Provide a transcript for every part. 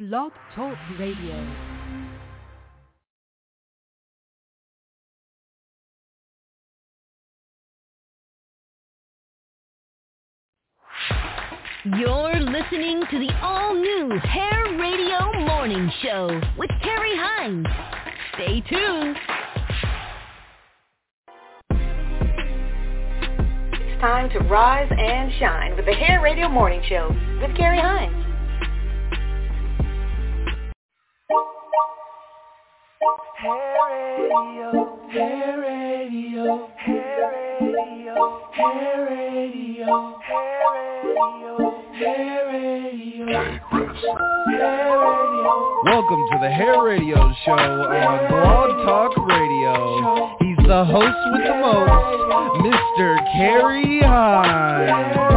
Blog Talk Radio. You're listening to the all-new Hair Radio Morning Show with Carrie Hines. Stay tuned. It's time to rise and shine with the Hair Radio Morning Show with Carrie Hines. Hair Radio, Hair Radio, Hair Radio, Hair Radio, Hair Radio, Hair Radio, Hair Radio. Welcome to the Hair Radio Show on Blog Talk Radio. He's the host with the most, Mr. Carrie Hines.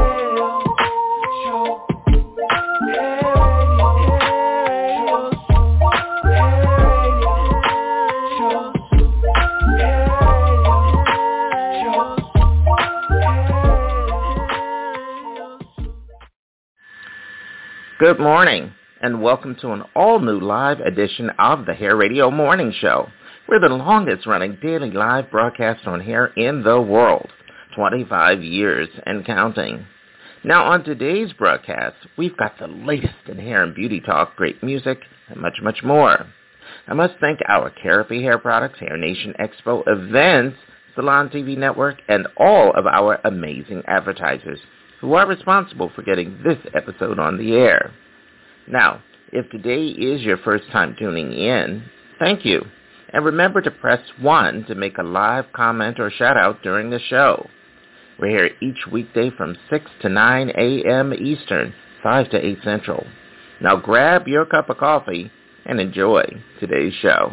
Good morning, and welcome to an all-new live edition of the Hair Radio Morning Show. We're the longest-running daily live broadcast on hair in the world, 25 years and counting. Now, on today's broadcast, we've got the latest in hair and beauty talk, great music, and much, much more. I must thank our Therapy Hair Products, Hair Nation Expo events, Salon TV Network, and all of our amazing advertisers who are responsible for getting this episode on the air. Now, if today is your first time tuning in, thank you. And remember to press 1 to make a live comment or shout out during the show. We're here each weekday from 6 to 9 a.m. Eastern, 5 to 8 Central. Now grab your cup of coffee and enjoy today's show.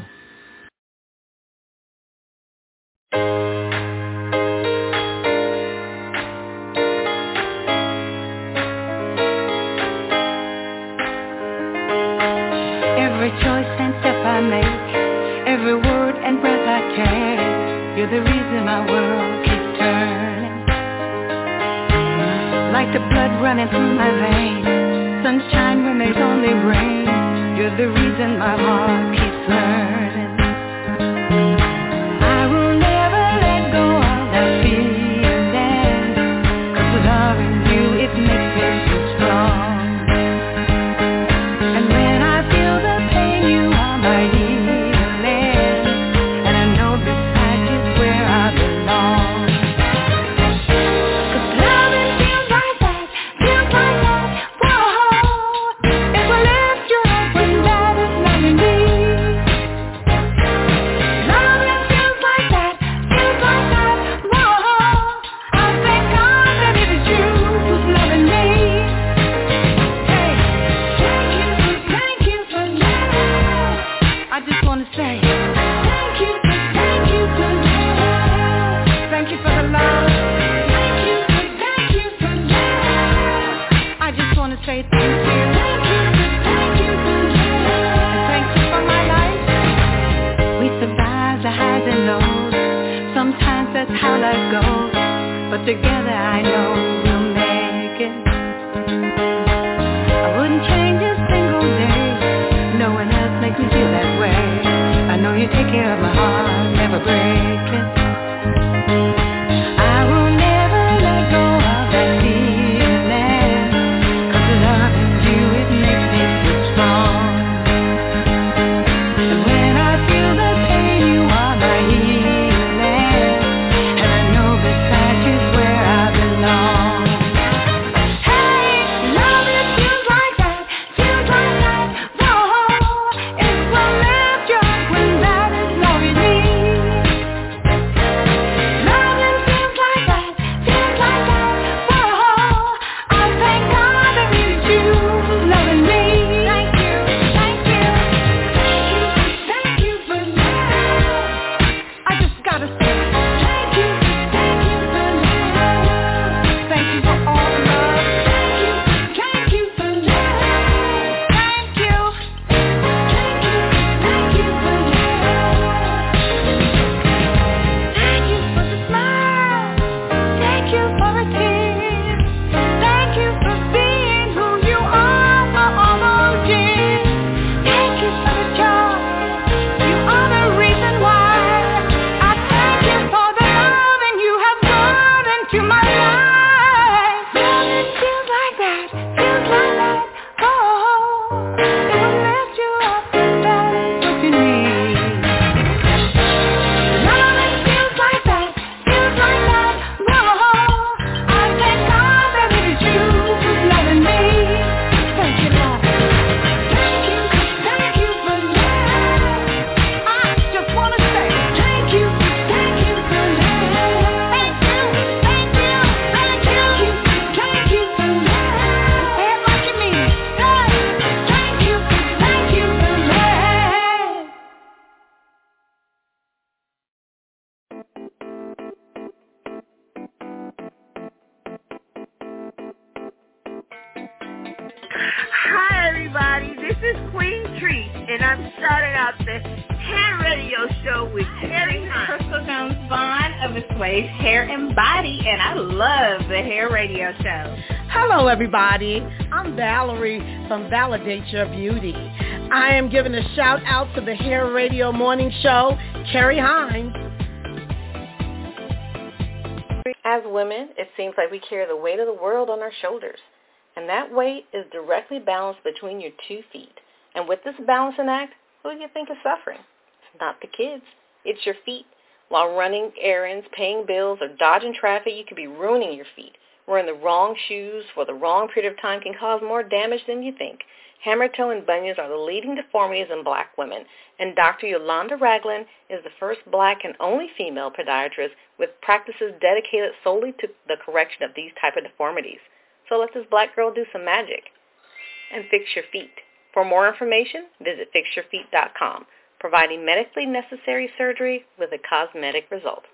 Every choice and step I make, every word and breath I take, you're the reason my world keeps turning. Like the blood running through my veins, sunshine when there's only rain, you're the reason my heart keeps learning. I will never let go of that feeling, 'cause loving you, it makes me so strong. Together I know we'll make it. I wouldn't change a single day. No one else makes me feel that way. I know you take care of my heart, never break it. I will never let go of that feeling, 'cause loving you, it makes me feel strong. And when I feel the pain, you are my healing. And I know beside you's where I I'm starting out the Hair Radio Show with Terry Hines. Crystal Jones Vaughn of Assuage Hair and Body, and I love the Hair Radio Show. Hello, everybody. I'm Valerie from Validate Your Beauty. I am giving a shout out to the Hair Radio Morning Show, Carrie Hines. As women, it seems like we carry the weight of the world on our shoulders. And that weight is directly balanced between your 2 feet. And with this balancing act, who do you think is suffering? It's not the kids. It's your feet. While running errands, paying bills, or dodging traffic, you could be ruining your feet. Wearing the wrong shoes for the wrong period of time can cause more damage than you think. Hammer toe and bunions are the leading deformities in black women, and Dr. Yolanda Ragland is the first black and only female podiatrist with practices dedicated solely to the correction of these type of deformities. So let this black girl do some magic and fix your feet. For more information, visit fixyourfeet.com, providing medically necessary surgery with a cosmetic result.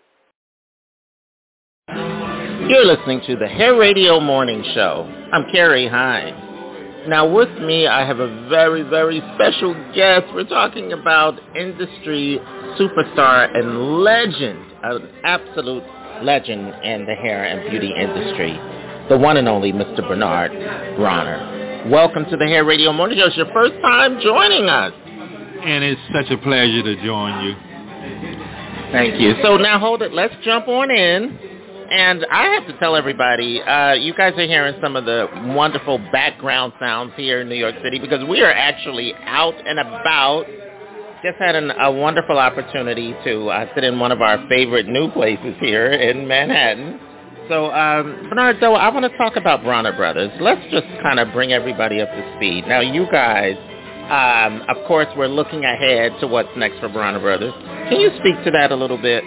You're listening to the Hair Radio Morning Show. I'm Carrie Hines. Now with me, I have a very, very special guest. We're talking about industry superstar and legend, an absolute legend in the hair and beauty industry, the one and only Mr. Bernard Bronner. Welcome to the Hair Radio Morning Show. It's your first time joining us. And it's such a pleasure to join you. Thank you. So now hold it. Let's jump on in. And I have to tell everybody, you guys are hearing some of the wonderful background sounds here in New York City because we are actually out and about. Just had a wonderful opportunity to sit in one of our favorite new places here in Manhattan. So, Bernard, though, I want to talk about Bronner Brothers. Let's just kind of bring everybody up to speed. Now, you guys, of course, we're looking ahead to what's next for Bronner Brothers. Can you speak to that a little bit?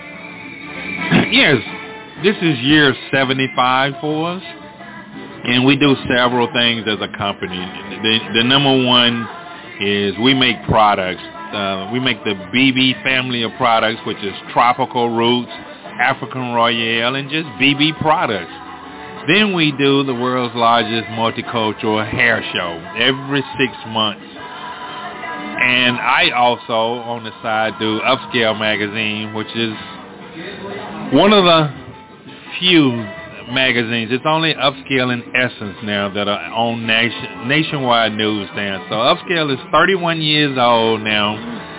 Yes. This is year 75 for us, and we do several things as a company. The number one is we make products. We make the BB family of products, which is Tropical Roots, African Royale, and just BB products. Then we do the world's largest multicultural hair show every 6 months. And I also, on the side, do Upscale Magazine, which is one of the few magazines. It's only Upscale and Essence now that are on nationwide newsstands. So Upscale is 31 years old now,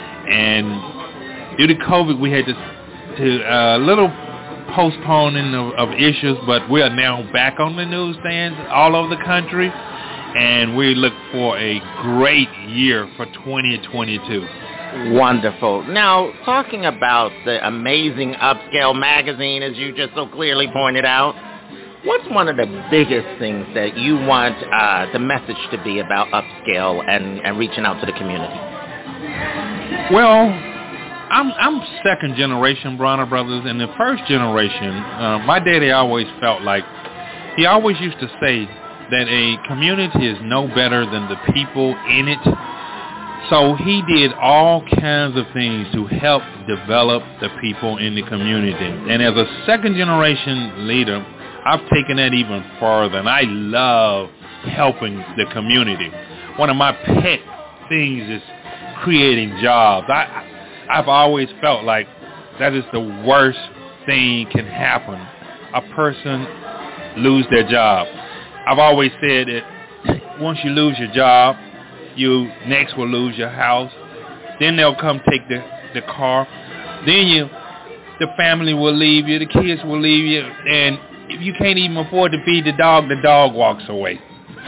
and due to COVID, we had to little postponing of issues, but we are now back on the newsstands all over the country, and we look for a great year for 2022. Wonderful. Now, talking about the amazing Upscale magazine, as you just so clearly pointed out, what's one of the biggest things that you want the message to be about Upscale and reaching out to the community? Well, I'm second generation Bronner Brothers. In the first generation, my daddy always felt like, he always used to say that a community is no better than the people in it. So he did all kinds of things to help develop the people in the community. And as a second-generation leader, I've taken that even further, and I love helping the community. One of my pet things is creating jobs. I've always felt like that is the worst thing can happen. A person lose their job. I've always said that once you lose your job, you next will lose your house. Then they'll come take the car. Then the family will leave you. The kids will leave you. And if you can't even afford to feed the dog walks away.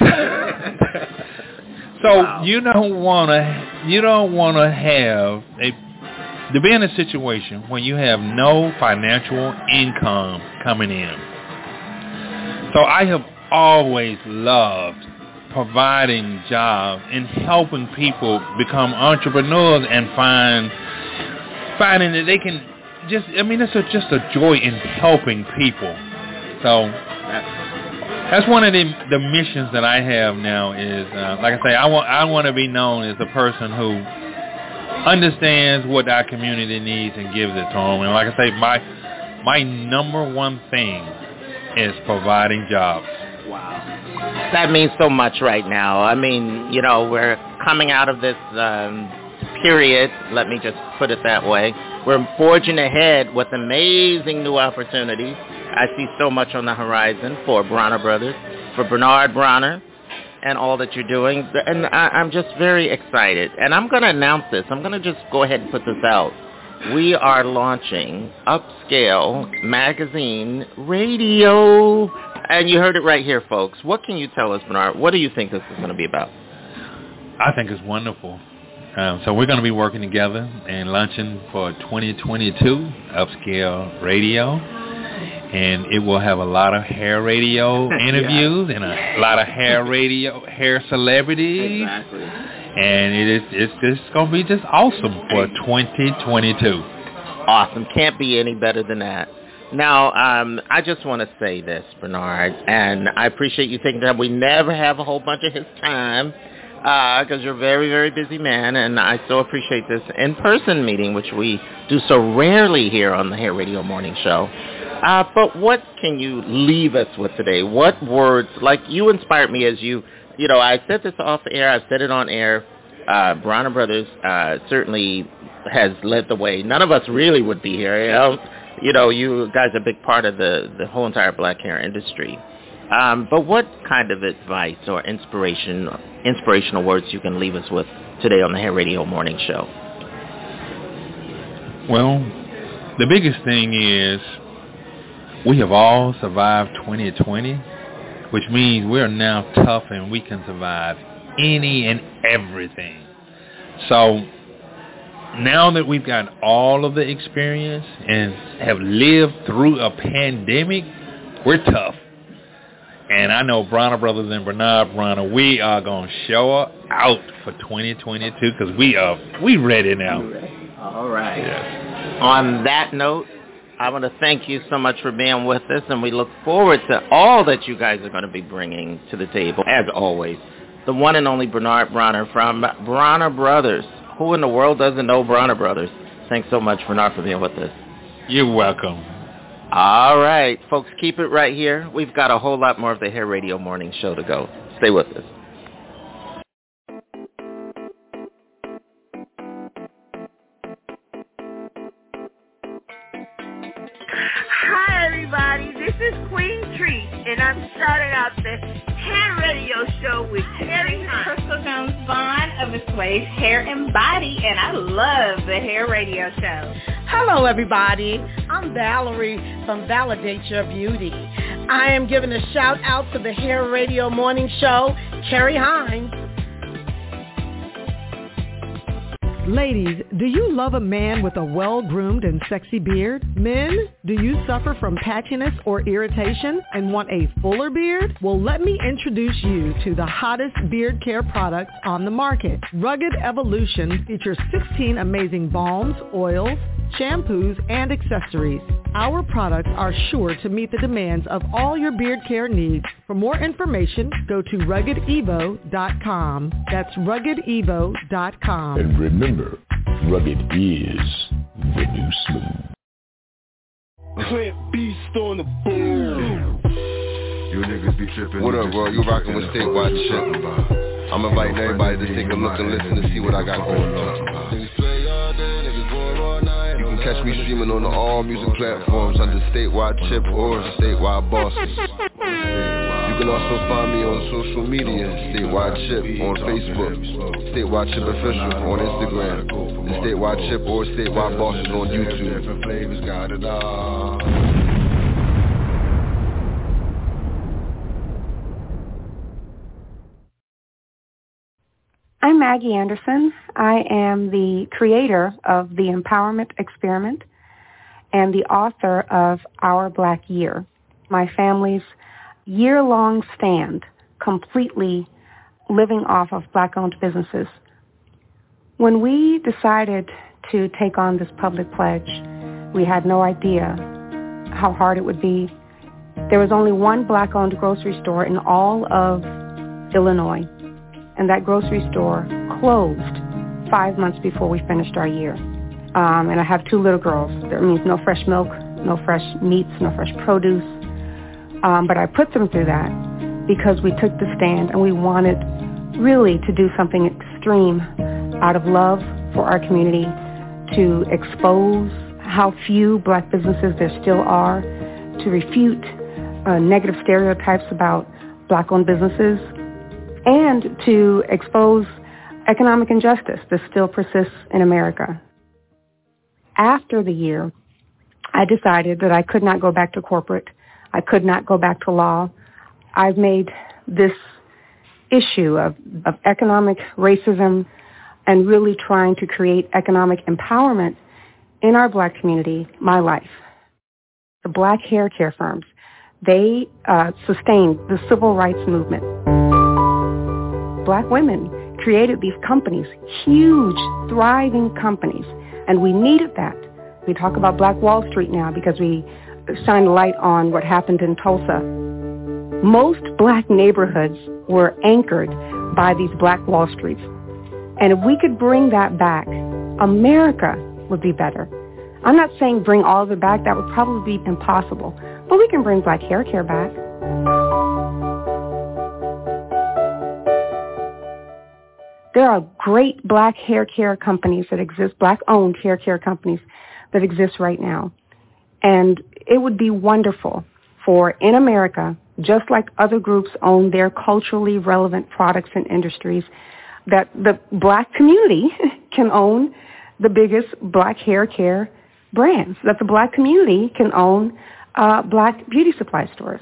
So wow. You don't want to have to be in a situation where you have no financial income coming in. So I have always loved providing jobs and helping people become entrepreneurs and finding that they can it's just a joy in helping people. So that's one of the missions that I have now is, like I say, I want to be known as a person who understands what our community needs and gives it to them. And like I say, my number one thing is providing jobs. Wow. That means so much right now. I mean, we're coming out of this period. Let me just put it that way. We're forging ahead with amazing new opportunities. I see so much on the horizon for Bronner Brothers, for Bernard Bronner, and all that you're doing. And I'm just very excited. And I'm going to announce this. I'm going to just go ahead and put this out. We are launching Upscale Magazine Radio. And you heard it right here, folks. What can you tell us, Bernard? What do you think this is going to be about? I think it's wonderful. So we're going to be working together and launching for 2022 Upscale Radio. And it will have a lot of hair radio interviews and a lot of hair celebrities. Exactly. And it's just going to be just awesome for 2022. Awesome. Can't be any better than that. Now, I just want to say this, Bernard, and I appreciate you taking time. We never have a whole bunch of his time because you're a very, very busy man, and I so appreciate this in-person meeting, which we do so rarely here on the Hair Radio Morning Show. But what can you leave us with today? What words, like you inspired me as you know, I said this off air, I said it on air. Bronner Brothers certainly has led the way. None of us really would be here, you know. You know, you guys are a big part of the whole entire black hair industry. But what kind of advice or inspirational words you can leave us with today on the Hair Radio Morning Show? Well, the biggest thing is we have all survived 2020, which means we're now tough and we can survive any and everything. So now that we've got all of the experience and have lived through a pandemic, we're tough. And I know Bronner Brothers and Bernard Bronner, we are going to show out for 2022 because we ready now. All right. Yes. On that note, I want to thank you so much for being with us, and we look forward to all that you guys are going to be bringing to the table, as always. The one and only Bernard Bronner from Bronner Brothers. Who in the world doesn't know Bronner Brothers? Thanks so much, Bernard, for being with us. You're welcome. All right, folks, keep it right here. We've got a whole lot more of the Hair Radio Morning Show to go. Stay with us. Hi, everybody. This is Queen Treat, and I'm starting out the Hair Radio Show with Terry Hunt. Crystal Jones Vaughn of Assuage Hair and Body, and I love the Hair Radio Show. Hello, everybody. I'm Valerie from Validate Your Beauty. I am giving a shout out to the Hair Radio Morning Show, Carrie Hines. Ladies, do you love a man with a well-groomed and sexy beard? Men, do you suffer from patchiness or irritation and want a fuller beard? Well, let me introduce you to the hottest beard care products on the market. Rugged Evolution features 16 amazing balms, oils, shampoos, and accessories. Our products are sure to meet the demands of all your beard care needs. For more information, go to RuggedEvo.com. That's RuggedEvo.com. And remember, rugged is the new smooth. Clamp beast on the boom. You niggas be tripping. What up, bro? You rocking with Statewide Shit. I'm inviting everybody to take a look and listen to see what I got going on. You can catch me streaming on all music platforms under Statewide Chip or Statewide Bosses. You can also find me on social media, Statewide Chip on Facebook, Statewide Chip Official on Instagram, and Statewide Chip or Statewide Bosses on YouTube. Different flavors got it all. I'm Maggie Anderson. I am the creator of The Empowerment Experiment and the author of Our Black Year, my family's year-long stand completely living off of Black-owned businesses. When we decided to take on this public pledge, we had no idea how hard it would be. There was only one Black-owned grocery store in all of Illinois, and that grocery store closed 5 months before we finished our year. And I have 2 little girls. That means no fresh milk, no fresh meats, no fresh produce. But I put them through that because we took the stand and we wanted really to do something extreme out of love for our community to expose how few black businesses there still are, to refute negative stereotypes about black-owned businesses, and to expose economic injustice that still persists in America. After the year, I decided that I could not go back to corporate. I could not go back to law. I've made this issue of economic racism and really trying to create economic empowerment in our black community my life. The black hair care firms, they sustained the civil rights movement. Black women created these companies, huge, thriving companies, and we needed that. We talk about Black Wall Street now because we shine a light on what happened in Tulsa. Most black neighborhoods were anchored by these Black Wall Streets. And if we could bring that back, America would be better. I'm not saying bring all of it back. That would probably be impossible. But we can bring black hair care back. There are great black hair care companies that exist, black-owned hair care companies that exist right now. And it would be wonderful for, in America, just like other groups own their culturally relevant products and industries, that the black community can own the biggest black hair care brands, that the black community can own black beauty supply stores.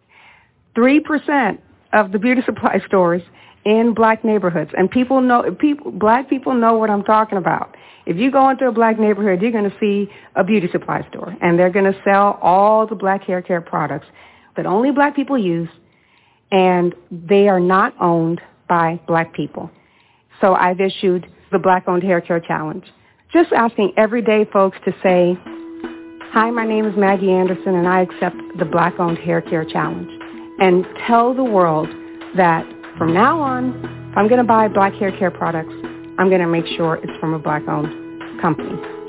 3% of the beauty supply stores in black neighborhoods, and black people know what I'm talking about. If you go into a black neighborhood, you're going to see a beauty supply store, and they're going to sell all the black hair care products that only black people use, and they are not owned by black people. So I've issued the Black-Owned Hair Care Challenge, just asking everyday folks to say, "Hi, my name is Maggie Anderson, and I accept the Black-Owned Hair Care Challenge," and tell the world that from now on, if I'm going to buy black hair care products, I'm going to make sure it's from a black-owned company.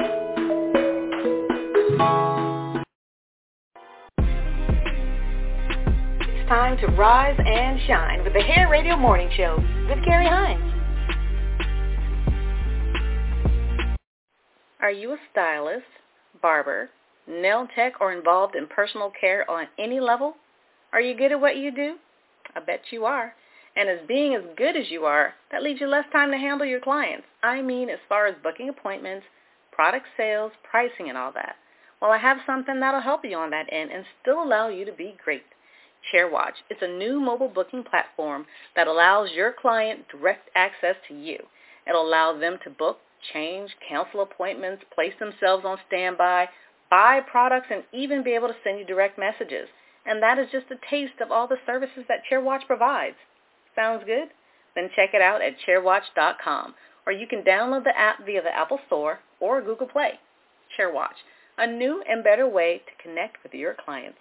It's time to rise and shine with the Hair Radio Morning Show with Carrie Hines. Are you a stylist, barber, nail tech, or involved in personal care on any level? Are you good at what you do? I bet you are. And as being as good as you are, that leaves you less time to handle your clients. I mean, as far as booking appointments, product sales, pricing, and all that. Well, I have something that'll help you on that end and still allow you to be great. ChairWatch. It's a new mobile booking platform that allows your client direct access to you. It'll allow them to book, change, cancel appointments, place themselves on standby, buy products, and even be able to send you direct messages. And that is just a taste of all the services that ChairWatch provides. Sounds good? Then check it out at chairwatch.com, or you can download the app via the Apple Store or Google Play. ChairWatch, a new and better way to connect with your clients.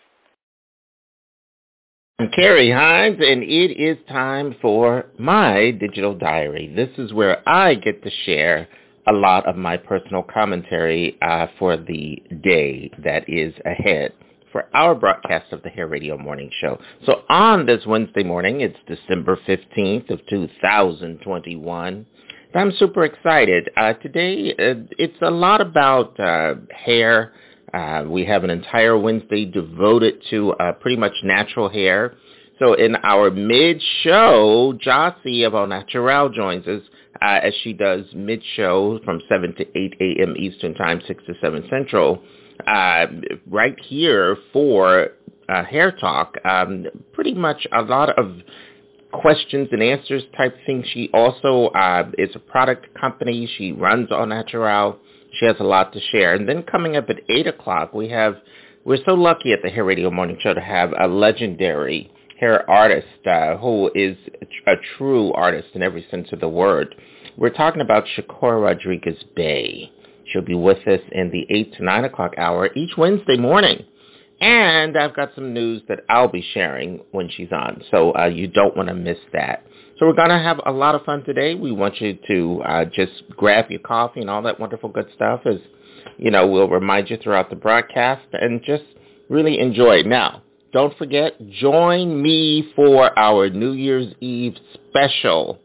I'm Carrie Hines, and it is time for my digital diary. This is where I get to share a lot of my personal commentary for the day that is ahead, for our broadcast of the Hair Radio Morning Show. So on this Wednesday morning, it's December 15th of 2021. I'm super excited. Today, it's a lot about hair. We have an entire Wednesday devoted to pretty much natural hair. So in our mid-show, Jossie of Au Naturel joins us as she does mid-show from 7 to 8 a.m. Eastern Time, 6 to 7 Central. Right here for Hair Talk, pretty much a lot of questions and answers type thing. She also is a product company. She runs Au Naturel. She has a lot to share. And then coming up at 8 o'clock, we're so lucky at the Hair Radio Morning Show to have a legendary hair artist who is a true artist in every sense of the word. We're talking about Shakora Rodriguez-Bey. She'll be with us in the 8 to 9 o'clock hour each Wednesday morning. And I've got some news that I'll be sharing when she's on, so you don't want to miss that. So we're going to have a lot of fun today. We want you to just grab your coffee and all that wonderful good stuff, as, you know, we'll remind you throughout the broadcast, and just really enjoy it. Now, don't forget, join me for our New Year's Eve special.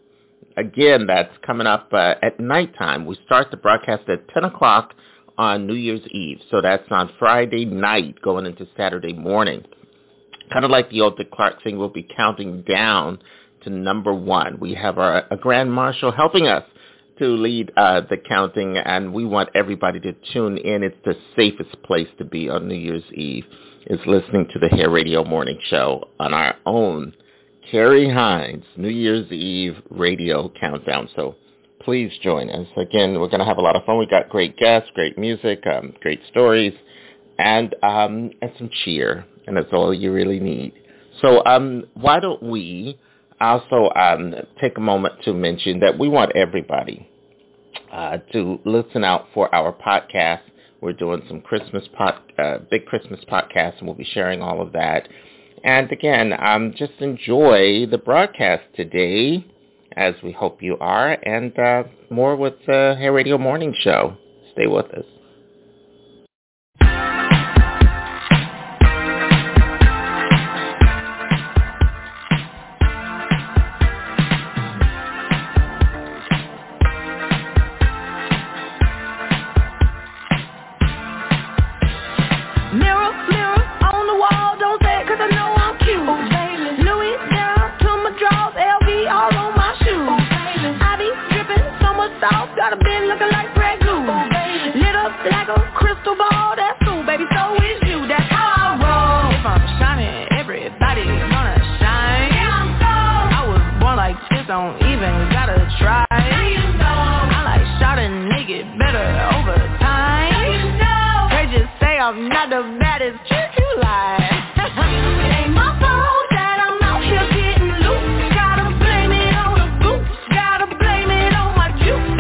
again, that's coming up at nighttime. We start the broadcast at 10 o'clock on New Year's Eve. So that's on Friday night going into Saturday morning. Kind of like the old Dick Clark thing, we'll be counting down to number 1. We have a Grand Marshal helping us to lead the counting, and we want everybody to tune in. It's the safest place to be on New Year's Eve, is listening to the Hair Radio Morning Show on our own Carrie Hines New Year's Eve radio countdown. So please join us. Again, we're going to have a lot of fun. We got great guests, great music, great stories, and some cheer, and that's all you really need. So why don't we also take a moment to mention that we want everybody to listen out for our podcast. We're doing some big Christmas podcasts, and we'll be sharing all of that. And again, just enjoy the broadcast today, as we hope you are, and more with the Hair Radio Morning Show. Stay with us. Got a bin looking like Greg Glue. Lit up like a crystal ball. That's cool, baby, so is you. That's how I roll. If I'm shining, everybody gonna shine. Yeah, I'm so. I was born like this, don't even gotta try. Now you know. I like shot a nigga better over time. Now you know. They just say I'm not the baddest. You lie. It ain't my fault that I'm out here getting loose. Gotta blame it on the goose. Gotta blame it on my juice.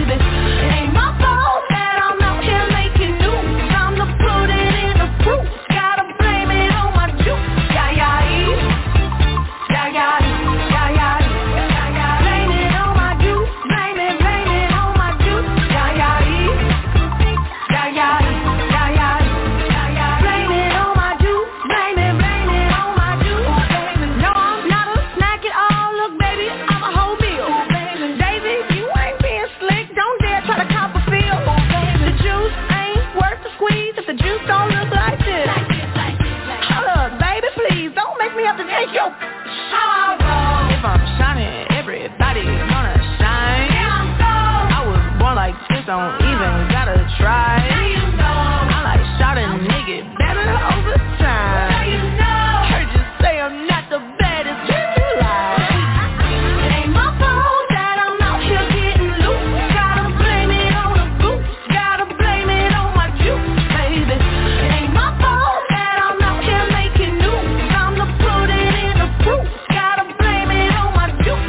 If I'm shining, everybody gonna shine. I was born like this, don't even gotta try. I like shot a nigga better over time. Heard you say I'm not the baddest, you lie. It ain't my fault that I'm out here getting loose. Gotta blame it on the goose. Gotta blame it on my juice, baby. It ain't my fault that I'm out here making news. I'm the pudding in the fruit. Gotta blame it on my juice.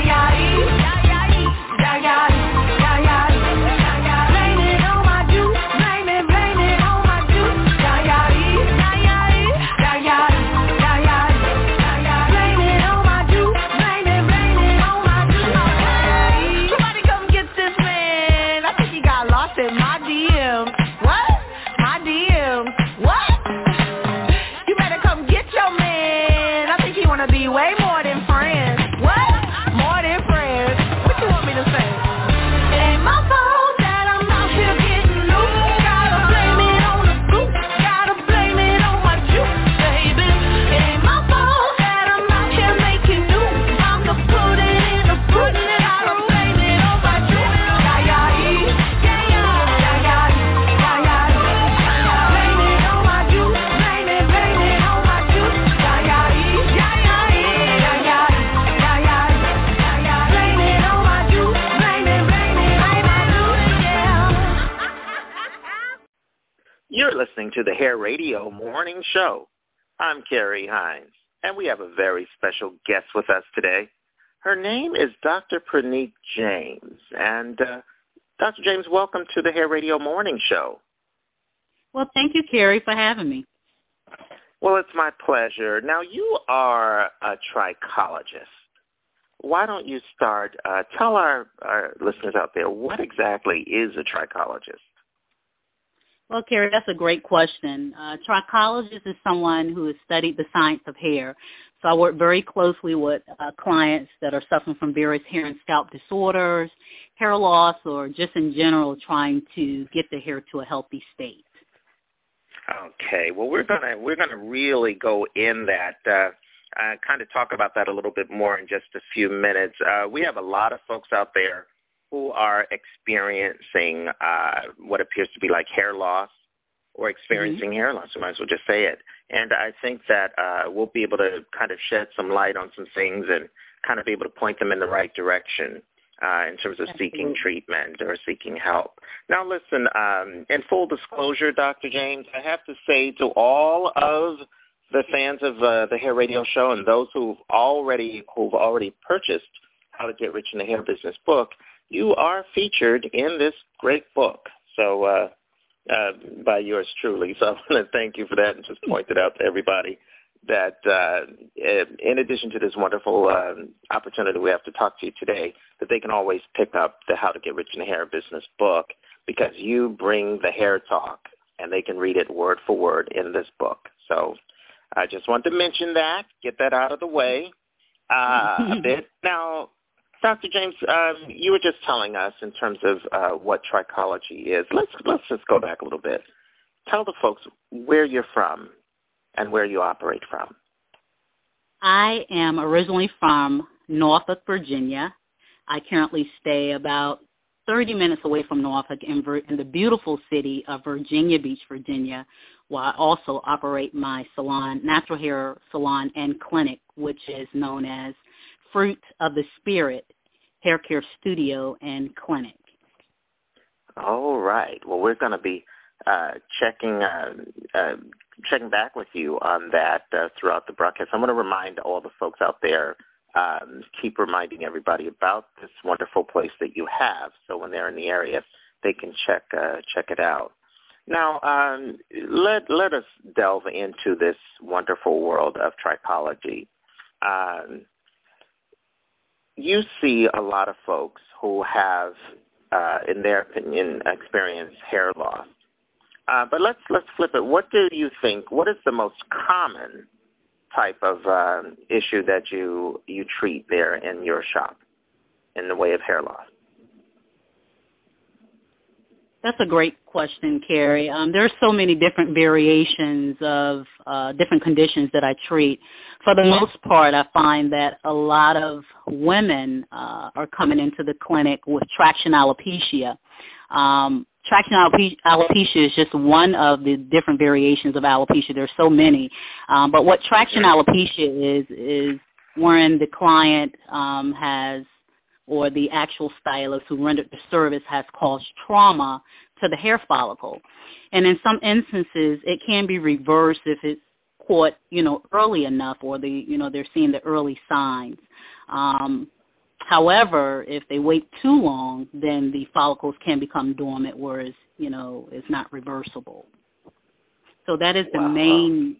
Blame it on my juice. Blame it on my juice. Blame it on my juice. Blame it on my juice. Somebody come get this man. I think he got lost in my DMs. What? My DMs. What? You better come get your man. I think he wanna be way more than friends. What? More than friends. What you want me to say? It ain't my fault that I'm out here getting loose. Gotta blame it on the goose. Gotta blame it on my juice, baby. It ain't my fault that I'm out here making news. I'm the pudding in the fruit. Gotta blame it on my juice. Blame it on my juice. Blame it on my juice. Blame it on my juice. You're listening to the Hair Radio Morning Show. I'm Carrie Hines, and we have a very special guest with us today. Her name is Dr. Praneet James. And Dr. James, welcome to the Hair Radio Morning Show. Well, thank you, Carrie, for having me. Well, it's my pleasure. Now, you are a trichologist. Why don't you start, tell our listeners out there, what exactly is a trichologist? Well, Carrie, that's a great question. Trichologist is someone who has studied the science of hair. So I work very closely with clients that are suffering from various hair and scalp disorders, hair loss, or just in general trying to get the hair to a healthy state. Okay. Well, we're gonna really go in that. Kind of talk about that a little bit more in just a few minutes. We have a lot of folks out there who are experiencing what appears to be like hair loss or experiencing hair loss. We might as well just say it. And I think that we'll be able to kind of shed some light on some things and kind of be able to point them in the right direction in terms of seeking treatment or seeking help. Now, listen, in full disclosure, Dr. James, I have to say to all of the fans of the Hair Radio Show and those who've already purchased How to Get Rich in the Hair Business book, you are featured in this great book. So by yours truly. So I want to thank you for that and just point it out to everybody that in addition to this wonderful opportunity we have to talk to you today, that they can always pick up the How to Get Rich in the Hair Business book because you bring the hair talk and they can read it word for word in this book. So I just want to mention that, get that out of the way a bit. Now, Dr. James, you were just telling us in terms of what trichology is. Let's just go back a little bit. Tell the folks where you're from and where you operate from. I am originally from Norfolk, Virginia. I currently stay about 30 minutes away from Norfolk in the beautiful city of Virginia Beach, Virginia, where I also operate my salon, natural hair salon and clinic, which is known as Fruit of the Spirit Hair Care Studio and Clinic. All right. Well, we're going to be checking back with you on that throughout the broadcast. I'm going to remind all the folks out there, keep reminding everybody about this wonderful place that you have, so when they're in the area, they can check it out. Now, let us delve into this wonderful world of trichology. You see a lot of folks who have, in their opinion, experienced hair loss. But let's flip it. What do you think? What is the most common type of issue that you treat there in your shop in the way of hair loss? That's a great question, Carrie. There are so many different variations of different conditions that I treat. For the most part, I find that a lot of women are coming into the clinic with traction alopecia. Traction alopecia is just one of the different variations of alopecia. There's so many. But what traction alopecia is when the client has, or the actual stylist who rendered the service has caused trauma to the hair follicle. And in some instances, it can be reversed if it's caught, early enough, or they're seeing the early signs. However, if they wait too long, then the follicles can become dormant, whereas, it's not reversible. So that is the main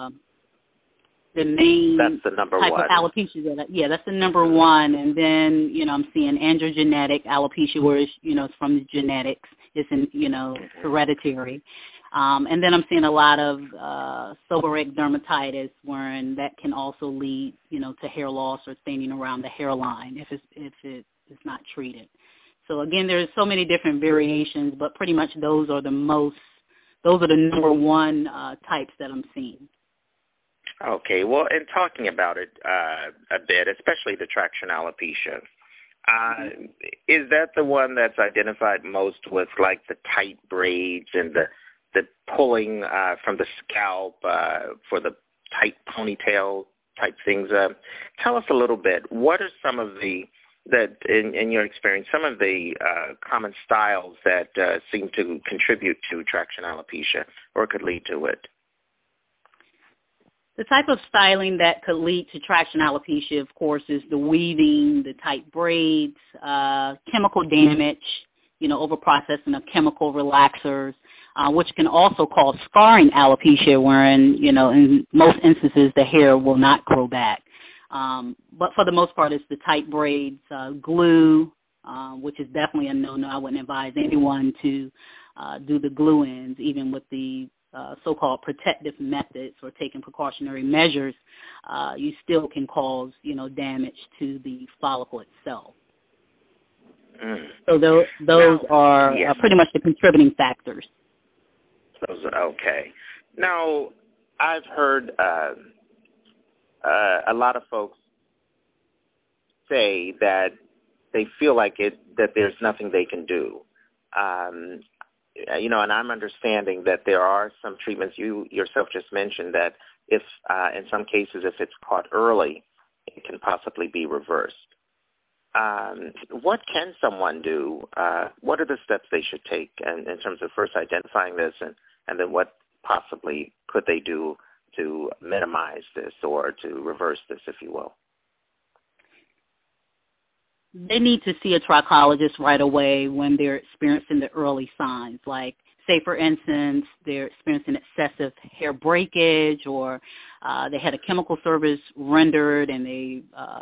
that's the number type one. of alopecia. That's the number one. And then, I'm seeing androgenetic alopecia, where it's from the genetics. It's hereditary. And then I'm seeing a lot of seborrheic dermatitis, wherein that can also lead, to hair loss or thinning around the hairline if it is not treated. So again, there's so many different variations, but pretty much those are the number one types that I'm seeing. Okay, well, in talking about it a bit, especially the traction alopecia, is that the one that's identified most with, like, the tight braids and the pulling from the scalp for the tight ponytail type things? Tell us a little bit. What are some of in your experience, some of the common styles that seem to contribute to traction alopecia or could lead to it? The type of styling that could lead to traction alopecia, of course, is the weaving, the tight braids, chemical damage, overprocessing of chemical relaxers, which can also cause scarring alopecia, wherein, in most instances, the hair will not grow back. But for the most part, it's the tight braids, glue, which is definitely a no-no. I wouldn't advise anyone to do the glue ends, even with the so-called protective methods or taking precautionary measures, you still can cause, damage to the follicle itself. So those are pretty much the contributing factors. Okay. Now, I've heard a lot of folks say that they feel like that there's nothing they can do. And I'm understanding that there are some treatments you yourself just mentioned that if, in some cases, if it's caught early, it can possibly be reversed. What can someone do? What are the steps they should take in terms of first identifying this and then what possibly could they do to minimize this or to reverse this, if you will? They need to see a trichologist right away when they're experiencing the early signs, like, say, for instance, they're experiencing excessive hair breakage or they had a chemical service rendered and they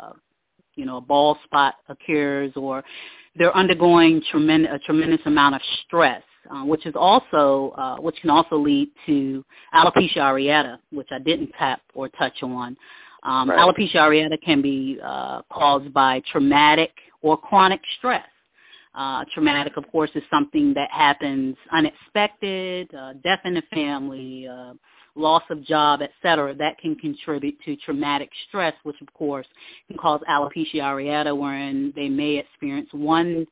a bald spot occurs, or they're undergoing a tremendous amount of stress, which can also lead to alopecia areata, which I didn't tap or touch on. Right. Alopecia areata can be caused by traumatic or chronic stress. Traumatic, of course, is something that happens unexpected, death in the family, loss of job, etc. That can contribute to traumatic stress, which, of course, can cause alopecia areata, wherein they may experience one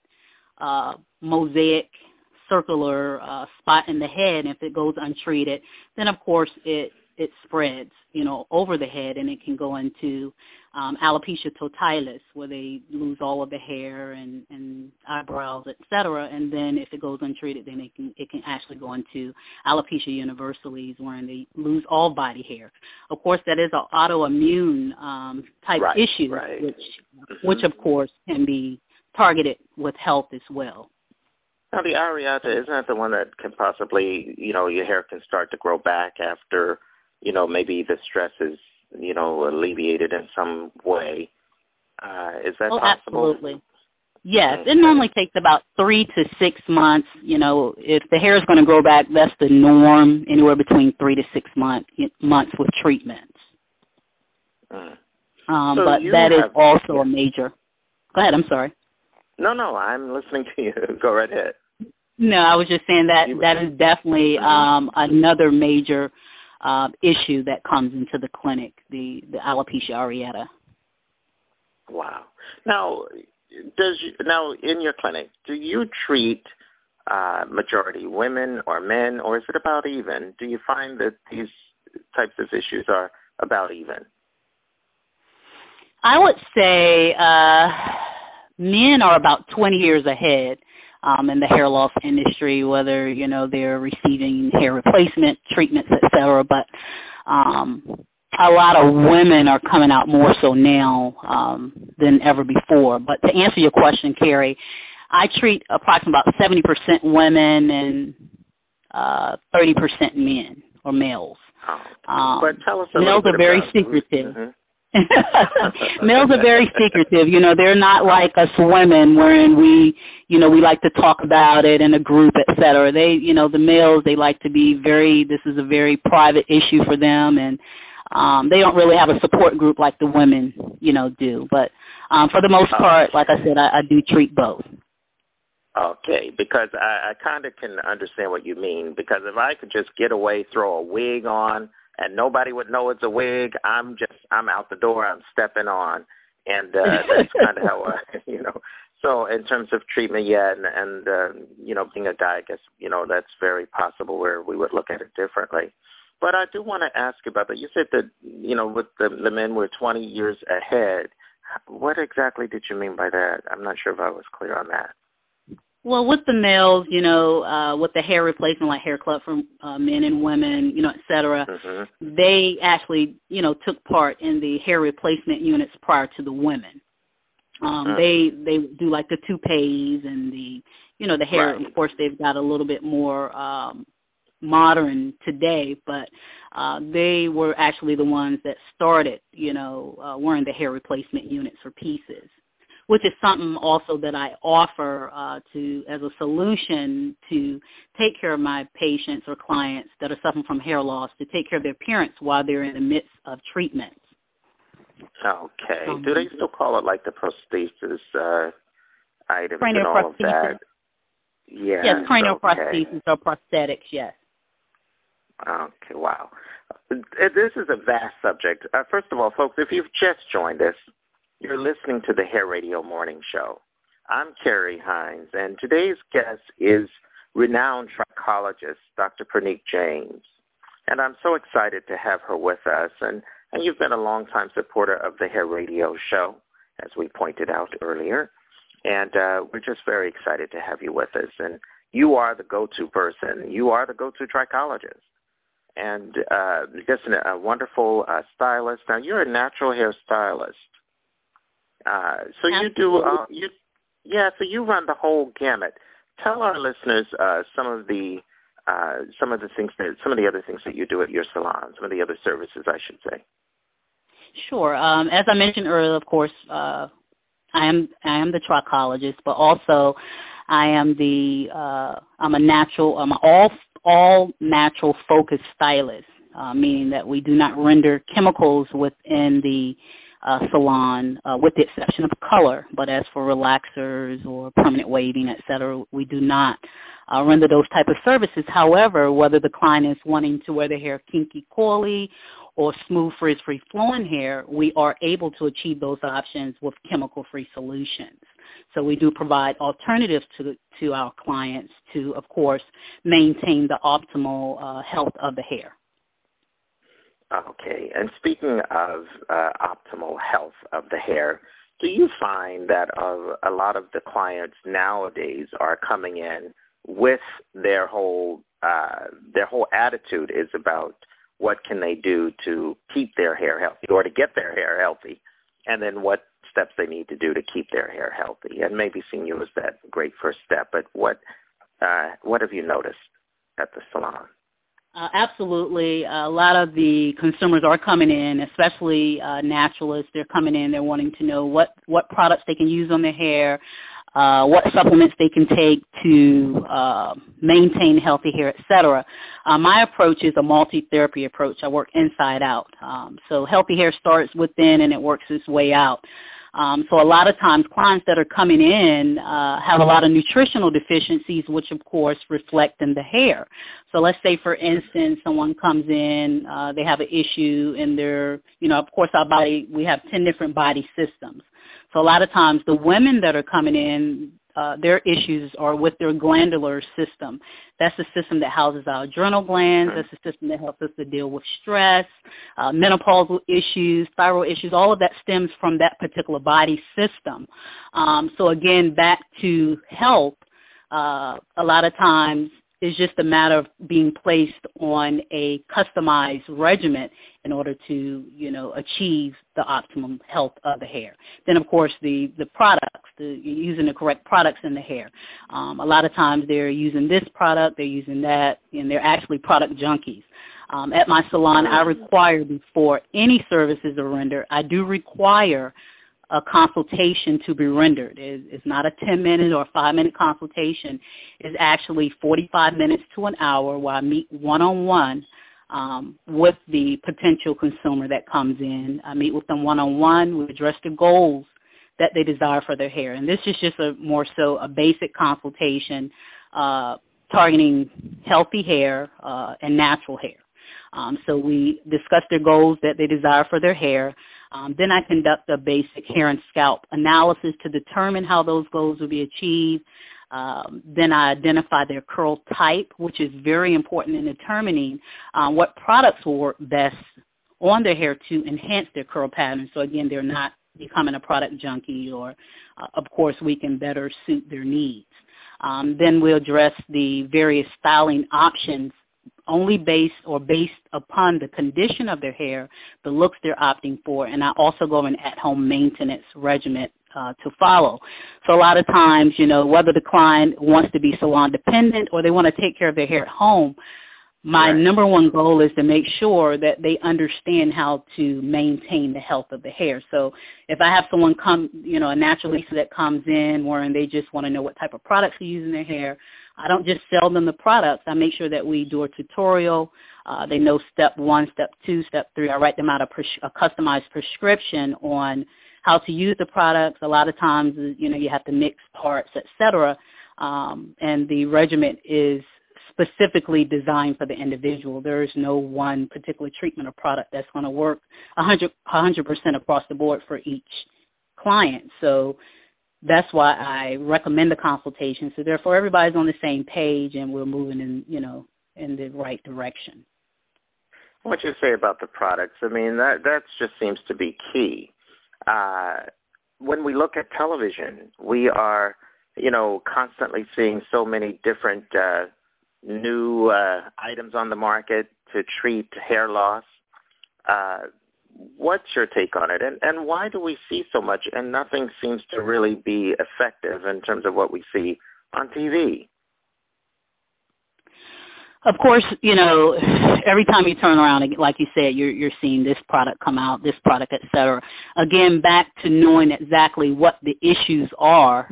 mosaic circular spot in the head. And if it goes untreated, then, of course, it spreads, over the head, and it can go into alopecia totalis, where they lose all of the hair and eyebrows, etc. And then if it goes untreated, then it can actually go into alopecia universalis, wherein they lose all body hair. Of course, that is an autoimmune type issue, which of course can be targeted with health as well. Now, the areata, isn't that the one that can possibly, your hair can start to grow back after, maybe the stress is, alleviated in some way? Is that possible? Absolutely. Yes, it normally takes about 3 to 6 months. If the hair is going to grow back, that's the norm, anywhere between 3 to 6 months with treatments. But that is also a major. Go ahead, I'm sorry. No, I'm listening to you. Go right ahead. No, I was just saying that is definitely another major issue that comes into the clinic, the alopecia areata. Wow. Now, in your clinic, do you treat majority women or men, or is it about even? Do you find that these types of issues are about even? I would say men are about 20 years ahead in the hair loss industry, whether, they're receiving hair replacement treatments, et cetera. But a lot of women are coming out more so now than ever before. But to answer your question, Carrie, I treat approximately about 70% women and 30% men or males. But tell us a males little bit are very about secretive. Mm-hmm. Males are very secretive. They're not like us women, wherein we like to talk about it in a group, et cetera. They, the males, they like to be this is a very private issue for them, and they don't really have a support group like the women, do. But for the most part, like I said, I do treat both. Okay, because I kind of can understand what you mean, because if I could just get away, throw a wig on, and nobody would know it's a wig, I'm out the door, I'm stepping on, and that's kind of how So in terms of treatment, and being a guy, I guess, that's very possible where we would look at it differently. But I do want to ask about that. You said that, with the men were 20 years ahead. What exactly did you mean by that? I'm not sure if I was clear on that. Well, with the males, with the hair replacement, like Hair Club for men and women, et cetera, they actually, took part in the hair replacement units prior to the women. They do like the toupees and the hair. Right. Of course, they've got a little bit more modern today, but they were actually the ones that started, wearing the hair replacement units or pieces. which is something also that I offer as a solution to take care of my patients or clients that are suffering from hair loss, to take care of their appearance while they're in the midst of treatments. Okay. Do they still call it like the prosthesis items and all of that? Yeah. Yes, cranial prosthesis or prosthetics, yes. Okay, wow. This is a vast subject. First of all, folks, if you've just joined us, you're listening to the Hair Radio Morning Show. I'm Carrie Hines, and today's guest is renowned trichologist, Dr. Praneek James. And I'm so excited to have her with us. And you've been a longtime supporter of the Hair Radio Show, as we pointed out earlier. And we're just very excited to have you with us. And you are the go-to person. You are the go-to trichologist. And just a wonderful stylist. Now, you're a natural hair stylist. So you do, so you run the whole gamut. Tell our listeners some of the other things that you do at your salon, some of the other services, I should say. Sure. As I mentioned earlier, of course, I am the trichologist, but also I am I'm an all natural focused stylist, meaning that we do not render chemicals within the salon, with the exception of color. But as for relaxers or permanent waving, et cetera, we do not render those type of services. However, whether the client is wanting to wear their hair kinky, coily, or smooth, frizz-free, flowing hair, we are able to achieve those options with chemical-free solutions. So we do provide alternatives to our clients to, of course, maintain the optimal health of the hair. Okay. And speaking of optimal health of the hair, do you find that a lot of the clients nowadays are coming in with their whole attitude is about what can they do to keep their hair healthy or to get their hair healthy, and then what steps they need to do to keep their hair healthy? And maybe seeing you as that great first step, but what have you noticed at the salon? Absolutely. A lot of the consumers are coming in, especially naturalists. They're coming in. They're wanting to know what products they can use on their hair, what supplements they can take to maintain healthy hair, et cetera. My approach is a multi-therapy approach. I work inside out. So healthy hair starts within and it works its way out. So a lot of times clients that are coming in have a lot of nutritional deficiencies, which of course reflect in the hair. So let's say, for instance, someone comes in, they have an issue in their, of course our body, we have 10 different body systems. So a lot of times the women that are coming in, their issues are with their glandular system. That's the system that houses our adrenal glands. That's the system that helps us to deal with stress, menopausal issues, thyroid issues. All of that stems from that particular body system. So again, back to health, a lot of times it's just a matter of being placed on a customized regimen in order to, achieve the optimum health of the hair. Then, of course, the products, using the correct products in the hair. A lot of times they're using this product, they're using that, and they're actually product junkies. At my salon, I require, before any services are rendered, I do require a consultation to be rendered. It's not a 10-minute or 5-minute consultation. It's actually 45 minutes to an hour where I meet one-on-one with the potential consumer that comes in. I meet with them one-on-one. We address the goals that they desire for their hair. And this is just more so a basic consultation targeting healthy hair and natural hair. So we discuss their goals that they desire for their hair. Then I conduct a basic hair and scalp analysis to determine how those goals will be achieved. Then I identify their curl type, which is very important in determining what products will work best on their hair to enhance their curl pattern. So again, they're not becoming a product junkie, or of course we can better suit their needs. Then we'll address the various styling options only based upon the condition of their hair, the looks they're opting for, and I also go over an at-home maintenance regimen to follow. So a lot of times, whether the client wants to be salon dependent or they want to take care of their hair at home, my number one goal is to make sure that they understand how to maintain the health of the hair. So if I have someone come, a naturalista that comes in and they just want to know what type of products to use in their hair, I don't just sell them the products. I make sure that we do a tutorial. They know step 1, step 2, step 3. I write them out a customized prescription on how to use the products. A lot of times, you have to mix parts, et cetera, and the regimen is specifically designed for the individual. There is no one particular treatment or product that's going to work 100% across the board for each client. So that's why I recommend the consultation. So therefore, everybody's on the same page and we're moving in the right direction. What you say about the products, I mean, that just seems to be key. When we look at television, we are, constantly seeing so many different new items on the market to treat hair loss. What's your take on it? And why do we see so much and nothing seems to really be effective in terms of what we see on TV? Of course, every time you turn around, like you said, you're seeing this product come out, this product, et cetera. Again, back to knowing exactly what the issues are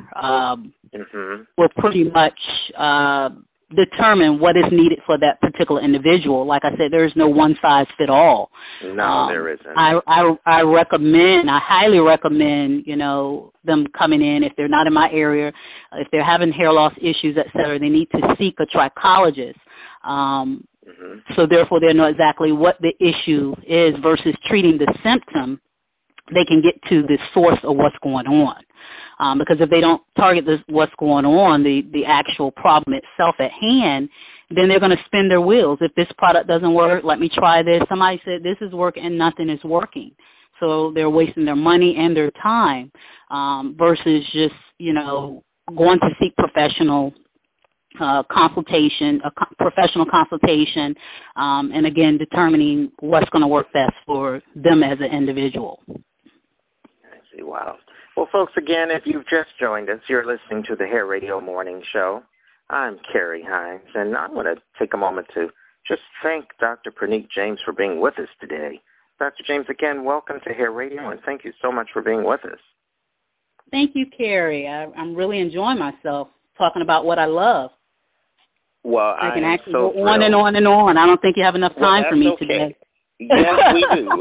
will pretty much determine what is needed for that particular individual. Like I said, there is no one-size-fit-all. No, there isn't. I highly recommend, them coming in. If they're not in my area, if they're having hair loss issues, et cetera, they need to seek a trichologist. So therefore, they know exactly what the issue is versus treating the symptom. They can get to the source of what's going on. Because if they don't target what's going on, the actual problem itself at hand, then they're going to spin their wheels. If this product doesn't work, let me try this. Somebody said this is working and nothing is working. So they're wasting their money and their time versus just, going to seek professional consultation, professional consultation, and again, determining what's going to work best for them as an individual. I see. Wow. Well, folks, again, if you've just joined us, you're listening to the Hair Radio Morning Show. I'm Carrie Hines, and I want to take a moment to just thank Dr. Praneet James for being with us today. Dr. James, again, welcome to Hair Radio, and thank you so much for being with us. Thank you, Carrie. I'm really enjoying myself talking about what I love. Well, I can actually so go on and on and on. I don't think you have enough time for me today. Yes, we do.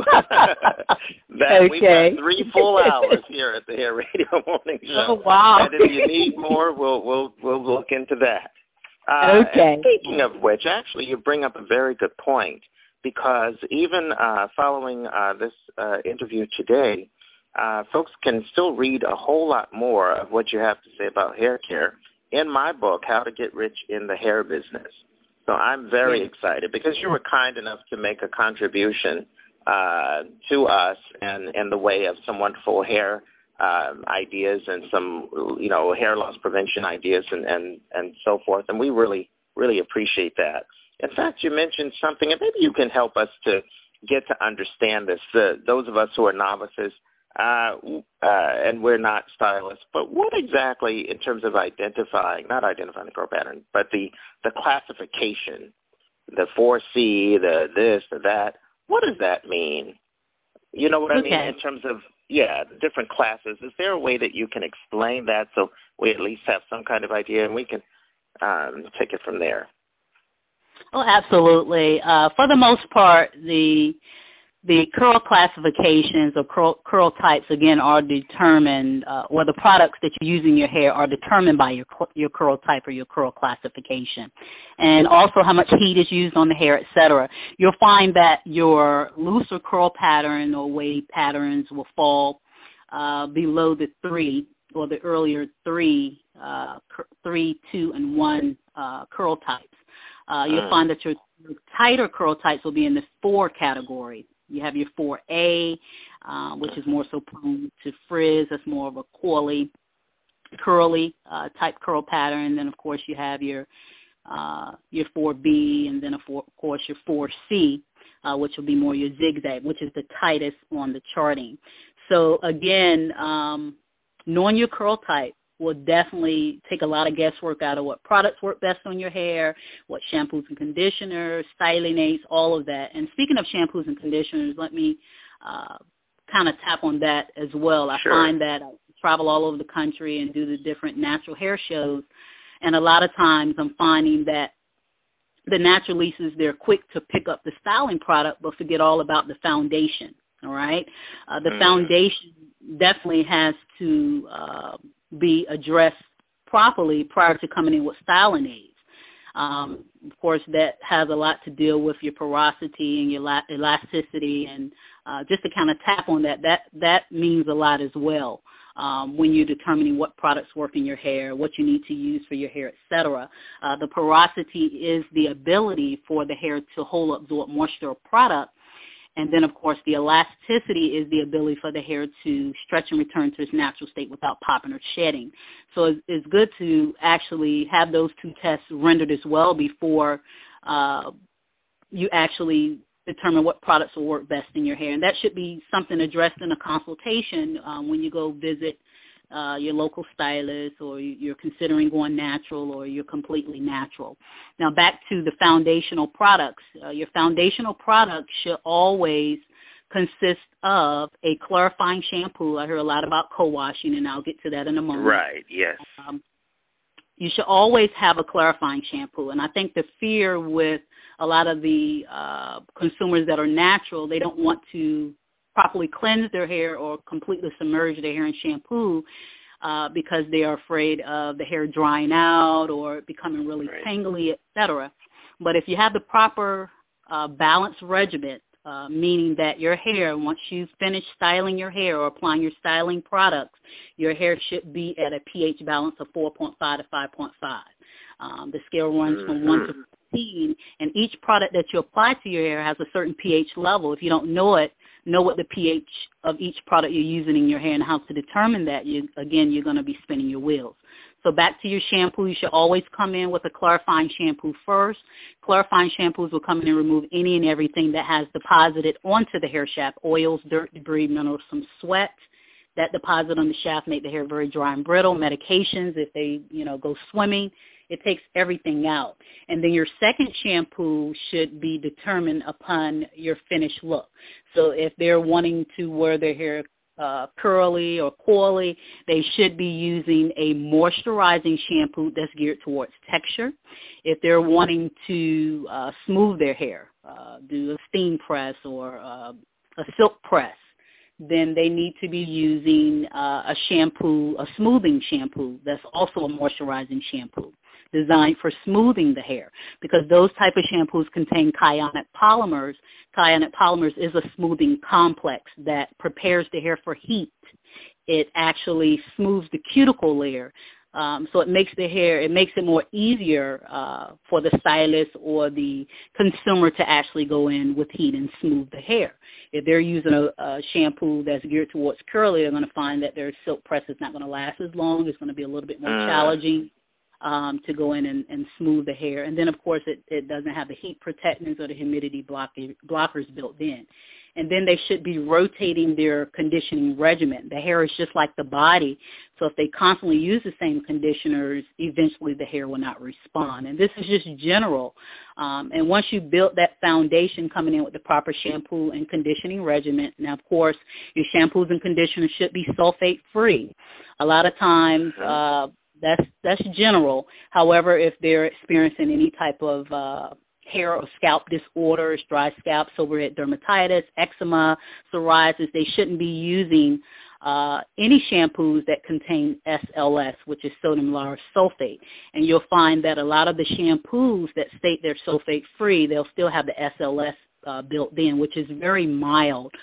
We've got 3 full hours here at the Hair Radio Morning Show. Oh, wow. And if you need more, we'll look into that. Okay. And speaking of which, actually, you bring up a very good point, because even following this interview today, folks can still read a whole lot more of what you have to say about hair care in my book, How to Get Rich in the Hair Business. So I'm very excited because you were kind enough to make a contribution to us in the way of some wonderful hair ideas and some, hair loss prevention ideas and so forth. And we really, really appreciate that. In fact, you mentioned something, and maybe you can help us to get to understand this. Those of us who are novices, and we're not stylists, but what exactly, in terms of not identifying the curl pattern, but the classification, the 4C, the this, the that, what does that mean? You know what I mean in terms of, the different classes? Is there a way that you can explain that so we at least have some kind of idea and we can take it from there? Oh, absolutely. For the most part, the curl classifications or curl types, again, are determined, or the products that you use in your hair are determined by your curl type or your curl classification. And also how much heat is used on the hair, et cetera. You'll find that your looser curl pattern or wave patterns will fall below the 3 or the earlier 3, 2, and 1 curl types. You'll find that your tighter curl types will be in the 4 category. You have your 4A, which is more so prone to frizz. That's more of a curly type curl pattern. And then, of course, you have your 4B, and then, of course, your 4C, which will be more your zigzag, which is the tightest on the charting. So, again, knowing your curl type will definitely take a lot of guesswork out of what products work best on your hair, what shampoos and conditioners, styling aids, all of that. And speaking of shampoos and conditioners, let me kind of tap on that as well. I find that I travel all over the country and do the different natural hair shows, and a lot of times I'm finding that the naturalistas, they're quick to pick up the styling product but forget all about the foundation, all right? The foundation definitely has to be addressed properly prior to coming in with styling aids. Of course, that has a lot to deal with your porosity and your elasticity, and just to kind of tap on that means a lot as well when you're determining what products work in your hair, what you need to use for your hair, etc. The porosity is the ability for the hair to hold, absorb moisture or product. And then, of course, the elasticity is the ability for the hair to stretch and return to its natural state without popping or shedding. So it's good to actually have those two tests rendered as well before you actually determine what products will work best in your hair. And that should be something addressed in a consultation when you go visit your local stylist, or you're considering going natural, or you're completely natural. Now back to the foundational products. Your foundational products should always consist of a clarifying shampoo. I hear a lot about co-washing, and I'll get to that in a moment. Right, yes. You should always have a clarifying shampoo. And I think the fear with a lot of the consumers that are natural, they don't want to properly cleanse their hair or completely submerge their hair in shampoo because they are afraid of the hair drying out or becoming really tangly, etc. But if you have the proper balanced regimen, meaning that your hair, once you finish styling your hair or applying your styling products, your hair should be at a pH balance of 4.5 to 5.5. The scale runs from 1 to 15, and each product that you apply to your hair has a certain pH level. If you don't know it, know what the pH of each product you're using in your hair and how to determine that. You're going to be spinning your wheels. So back to your shampoo, you should always come in with a clarifying shampoo first. Clarifying shampoos will come in and remove any and everything that has deposited onto the hair shaft, oils, dirt, debris, minerals, some sweat. That deposit on the shaft make the hair very dry and brittle. Medications, if they, go swimming, it takes everything out. And then your second shampoo should be determined upon your finished look. So if they're wanting to wear their hair curly or coily, they should be using a moisturizing shampoo that's geared towards texture. If they're wanting to smooth their hair, do a steam press or a silk press, then they need to be using a smoothing shampoo that's also a moisturizing shampoo designed for smoothing the hair, because those type of shampoos contain cyanide polymers. Cyanide polymers is a smoothing complex that prepares the hair for heat. It actually smooths the cuticle layer. So it makes it more easier for the stylist or the consumer to actually go in with heat and smooth the hair. If they're using a shampoo that's geared towards curly, they're going to find that their silk press is not going to last as long. It's going to be a little bit more challenging to go in and smooth the hair. And then, of course, it doesn't have the heat protectants or the humidity blockers built in. And then they should be rotating their conditioning regimen. The hair is just like the body. So if they constantly use the same conditioners, eventually the hair will not respond. And this is just general. And once you build that foundation coming in with the proper shampoo and conditioning regimen, now, of course, your shampoos and conditioners should be sulfate-free. A lot of times that's general. However, if they're experiencing any type of hair or scalp disorders, dry scalp, seborrheic dermatitis, eczema, psoriasis, they shouldn't be using any shampoos that contain SLS, which is sodium lauryl sulfate. And you'll find that a lot of the shampoos that state they're sulfate-free, they'll still have the SLS built in, which is very mild,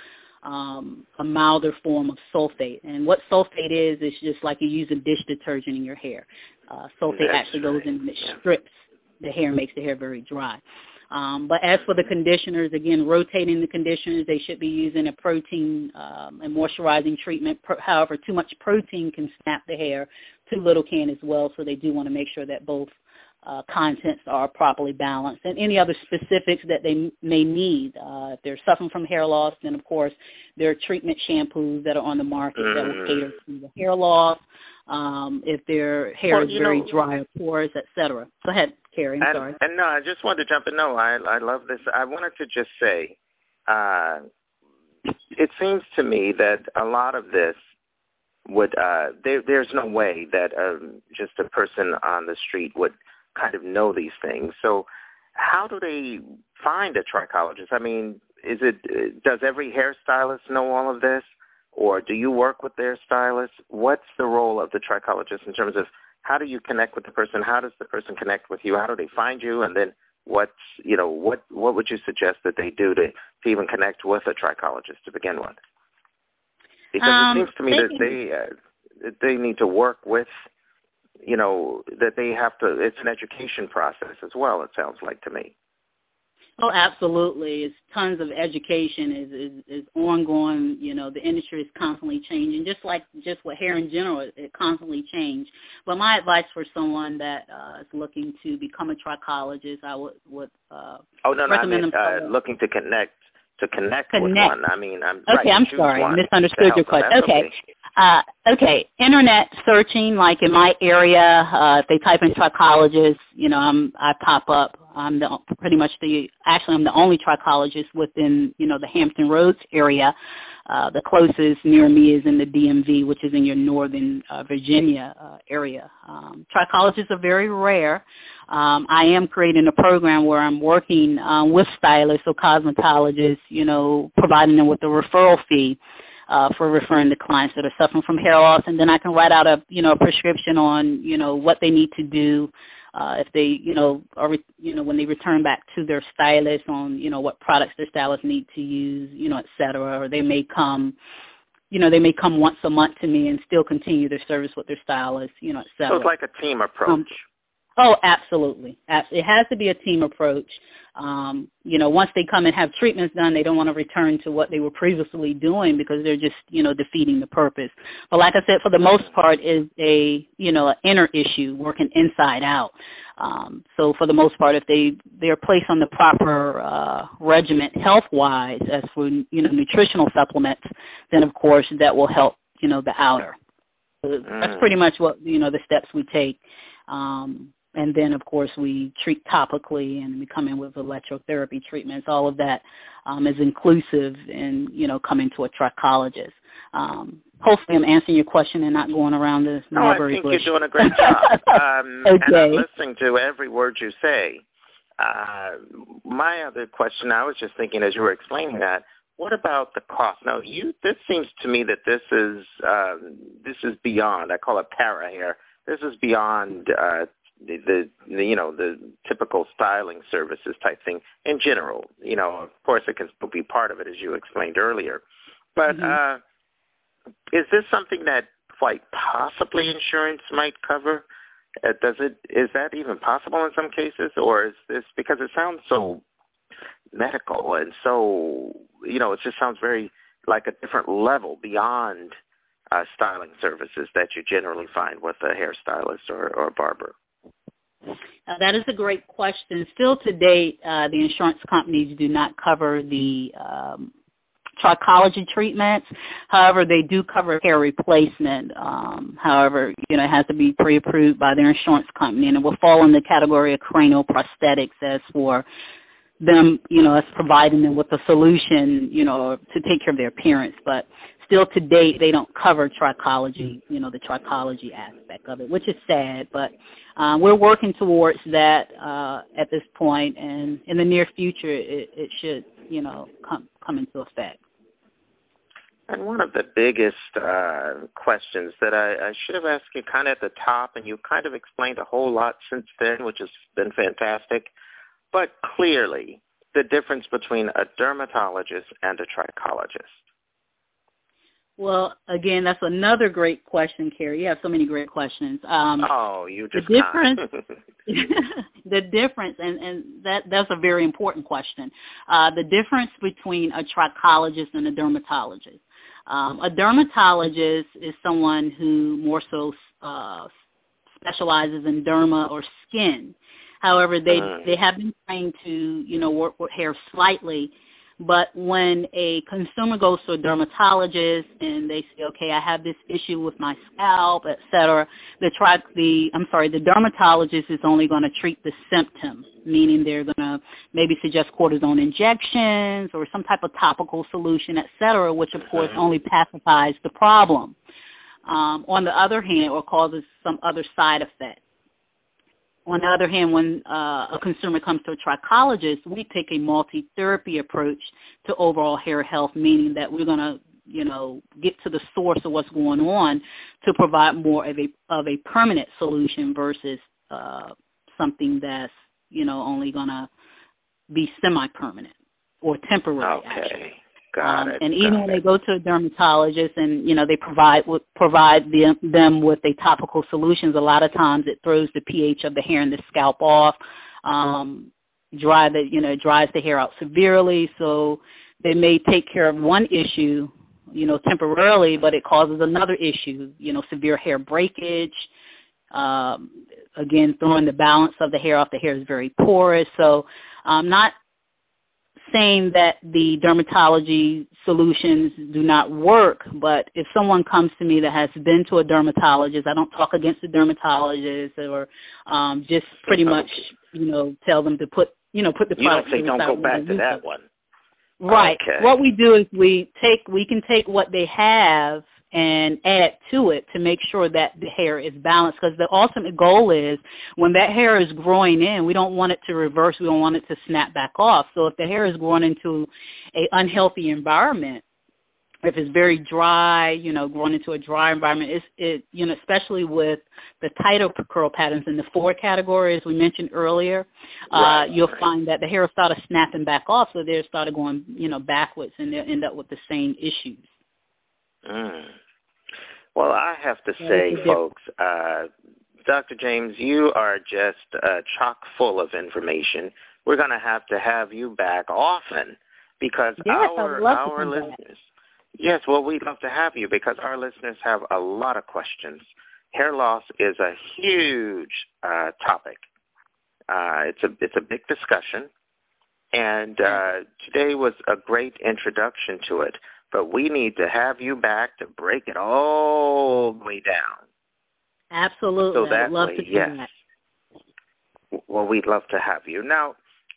a milder form of sulfate. And what sulfate is just like you use a dish detergent in your hair. Sulfate actually goes in and it strips the hair, makes the hair very dry. But as for the conditioners, again, rotating the conditioners, they should be using a protein and moisturizing treatment. However, too much protein can snap the hair. Too little can as well, so they do want to make sure that both contents are properly balanced. And any other specifics that they may need. If they're suffering from hair loss, then, of course, there are treatment shampoos that are on the market that will cater to the hair loss. if their hair is very dry or porous, etc. Go ahead, Carrie. I'm sorry. And no, I just wanted to jump in. No, I love this. I wanted to just say, it seems to me that a lot of this would there's no way that just a person on the street would kind of know these things. So how do they find a trichologist? I mean, does every hairstylist know all of this, or do you work with their stylists? What's the role of the trichologist in terms of how do you connect with the person? How does the person connect with you? How do they find you? And then what would you suggest that they do to even connect with a trichologist to begin with? Because it seems to me that they need to work with, that they have to, it's an education process as well, it sounds like to me. Oh, absolutely. It's tons of education is ongoing. The industry is constantly changing, just with hair in general, it constantly changes. But my advice for someone that is looking to become a trichologist, I would recommend them looking to connect with one. I mean, I'm sorry. I misunderstood your question. Okay. Internet searching, like in my area, if they type in trichologist, I pop up. I'm the only trichologist within, the Hampton Roads area. The closest near me is in the DMV, which is in your northern Virginia area. Trichologists are very rare. I am creating a program where I'm working with stylists or cosmetologists, providing them with a referral fee for referring to clients that are suffering from hair loss, and then I can write out a prescription on what they need to do if they when they return back to their stylist on what products their stylists need to use, et cetera, or they may come once a month to me and still continue their service with their stylist, et cetera. So it's like a team approach. Oh, absolutely. It has to be a team approach. Once they come and have treatments done, they don't want to return to what they were previously doing because they're just, defeating the purpose. But like I said, for the most part, is an inner issue, working inside out. So for the most part, if they're placed on the proper regimen health-wise, as for, nutritional supplements, then of course that will help, the outer. So that's pretty much what, the steps we take. And then, of course, we treat topically and we come in with electrotherapy treatments. All of that is inclusive in, coming to a trichologist. Hopefully I'm answering your question and not going around this mulberry bush. No, I think you're doing a great job. Okay. And I'm listening to every word you say. My other question, I was just thinking as you were explaining that, what about the cost? Now, this seems to me that this is beyond, I call it para hair. This is beyond the typical styling services type thing in general. Of course it can still be part of it as you explained earlier. But is this something that quite possibly insurance might cover? Is that even possible in some cases? Or is this, because it sounds so medical and so, it just sounds very like a different level beyond styling services that you generally find with a hairstylist or a barber? That is a great question. Still to date, the insurance companies do not cover the trichology treatments. However, they do cover hair replacement. However, it has to be pre-approved by their insurance company, and it will fall in the category of cranial prosthetics as for them, as providing them with a solution, to take care of their appearance. But still to date, they don't cover trichology, the trichology aspect of it, which is sad. But we're working towards that at this point, and in the near future, it should, come into effect. And one of the biggest questions that I should have asked you kind of at the top, and you kind of explained a whole lot since then, which has been fantastic, but clearly the difference between a dermatologist and a trichologist. Well, again, that's another great question, Carrie. You have so many great questions. You just the difference, the difference, and that's a very important question. The difference between a trichologist and a dermatologist. A dermatologist is someone who more so specializes in derma or skin. However, they have been trained to, work with hair slightly, But when a consumer goes to a dermatologist and they say, okay, I have this issue with my scalp, et cetera, the dermatologist is only going to treat the symptom, meaning they're going to maybe suggest cortisone injections or some type of topical solution, et cetera, which, of course, only pacifies the problem. On the other hand, or causes some other side effect. On the other hand, when a consumer comes to a trichologist, we take a multi-therapy approach to overall hair health, meaning that we're going to, get to the source of what's going on to provide more of a permanent solution versus something that's, only going to be semi-permanent or temporary, actually. Got it. And even when they go to a dermatologist and, they provide them with a topical solutions, a lot of times it throws the pH of the hair and the scalp off, dries the hair out severely. So they may take care of one issue, temporarily, but it causes another issue, severe hair breakage. Again, throwing the balance of the hair off. The hair is very porous. So not saying that the dermatology solutions do not work, but if someone comes to me that has been to a dermatologist, I don't talk against the dermatologist or just pretty much, tell them to put the product. You don't say don't go back to that one. Right. Okay. What we do is we can take what they have and add to it to make sure that the hair is balanced, because the ultimate goal is when that hair is growing in, we don't want it to reverse. We don't want it to snap back off. So if the hair is growing into an unhealthy environment, if it's very dry, growing into a dry environment, especially with the tighter curl patterns in the 4 categories we mentioned earlier, you'll find that the hair will start snapping back off, so they'll start going, backwards, and they'll end up with the same issues. Well, I have to say, folks, Dr. James, you are just chock full of information. We're going to have you back often because our listeners. Yes, well, we'd love to have you because our listeners have a lot of questions. Hair loss is a huge topic. It's a big discussion, and today was a great introduction to it. But we need to have you back to break it all the way down. Absolutely. So I'd love to do that. Well, we'd love to have you. Now,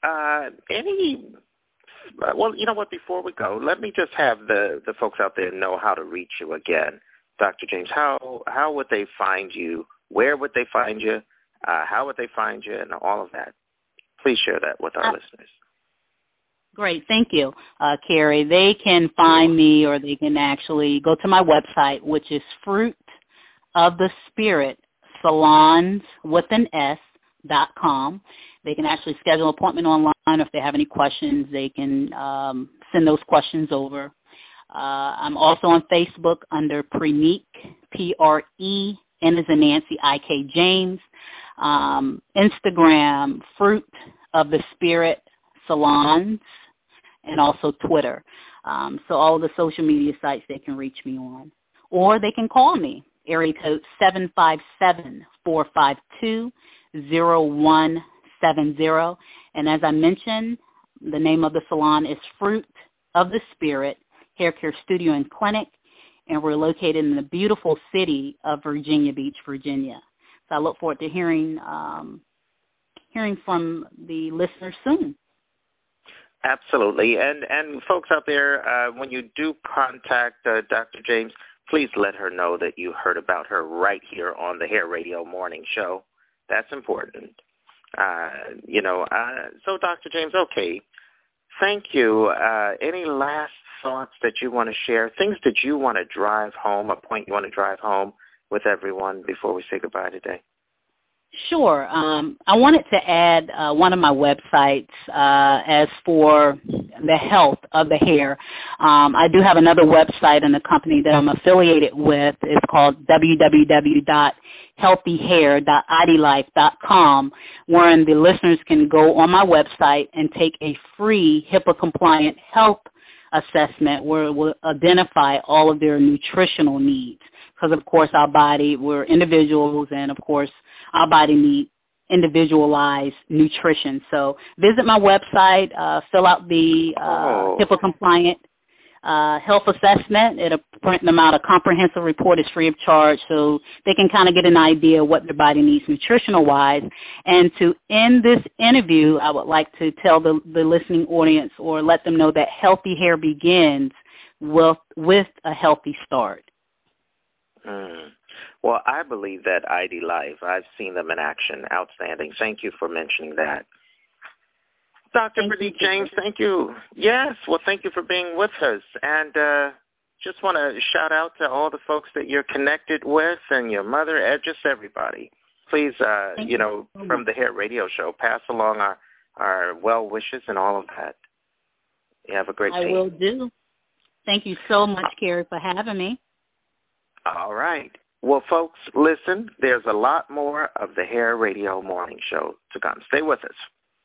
before we go, let me just have the folks out there know how to reach you again. Dr. James, how would they find you? Where would they find you? How would they find you? And all of that. Please share that with our listeners. Great. Thank you, Carrie. They can find me, or they can actually go to my website, which is Fruit of the Spirit Salons with an S.com. They can actually schedule an appointment online. If they have any questions, they can send those questions over. I'm also on Facebook under Prenique, P-R-E, N as in Nancy, I-K James. Instagram, Fruit of the Spirit Salons, and also Twitter. So all of the social media sites they can reach me on. Or they can call me, area code 757-452-0170. And as I mentioned, the name of the salon is Fruit of the Spirit Hair Care Studio and Clinic, and we're located in the beautiful city of Virginia Beach, Virginia. So I look forward to hearing from the listeners soon. Absolutely. And folks out there, when you do contact Dr. James, please let her know that you heard about her right here on the Hair Radio Morning Show. That's important. So Dr. James, okay, thank you. Any last thoughts that you want to share, things that you want to drive home, a point you want to drive home with everyone before we say goodbye today? Sure. I wanted to add one of my websites as for the health of the hair. I do have another website in the company that I'm affiliated with. It's called www.healthyhair.idlife.com, wherein the listeners can go on my website and take a free HIPAA-compliant health assessment where it will identify all of their nutritional needs. Because, of course, our body, we're individuals, and, of course, our body needs individualized nutrition. So visit my website, fill out the HIPAA-compliant health assessment. It'll print them out. A comprehensive report is free of charge, so they can kind of get an idea of what their body needs nutritional-wise. And to end this interview, I would like to tell the listening audience or let them know that healthy hair begins with a healthy start. Well, I believe that ID Life. I've seen them in action. Outstanding. Thank you for mentioning that. Dr. Praneek James, thank you. Yes, well, thank you for being with us. And just want to shout out to all the folks that you're connected with and your mother, just everybody. Please, from the Hair Radio Show, pass along our well wishes and all of that. You have a great day. I will do. Thank you so much, Carrie, for having me. All right. Well, folks, listen, there's a lot more of the Hair Radio Morning Show to come. Stay with us.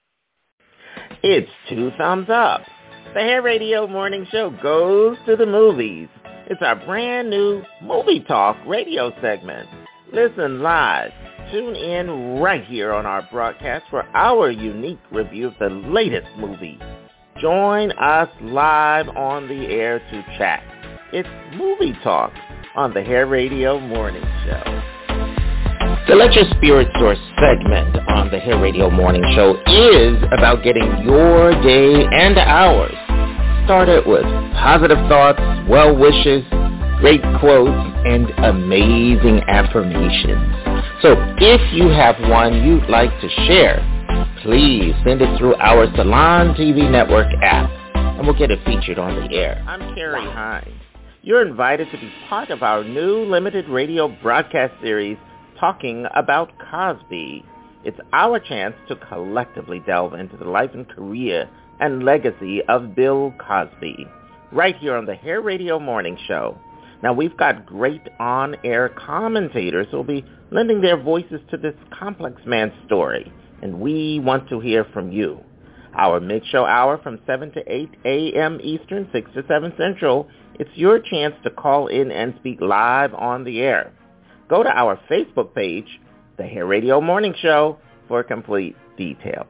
It's 2 thumbs up. The Hair Radio Morning Show goes to the movies. It's our brand new Movie Talk radio segment. Listen live. Tune in right here on our broadcast for our unique review of the latest movie. Join us live on the air to chat. It's Movie Talk on the Hair Radio Morning Show. The Let Your Spirit Source segment on the Hair Radio Morning Show is about getting your day and ours started with positive thoughts, well wishes, great quotes, and amazing affirmations. So if you have one you'd like to share, please send it through our Salon TV Network app, and we'll get it featured on the air. I'm Carrie Hines. You're invited to be part of our new limited radio broadcast series, Talking About Cosby. It's our chance to collectively delve into the life and career and legacy of Bill Cosby, right here on the Hair Radio Morning Show. Now, we've got great on-air commentators who will be lending their voices to this complex man's story, and we want to hear from you. Our mid-show hour from 7 to 8 a.m. Eastern, 6 to 7 Central, it's your chance to call in and speak live on the air. Go to our Facebook page, The Hair Radio Morning Show, for complete details.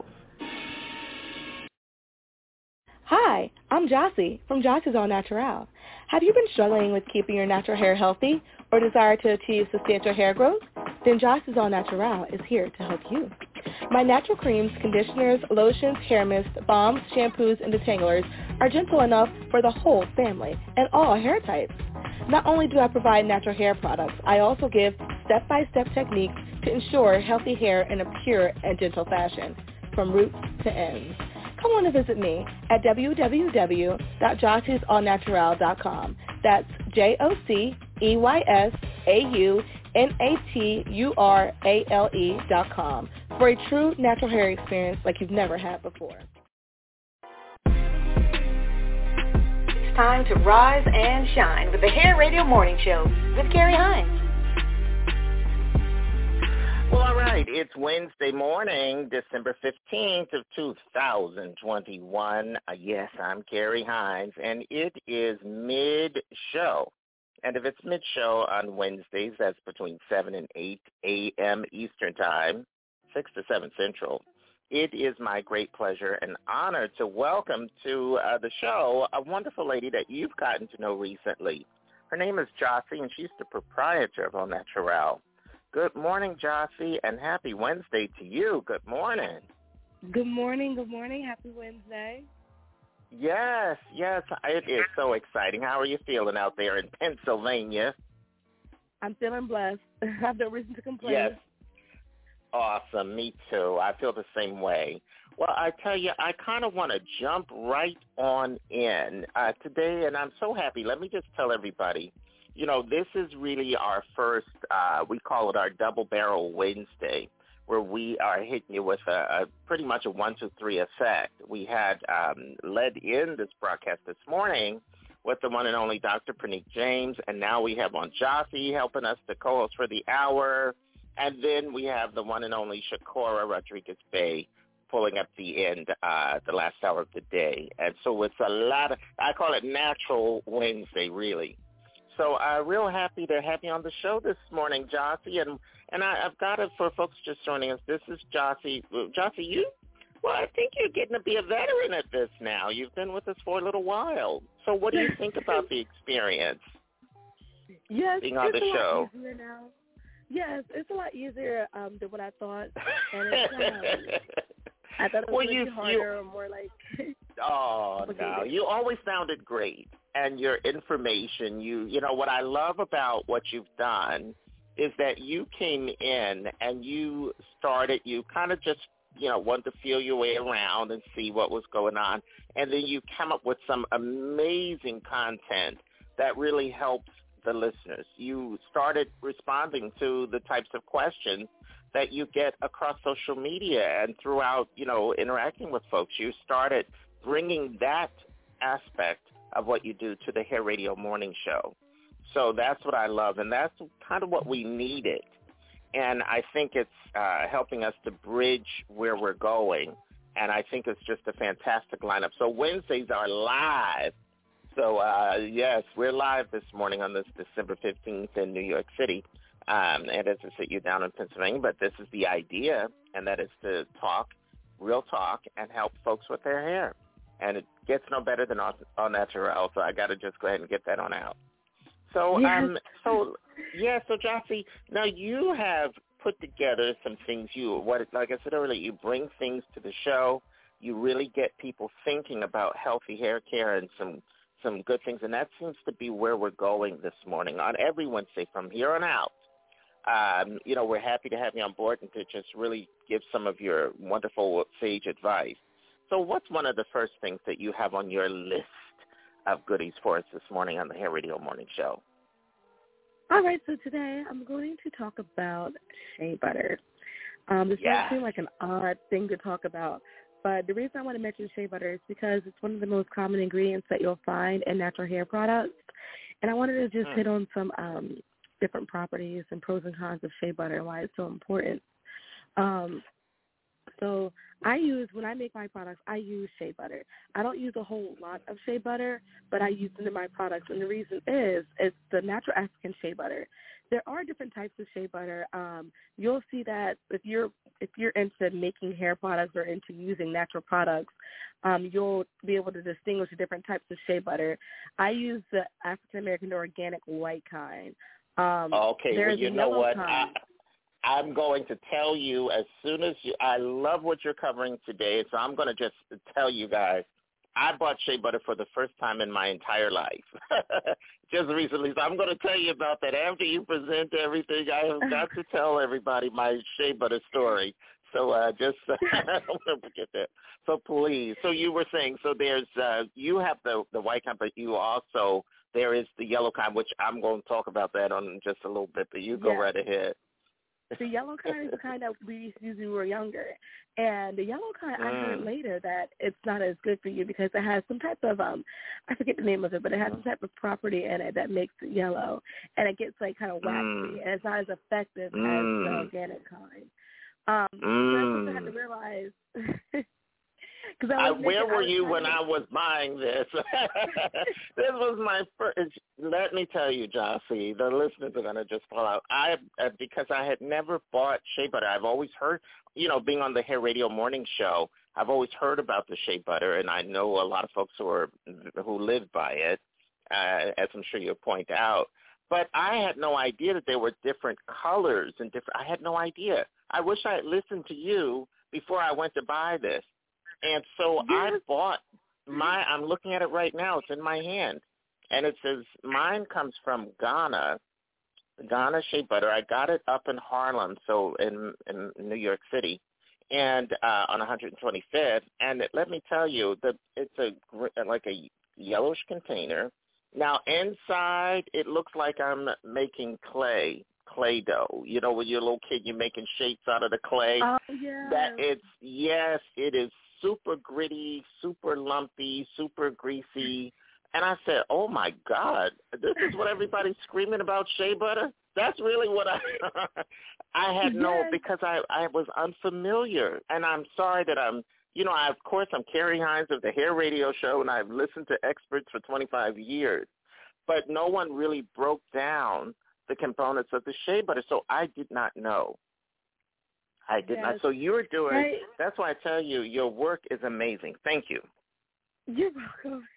Hi, I'm Jossie from Jossie's All Natural. Have you been struggling with keeping your natural hair healthy or desire to achieve substantial hair growth? Then Jossie's All Natural is here to help you. My natural creams, conditioners, lotions, hair mist, balms, shampoos, and detanglers are gentle enough for the whole family and all hair types. Not only do I provide natural hair products, I also give step-by-step techniques to ensure healthy hair in a pure and gentle fashion, from roots to ends. Come on and visit me at www.jossiesallnatural.com. That's JOSSEYSAUNATURALE.com for a true natural hair experience like you've never had before. It's time to rise and shine with the Hair Radio Morning Show with Carrie Hines. Well, all right, it's Wednesday morning, December 15th of 2021. Yes, I'm Carrie Hines, and it is mid-show. And if it's mid-show on Wednesdays, that's between 7 and 8 a.m. Eastern Time, 6 to 7 Central. It is my great pleasure and honor to welcome to the show a wonderful lady that you've gotten to know recently. Her name is Jossie, and she's the proprietor of All Natural. Good morning, Jossie, and happy Wednesday to you. Good morning. Good morning. Good morning. Happy Wednesday. Yes, it is so exciting. How are you feeling out there in Pennsylvania? I'm feeling blessed. I have no reason to complain. Yes. Awesome. Me too. I feel the same way. Well, I tell you, I kind of want to jump right on in today, and I'm so happy. Let me just tell everybody, this is really our first, we call it our Double Barrel Wednesday, where we are hitting you with a pretty much a 1, 2, 3 effect. We had led in this broadcast this morning with the one and only Dr. Praneek James, and now we have on Jossie helping us to co-host for the hour, and then we have the one and only Shakora Rodriguez-Bay pulling up the end, the last hour of the day. And so it's a lot of, I call it Natural Wednesday, really. So real happy to have you on the show this morning, Jossie. And I've got it for folks just joining us. This is Jossie. Jossie, I think you're getting to be a veteran at this now. You've been with us for a little while. So what do you think about the experience? Yes, being on the show. Easier now. Yes, it's a lot easier than what I thought. And it's, I thought it was going to be harder or more like... Oh, no. You always sounded great. And your information, you know, what I love about what you've done is that you came in and you kind of just, you know, wanted to feel your way around and see what was going on. And then you come up with some amazing content that really helps the listeners. You started responding to the types of questions that you get across social media and throughout, you know, interacting with folks. You started bringing that aspect of what you do to the Hair Radio Morning Show. So that's what I love, and that's kind of what we needed. And I think it's helping us to bridge where we're going, and I think it's just a fantastic lineup. So Wednesdays are live. So, yes, we're live this morning on this December 15th in New York City. And as I said, you're down in Pennsylvania, but this is the idea, and that is to talk, real talk, and help folks with their hair. And it gets no better than Au Naturel, so I got to just go ahead and get that on out. So, so Jossie, now you have put together some things. Like I said earlier, you bring things to the show. You really get people thinking about healthy hair care and some good things, and that seems to be where we're going this morning on every Wednesday from here on out. You know, we're happy to have you on board and to just really give some of your wonderful sage advice. So what's one of the first things that you have on your list of goodies for us this morning on the Hair Radio Morning Show? All right, so today I'm going to talk about shea butter. This might seem like an odd thing to talk about, but the reason I want to mention shea butter is because it's one of the most common ingredients that you'll find in natural hair products. And I wanted to just hit on some different properties and pros and cons of shea butter and why it's so important. So when I make my products, I use shea butter. I don't use a whole lot of shea butter, but I use it in my products. And the reason is it's the natural African shea butter. There are different types of shea butter. You'll see that if you're into making hair products or into using natural products, you'll be able to distinguish the different types of shea butter. I use the African American organic white kind. Okay, well, you know what? I'm going to tell you as soon as I love what you're covering today, so I'm going to just tell you guys, I bought shea butter for the first time in my entire life, just recently. So I'm going to tell you about that after you present everything. I have got to tell everybody my shea butter story. So I don't want to forget that. So please. So you were saying, so there's you have the white kind, but you also there is the yellow kind, which I'm going to talk about that on just a little bit. But you go right ahead. The yellow kind is the kind that we used when we were younger. And the yellow kind, I heard later that it's not as good for you because it has some type of, I forget the name of it, but it has some type of property in it that makes it yellow. And it gets like kind of waxy. And it's not as effective as the organic kind. So that's what I had to realize. Where were you when I was buying this? This was my first. Let me tell you, Jossie, the listeners are going to just fall out. Because I had never bought shea butter. I've always heard, you know, being on the Hair Radio Morning Show, I've always heard about the shea butter, and I know a lot of folks who live by it, as I'm sure you'll point out. But I had no idea that there were different colors and different. I had no idea. I wish I had listened to you before I went to buy this. And so I bought I'm looking at it right now. It's in my hand. And it says mine comes from Ghana shea butter. I got it up in Harlem, so in New York City, and on 125th. And let me tell you, it's like a yellowish container. Now, inside, it looks like I'm making clay dough. You know, when you're a little kid, you're making shapes out of the clay. Oh, yeah. It is super gritty, super lumpy, super greasy. And I said, oh, my God, this is what everybody's screaming about shea butter? That's really what I had because I was unfamiliar. And I'm sorry that I'm Carrie Hines of the Hair Radio Show, and I've listened to experts for 25 years. but no one really broke down the components of the shea butter, so I did not know. I did not. So you're doing, that's why I tell you, your work is amazing. Thank you. You're welcome.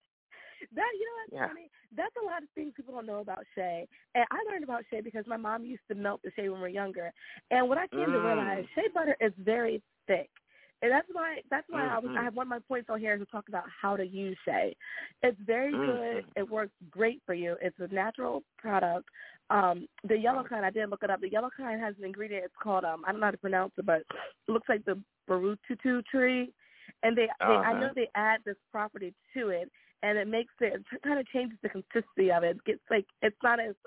Funny? That's a lot of things people don't know about shea. And I learned about shea because my mom used to melt the shea when we were younger. And what I came to realize, shea butter is very thick. And that's why I have one of my points on here to talk about how to use shea. It's very good. It works great for you. It's a natural product. The yellow kind, I did look it up. The yellow kind has an ingredient. It's called, I don't know how to pronounce it, but it looks like the barututu tree. And I know they add this property to it, and it makes it kind of changes the consistency of it. It's not as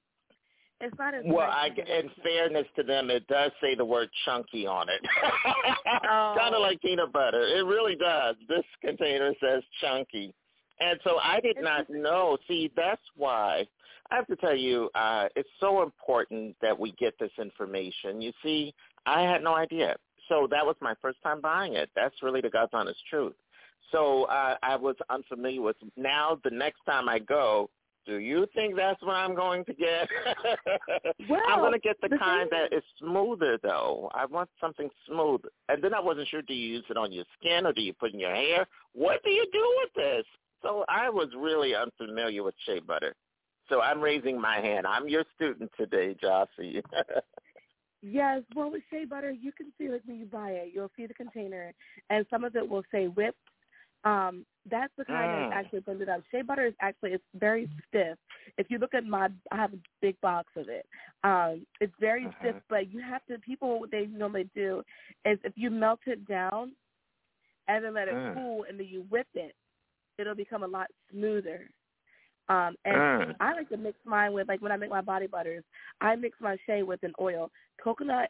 well. In fairness to them, it does say the word chunky on it. Kind of like peanut butter. It really does. This container says chunky, and so I did not know. See, that's why I have to tell you, it's so important that we get this information. You see, I had no idea. So that was my first time buying it. That's really the God's honest truth. So I was unfamiliar with. Now, the next time I go, do you think that's what I'm going to get? Well, I'm going to get the kind that is smoother, though. I want something smooth. And then I wasn't sure, do you use it on your skin or do you put in your hair? What do you do with this? So I was really unfamiliar with shea butter. So I'm raising my hand. I'm your student today, Jossie. Yes, well, with shea butter, you can see it when you buy it. You'll see the container, and some of it will say whipped. That's the kind that's actually blended up. Shea butter is actually, it's very stiff. If you look at I have a big box of it. It's very stiff, but you have to, what they normally do is if you melt it down and then let it cool and then you whip it, it'll become a lot smoother. And I like to mix mine with, like when I make my body butters, I mix my shea with an oil. Coconut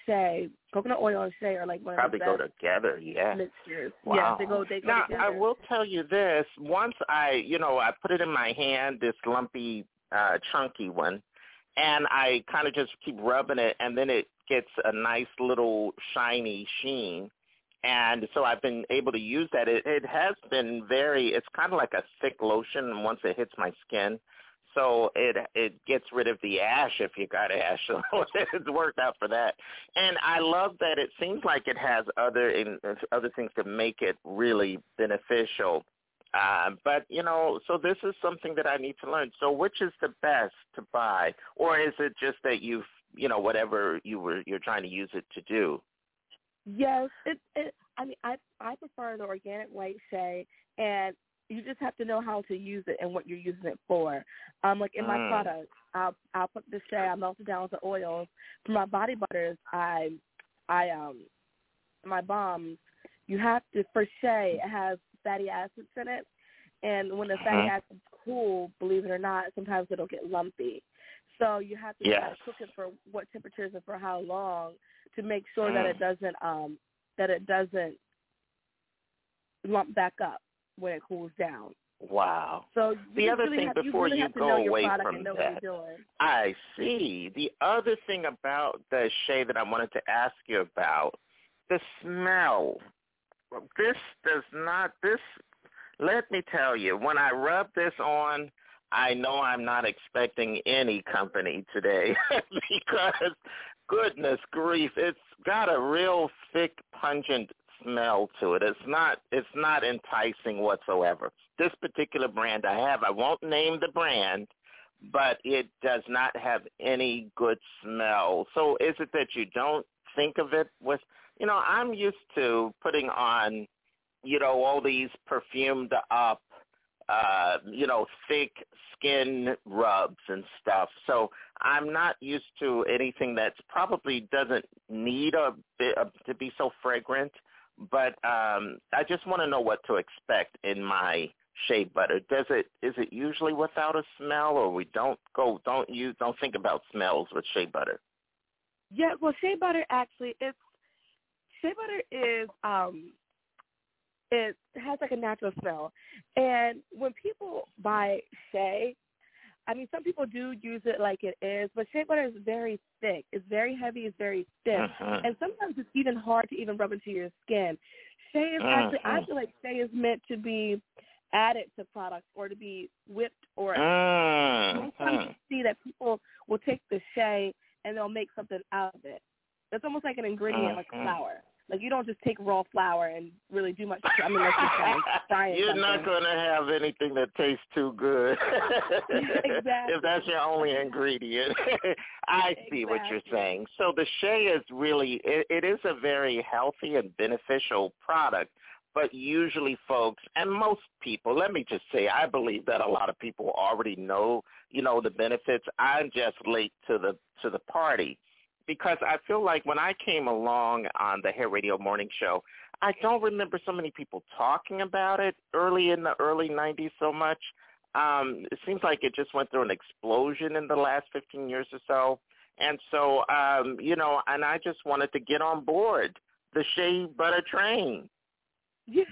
oil and shea are like one of the best. Probably go together, yeah. Mixtures. Wow. Yeah, they go now, together. I will tell you this. Once I put it in my hand, this lumpy, chunky one, and I kind of just keep rubbing it, and then it gets a nice little shiny sheen. And so I've been able to use that. It has been it's kind of like a thick lotion once it hits my skin. So it gets rid of the ash if you got ash. So it's worked out for that. And I love that it seems like it has other things to make it really beneficial. But, so this is something that I need to learn. So which is the best to buy? Or is it just that whatever you're trying to use it to do? Yes, I prefer the organic white shea, and you just have to know how to use it and what you're using it for. Like in my products, I'll put the shea, I melt it down with the oils. For my body butters, my bombs, you have to, for shea, it has fatty acids in it, and when the fatty acids cool, believe it or not, sometimes it'll get lumpy. So you have to cook it for what temperatures and for how long to make sure that it doesn't lump back up when it cools down. Wow. So the other thing before you go away from that, I see. The other thing about the shea that I wanted to ask you about, the smell. Let me tell you, when I rub this on, I know I'm not expecting any company today because, goodness grief, it's got a real thick, pungent smell to it. It's not enticing whatsoever. This particular brand I won't name the brand, but it does not have any good smell. So is it that you don't think of it with, I'm used to putting on, all these perfumed up, thick skin rubs and stuff. So I'm not used to anything that's probably doesn't need to be so fragrant. But I just want to know what to expect in my shea butter. Is it usually without a smell, or we don't think about smells with shea butter? Yeah, well, shea butter actually is it has like a natural smell. And when people buy shea, some people do use it like it is, but shea butter is very thick. It's very heavy. It's very stiff. And sometimes it's even hard to even rub into your skin. Shea is actually, I feel like shea is meant to be added to products or to be whipped or sometimes you see that people will take the shea and they'll make something out of it. It's almost like an ingredient like flour. Like you don't just take raw flour and really do much. I mean, that's just science. You're not going to have anything that tastes too good. Exactly. If that's your only ingredient. I see what you're saying. So the shea is really, it is a very healthy and beneficial product. But usually folks, and most people, let me just say, I believe that a lot of people already know, the benefits. I'm just late to the party. Because I feel like when I came along on the Hair Radio Morning Show, I don't remember so many people talking about it in the early 90s so much. It seems like it just went through an explosion in the last 15 years or so. And so, and I just wanted to get on board the shea butter train. Yes.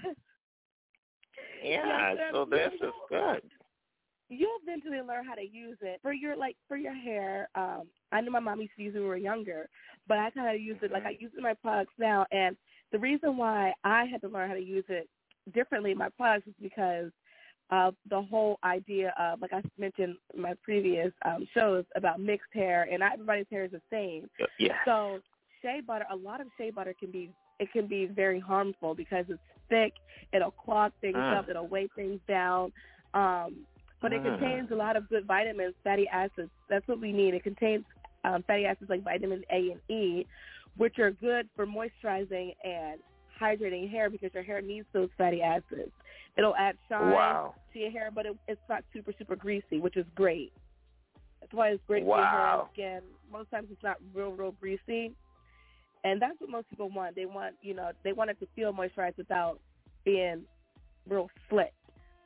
Yeah, so this is good. You'll eventually learn how to use it for your hair. I know my mom used to use it when we were younger, but I kind of use it I use it in my products now. And the reason why I had to learn how to use it differently in my products is because of the whole idea of, like I mentioned in my previous shows about mixed hair, and not everybody's hair is the same. Yeah. So shea butter, a lot of shea butter can be very harmful because it's thick. It'll clog things up. It'll weigh things down. But it contains a lot of good vitamins, fatty acids. That's what we need. It contains fatty acids like vitamin A and E, which are good for moisturizing and hydrating hair because your hair needs those fatty acids. It'll add shine to your hair, but it's not super, super greasy, which is great. That's why it's great for your hair and skin. Most times it's not real, real greasy. And that's what most people want. They want, they want it to feel moisturized without being real slick.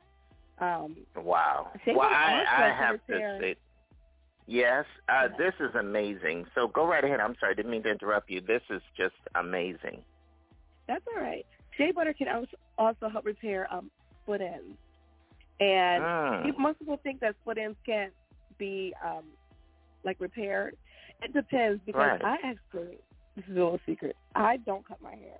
Wow. Well, I have to say, yes, this is amazing. So go right ahead. I'm sorry, didn't mean to interrupt you. This is just amazing. That's all right. Shea butter can also help repair split ends. And most people think that split ends can't be, repaired. It depends because I actually, this is a little secret, I don't cut my hair.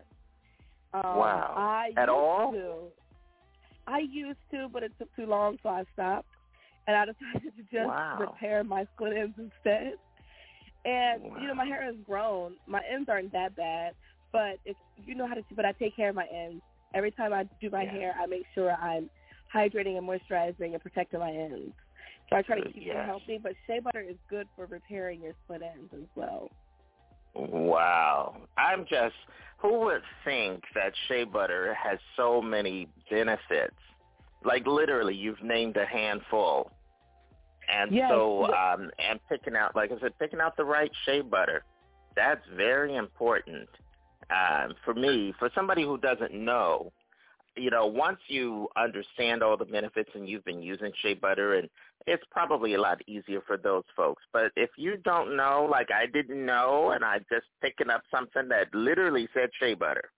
At all? I used to, but it took too long, so I stopped. And I decided to just repair my split ends instead. And, my hair has grown. My ends aren't that bad. But if you know how to, but I take care of my ends. Every time I do my hair, I make sure I'm hydrating and moisturizing and protecting my ends. So I try to keep them healthy. But shea butter is good for repairing your split ends as well. Wow. Who would think that shea butter has so many benefits? Like literally, you've named a handful. And and picking out, like I said, picking out the right shea butter, that's very important for me. For somebody who doesn't know, once you understand all the benefits and you've been using shea butter, and it's probably a lot easier for those folks. But if you don't know, like I didn't know, and I just picking up something that literally said shea butter,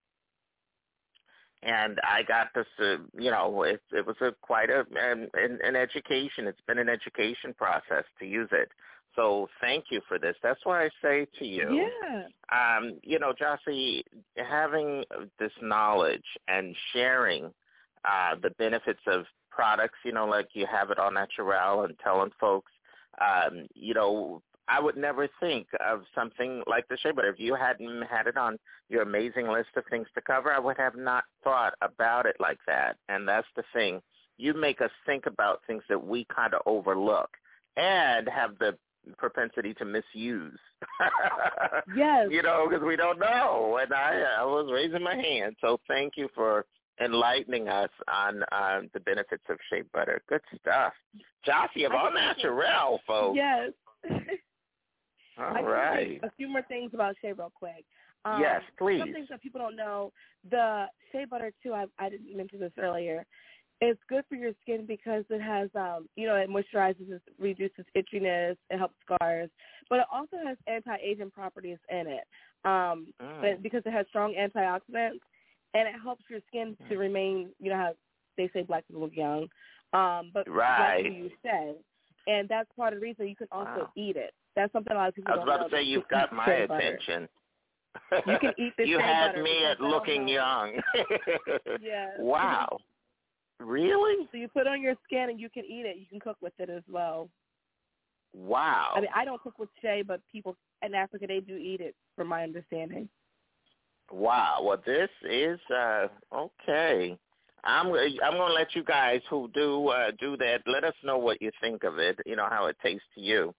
and I got this, it was quite an education. It's been an education process to use it. So thank you for this. That's why I say to you, Josie, having this knowledge and sharing the benefits of products, like you have it on Natural and telling folks, I would never think of something like the shea butter. If you hadn't had it on your amazing list of things to cover, I would have not thought about it like that. And that's the thing. You make us think about things that we kind of overlook and have the propensity to misuse. Yes. Because we don't know. And I was raising my hand. So thank you for enlightening us on the benefits of shea butter. Good stuff. Josie of All Natural, folks. Yes. All right. A few more things about shea real quick. Yes, please. Some things that people don't know. The shea butter, too, I didn't mention this earlier. It's good for your skin because it has, it moisturizes, it reduces itchiness, it helps scars. But it also has anti-aging properties in it but because it has strong antioxidants, and it helps your skin to remain, how they say black people look young, but like you said. And that's part of the reason you can also eat it. That's something a lot of people don't know. I was about to say, you've got my attention. You can eat this. You had me at looking young. Yes. Wow. Really? So you put it on your skin and you can eat it. You can cook with it as well. Wow. I mean, I don't cook with shea, but people in Africa, they do eat it, from my understanding. Wow. Well, this is okay. I'm going to let you guys who do that, let us know what you think of it, how it tastes to you.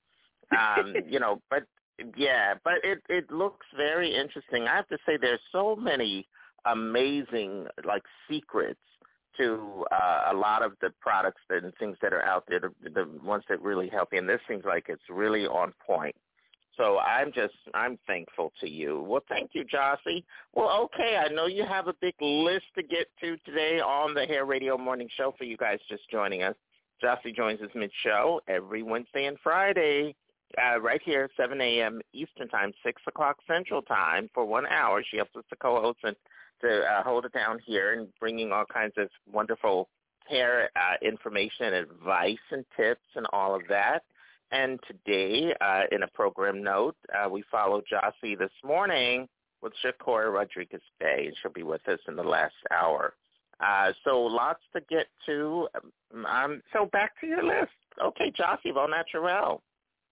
But it looks very interesting. I have to say there's so many amazing, secrets to a lot of the products and things that are out there, the ones that really help you. And this seems like it's really on point. So I'm thankful to you. Well, thank you, Jossie. Well, okay, I know you have a big list to get to today on the Hair Radio Morning Show for you guys just joining us. Jossie joins us mid-show every Wednesday and Friday right here at 7 a.m. Eastern Time, 6 o'clock Central Time for 1 hour. She helps us to co-host and to hold it down here and bringing all kinds of wonderful hair information, advice, and tips and all of that. And today, in a program note, we followed Jossie this morning with Shakora Rodriguez-Bey, and she'll be with us in the last hour. So lots to get to. So back to your list. Okay, Jossie, Au Naturel.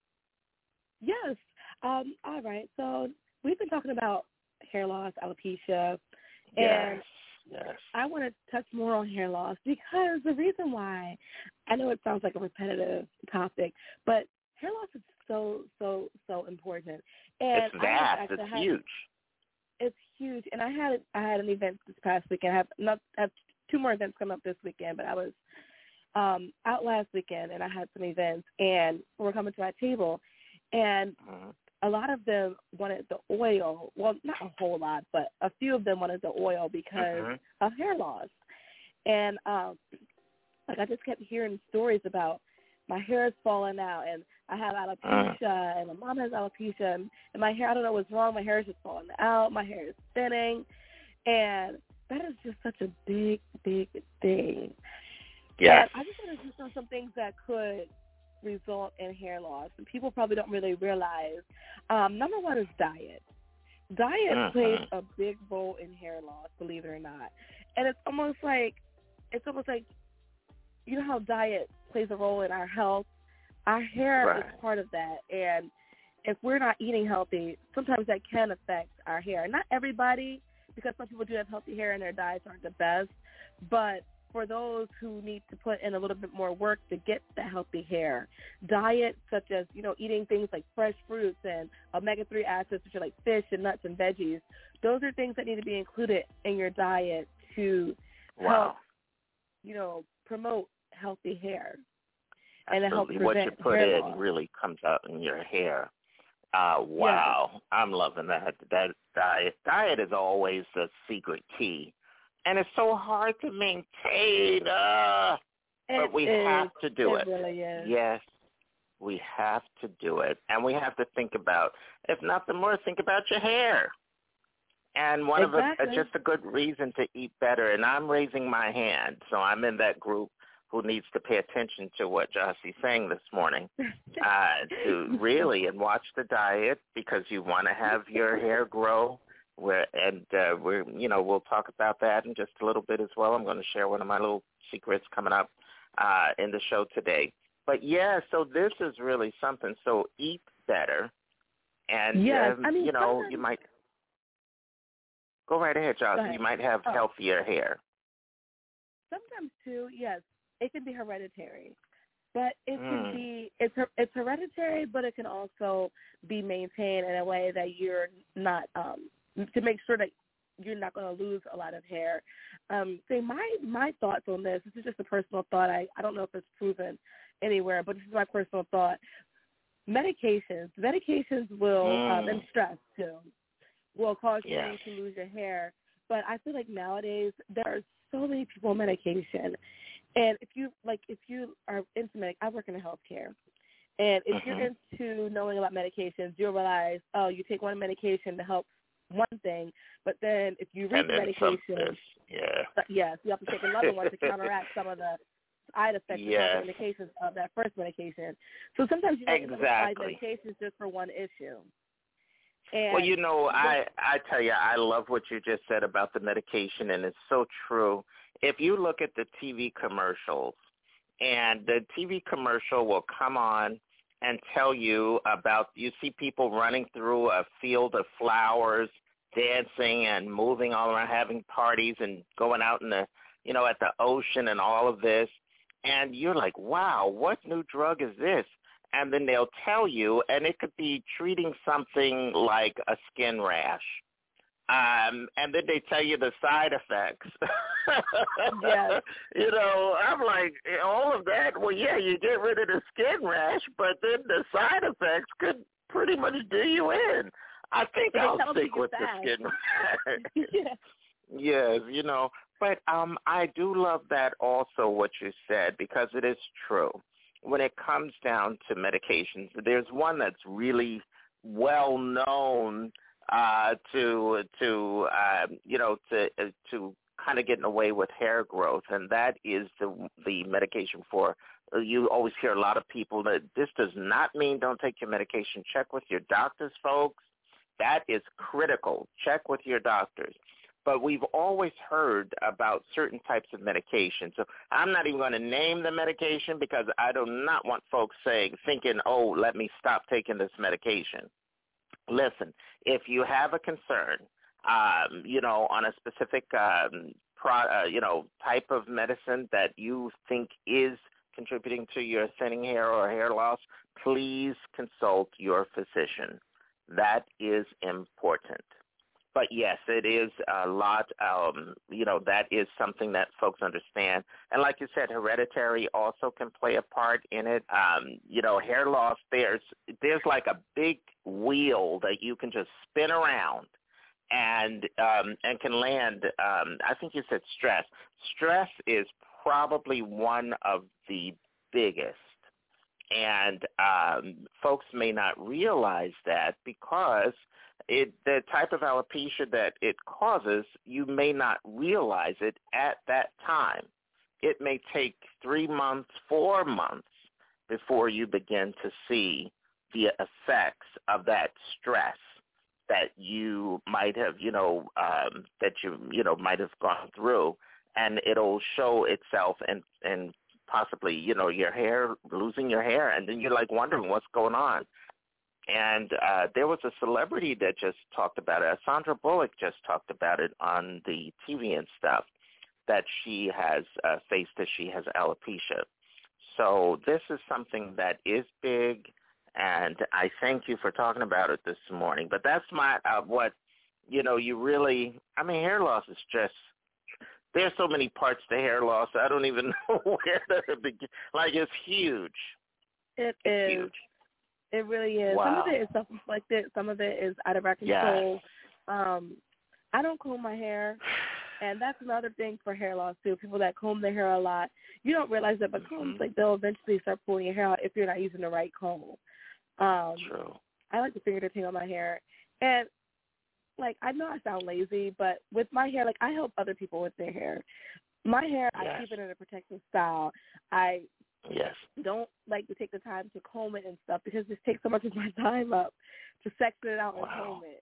Yes. All right. So we've been talking about hair loss, alopecia, and yes. I want to touch more on hair loss because the reason why, I know it sounds like a repetitive topic, but hair loss is so important. And it's vast. It's huge. It's huge. And I had an event this past weekend. I have 2 more events coming up this weekend, but I was out last weekend and I had some events and we're coming to our table and a lot of them wanted the oil. Well, not a whole lot, but a few of them wanted the oil because of hair loss. And I just kept hearing stories about my hair is falling out and I have alopecia and my mom has alopecia and my hair, I don't know what's wrong. My hair is just falling out. My hair is thinning. And that is just such a big, big thing. Yeah. I just want to do some things that could result in hair loss, and people probably don't really realize. Number one is diet. Diet plays a big role in hair loss, believe it or not. And it's almost like you know how diet plays a role in our health. Our hair is part of that, and if we're not eating healthy, sometimes that can affect our hair. Not everybody, because some people do have healthy hair and their diets aren't the best, but for those who need to put in a little bit more work to get the healthy hair, diet such as, eating things like fresh fruits and omega-3 acids, which are like fish and nuts and veggies, those are things that need to be included in your diet to help, promote healthy hair. And to help prevent what you put hair in loss. really comes out in your hair. Wow. Yeah. I'm loving that diet. Diet is always the secret key. And it's so hard to maintain. But we have to do it. It really is. Yes, we have to do it. And we have to think about, if nothing more, think about your hair. And one of just a good reason to eat better. And I'm raising my hand, so I'm in that group who needs to pay attention to what Jossie's saying this morning, to really and watch the diet because you want to have your hair grow. We'll talk about that in just a little bit as well. I'm going to share one of my little secrets coming up in the show today. But so this is really something. So eat better, and you might go right ahead, Jossie. You might have healthier hair. Sometimes too, yes, it can be hereditary, but it can be it's hereditary, but it can also be maintained in a way that you're not. To make sure that you're not going to lose a lot of hair. My thoughts on this is just a personal thought. I don't know if it's proven anywhere, but this is my personal thought. Medications will, and stress too, will cause you to lose your hair. But I feel like nowadays there are so many people on medication. And if you are into I work in healthcare. And if you're into knowing about medications, you'll realize, you take one medication to help one thing, but then if you read the medication, you have to take another one to counteract some of the side effects and indications of that first medication. So sometimes you don't apply medications just for one issue. And I tell you, I love what you just said about the medication, and it's so true. if you look at the TV commercials, and the TV commercial will come on and tell you about, you see people running through a field of flowers, dancing and moving all around, having parties and going out in the, at the ocean and all of this. And you're like, wow, what new drug is this? And then they'll tell you, and it could be treating something like a skin rash. And then they tell you the side effects. Yes. I'm like, all of that, well, yeah, you get rid of the skin rash, but then the side effects could pretty much do you in. I think I'll stick with the skin rash. Yeah. Yes, but I do love that also what you said, because it is true. When it comes down to medications, there's one that's really well known to kind of getting away with hair growth, and that is the medication for. You always hear a lot of people that this does not mean don't take your medication. Check with your doctors, folks. That is critical. Check with your doctors. But we've always heard about certain types of medication. So I'm not even going to name the medication because I do not want folks thinking, oh, let me stop taking this medication. Listen, if you have a concern, on a specific, type of medicine that you think is contributing to your thinning hair or hair loss, please consult your physician. That is important. But yes, it is a lot, that is something that folks understand. And like you said, hereditary also can play a part in it. Hair loss, there's like a big wheel that you can just spin around and can land, I think you said stress. Stress is probably one of the biggest. And folks may not realize that because the type of alopecia that it causes, you may not realize it at that time. It may take 3 months, 4 months before you begin to see the effects of that stress that you might have, might have gone through, and it'll show itself and possibly, your hair, losing your hair, and then you're like wondering what's going on. And there was a celebrity that just talked about it. Sandra Bullock just talked about it on the TV and stuff, that she has faced that she has alopecia. So this is something that is big, and I thank you for talking about it this morning. But that's hair loss is just, there's so many parts to hair loss, I don't even know where to begin. Like, it's huge. It's huge. It really is. Wow. Some of it is self-inflicted. Some of it is out of our control. Yes. I don't comb my hair, and that's another thing for hair loss, too. People that comb their hair a lot, you don't realize that, but combs, they'll eventually start pulling your hair out if you're not using the right comb. True. I like to fingertip on my hair. And, I know I sound lazy, but with my hair, I help other people with their hair. My hair, yes. I keep it in a protective style. I yes. don't like to take the time to comb it and stuff because it takes so much of my time up to section it out and comb it.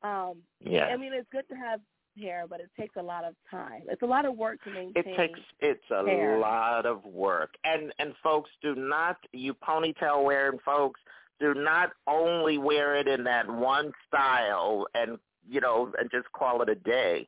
It's good to have hair, but it takes a lot of time. It's a lot of work to maintain. It's a hair. lot of work. And folks, do not, you ponytail wearing folks, do not only wear it in that one style and just call it a day.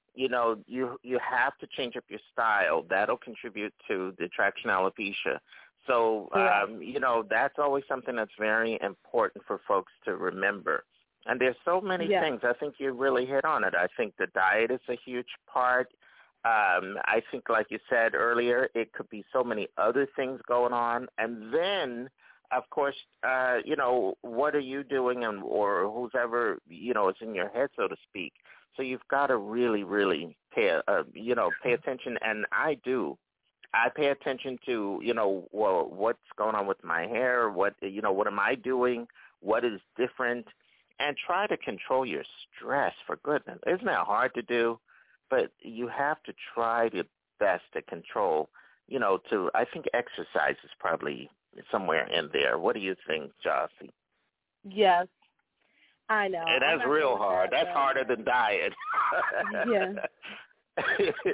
You have to change up your style. That'll contribute to the traction alopecia. So, that's always something that's very important for folks to remember. And there's so many things. I think you really hit on it. I think the diet is a huge part. I think, like you said earlier, it could be so many other things going on. And then, of course, what are you doing or who's ever, is in your head, so to speak. So you've got to really, really pay attention. And I do. I pay attention to, what's going on with my hair, what am I doing, what is different, and try to control your stress, for goodness. Isn't that hard to do? But you have to try your best to control, I think exercise is probably somewhere in there. What do you think, Jossie? Yes, I know. And that's real hard. That's harder than diet. Yeah.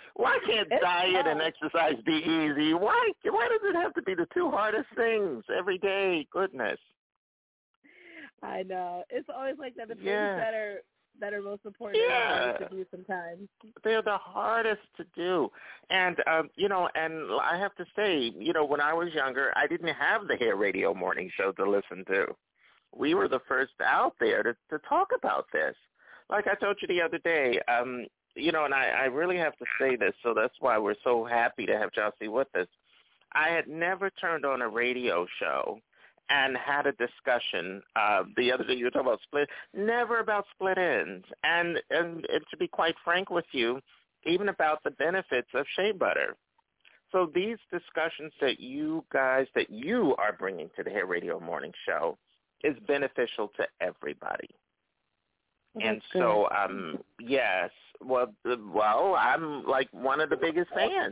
Why can't diet and exercise be easy? Why does it have to be the two hardest things every day? Goodness. I know. It's always like that. The things that are most important are hard to do sometimes. They're the hardest to do. And, and I have to say, when I was younger, I didn't have the Hair Radio Morning Show to listen to. We were the first out there to talk about this. Like I told you the other day, and I really have to say this, so that's why we're so happy to have Josie with us. I had never turned on a radio show and had a discussion. The other day you were talking about never about split ends. And to be quite frank with you, even about the benefits of shea butter. So these discussions that you are bringing to the Hair Radio Morning Show is beneficial to everybody. And so, yes, well, I'm like one of the biggest fans.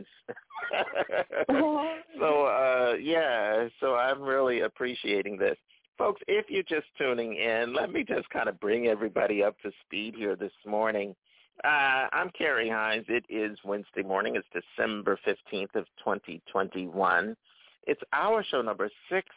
So I'm really appreciating this. Folks, if you're just tuning in, let me just kind of bring everybody up to speed here this morning. I'm Carrie Hines. It is Wednesday morning. It's December 15th of 2021. It's our show number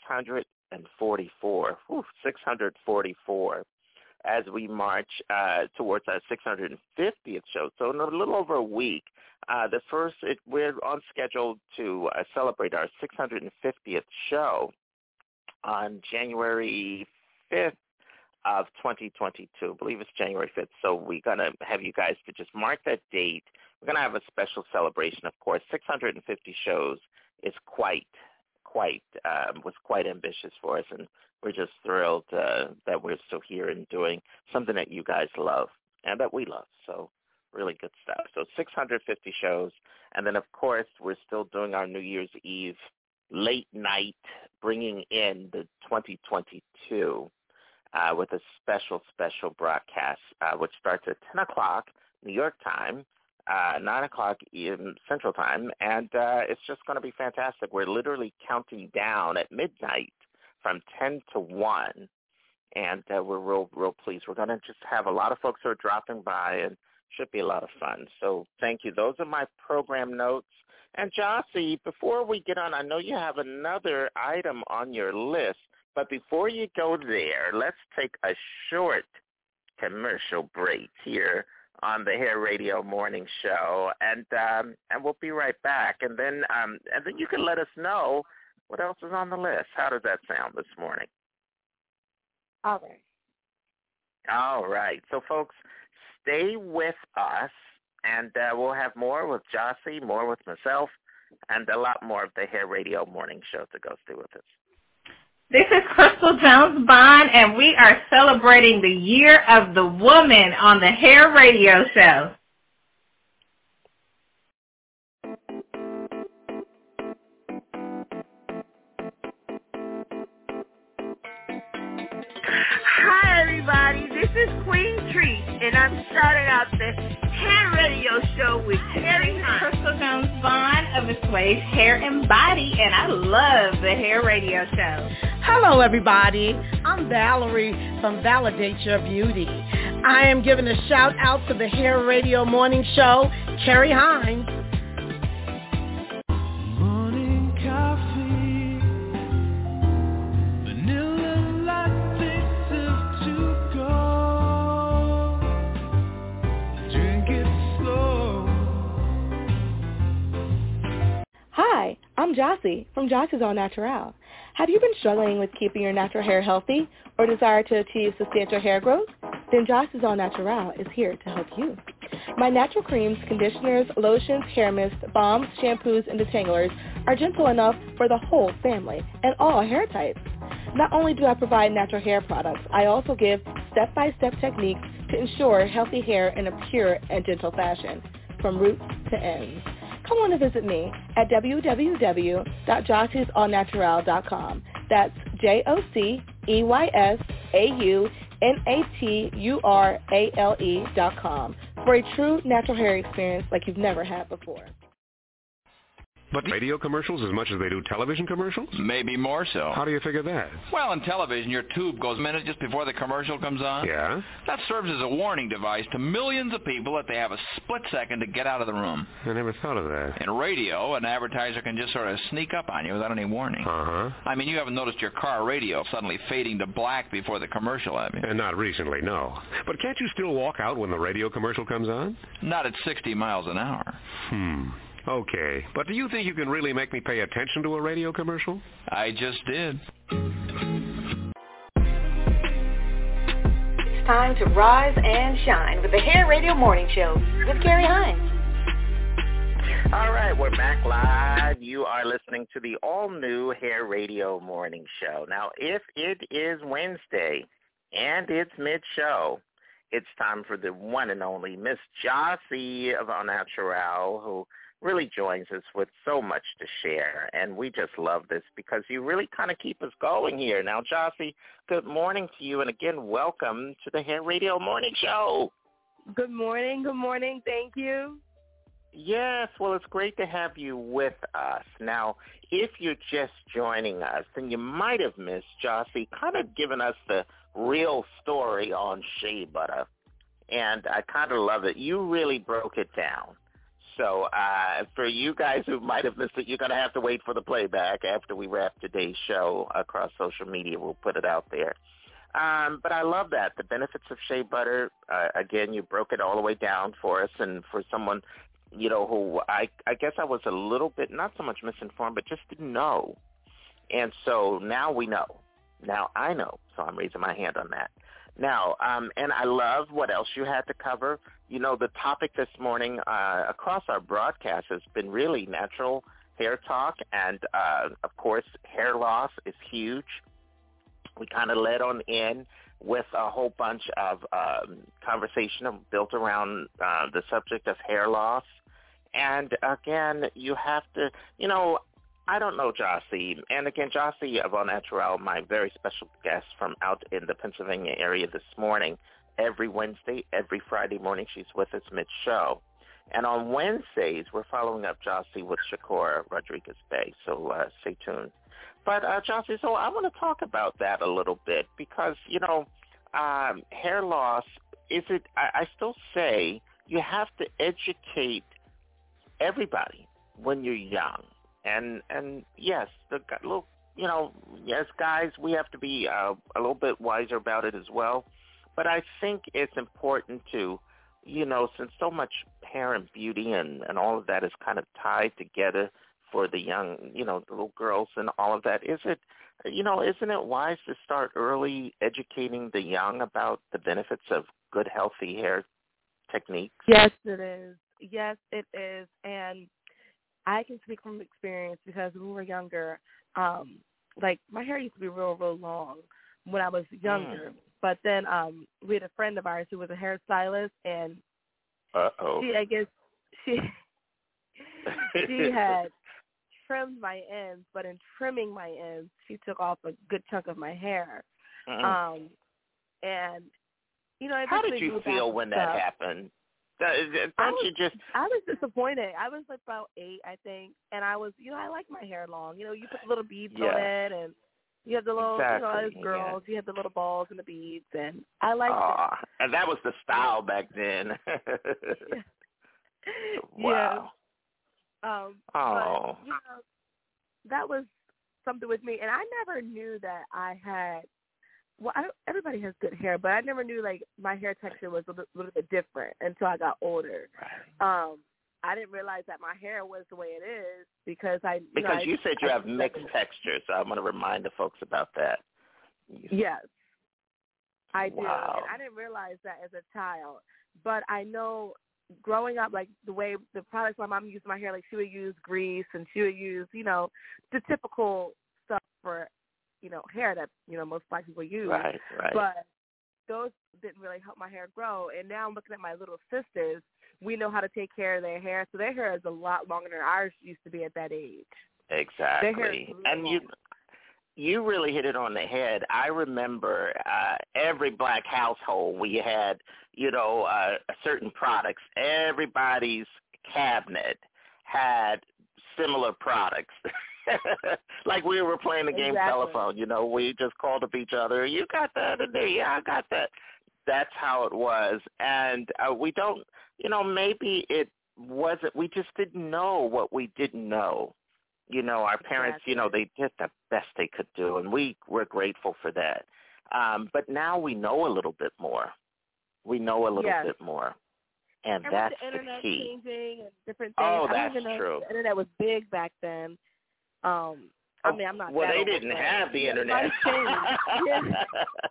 644. 644. As we march towards our 650th show. So in a little over a week, we're on schedule to celebrate our 650th show on January 5th of 2022. I believe it's January 5th. So we're going to have you guys to just mark that date. We're going to have a special celebration, of course. 650 shows is was quite ambitious for us, and we're just thrilled that we're still here and doing something that you guys love and that we love. So really good stuff. So 650 shows. And then, of course, we're still doing our New Year's Eve late night, bringing in the 2022 with a special broadcast, which starts at 10 o'clock New York time, 9 o'clock Central Time, and it's just going to be fantastic. We're literally counting down at midnight from 10 to 1, and we're real pleased. We're going to just have a lot of folks who are dropping by, and should be a lot of fun. So thank you. Those are my program notes. And Josie, before we get on, I know you have another item on your list, but before you go there, let's take a short commercial break here on the Hair Radio Morning Show, and we'll be right back. And then you can let us know what else is on the list. How does that sound this morning? All right. So, folks, stay with us, and we'll have more with Josie, more with myself, and a lot more of the Hair Radio Morning Show to go through with us. This is Crystal Jones-Bond, and we are celebrating the Year of the Woman on the Hair Radio Show. Hi, everybody. This is Queen Treat, and I'm starting out the Hair Radio Show with Carrie Hines. Crystal Jones-Bond of Assuage Hair and Body, and I love the Hair Radio Show. Hello, everybody. I'm Valerie from Validate Your Beauty. I am giving a shout out to the Hair Radio Morning Show, Carrie Hines. Morning coffee, vanilla latte, sip to go. Drink it slow. Hi, I'm Josie from Josie's All Natural. Have you been struggling with keeping your natural hair healthy or desire to achieve substantial hair growth? Then Josie's All Natural is here to help you. My natural creams, conditioners, lotions, hair mist, balms, shampoos, and detanglers are gentle enough for the whole family and all hair types. Not only do I provide natural hair products, I also give step-by-step techniques to ensure healthy hair in a pure and gentle fashion, from roots to ends. Come on and visit me at www.jossiesallnatural.com. That's JOSIEYSAUNATURALE.com for a true natural hair experience like you've never had before. But radio commercials as much as they do television commercials? Maybe more so. How do you figure that? Well, in television, your tube goes a minute just before the commercial comes on. Yeah? That serves as a warning device to millions of people that they have a split second to get out of the room. I never thought of that. In radio, an advertiser can just sort of sneak up on you without any warning. Uh-huh. I mean, you haven't noticed your car radio suddenly fading to black before the commercial, have you? Not recently, no. But can't you still walk out when the radio commercial comes on? Not at 60 miles an hour. Okay. But do you think you can really make me pay attention to a radio commercial? I just did. It's time to rise and shine with the Hair Radio Morning Show with Carrie Hines. All right, we're back live. You are listening to the all-new Hair Radio Morning Show. Now, if it is Wednesday and it's mid-show, it's time for the one and only Miss Jossie of Au Naturel, who really joins us with so much to share, and we just love this because you really kind of keep us going here. Now, Jossie, good morning to you, and again, welcome to the Hair Radio Morning Show. Good morning. Thank you. Yes, well, it's great to have you with us. Now, if you're just joining us, then you might have missed Jossie kind of giving us the real story on shea butter, and I kind of love it. You really broke it down. So for you guys who might have missed it, you're going to have to wait for the playback after we wrap today's show across social media. We'll put it out there. But I love that. The benefits of shea butter, again, you broke it all the way down for us. And for someone, you know, who I guess I was a little bit, not so much misinformed, but just didn't know. And so now we know. Now I know. So I'm raising my hand on that. Now, and I love what else you had to cover. You know, the topic this morning across our broadcast has been really natural hair talk, and, of course, hair loss is huge. We kind of led on in with a whole bunch of conversation built around the subject of hair loss. And, again, you have to, you know, I don't know Jossie. And again, Jossie of Au Naturel, my very special guest from out in the Pennsylvania area this morning. Every Wednesday, every Friday morning, she's with us mid-show. And on Wednesdays, we're following up Jossie with Shakur Rodriguez-Bey, so stay tuned. But Jossie, so I want to talk about that a little bit because, you know, hair loss, I still say you have to educate everybody when you're young. And yes, the little, you know, as guys, we have to be a little bit wiser about it as well. But I think it's important to, you know, since so much hair and beauty and all of that is kind of tied together for the young, you know, the little girls and all of that, isn't it wise to start early educating the young about the benefits of good, healthy hair techniques? Yes, it is. And I can speak from experience because when we were younger, like my hair used to be real, real long when I was younger. But then we had a friend of ours who was a hairstylist, and she had trimmed my ends, but in trimming my ends, she took off a good chunk of my hair. And you know, how did you feel when that happened? I was disappointed. I was like about 8, I think, and I was, you know, I like my hair long. You know, you put the little beads on it, and you have the little, you know, as girls, you have the little balls and the beads, and I like it. And that was the style back then. Wow. But, you know, that was something with me, and I never knew that I had. Well, everybody has good hair, but I never knew, like, my hair texture was a little bit different until I got older. Right. I didn't realize that my hair was the way it is because you said you have mixed texture, so I'm going to remind the folks about that. Yes, I do. Wow. And I didn't realize that as a child, but I know growing up, like, the way the products my mom used my hair, like, she would use grease and she would use, you know, the typical stuff for, you know, hair that, you know, most black people use. Right. But those didn't really help my hair grow. And now I'm looking at my little sisters. We know how to take care of their hair. So their hair is a lot longer than ours used to be at that age. Exactly. Their hair is really and you really hit it on the head. I remember every black household, we had, you know, certain products. Everybody's cabinet had similar products. Like we were playing the game telephone, we just called up each other. You got that in there? Yeah, I got that. That's how it was. And we don't, maybe it wasn't, we just didn't know what we didn't know. Our parents, they did the best they could do, and we were grateful for that. But now we know a little bit more. We know a little bit more. And that's the internet changing and different things. Oh, I that's don't even know true. if the internet was big back then. I mean, I'm not. Well, that they old, didn't have the internet. Yeah.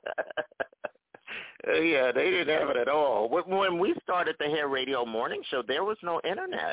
Yeah, they didn't have it at all. When we started the Hair Radio Morning Show, there was no internet.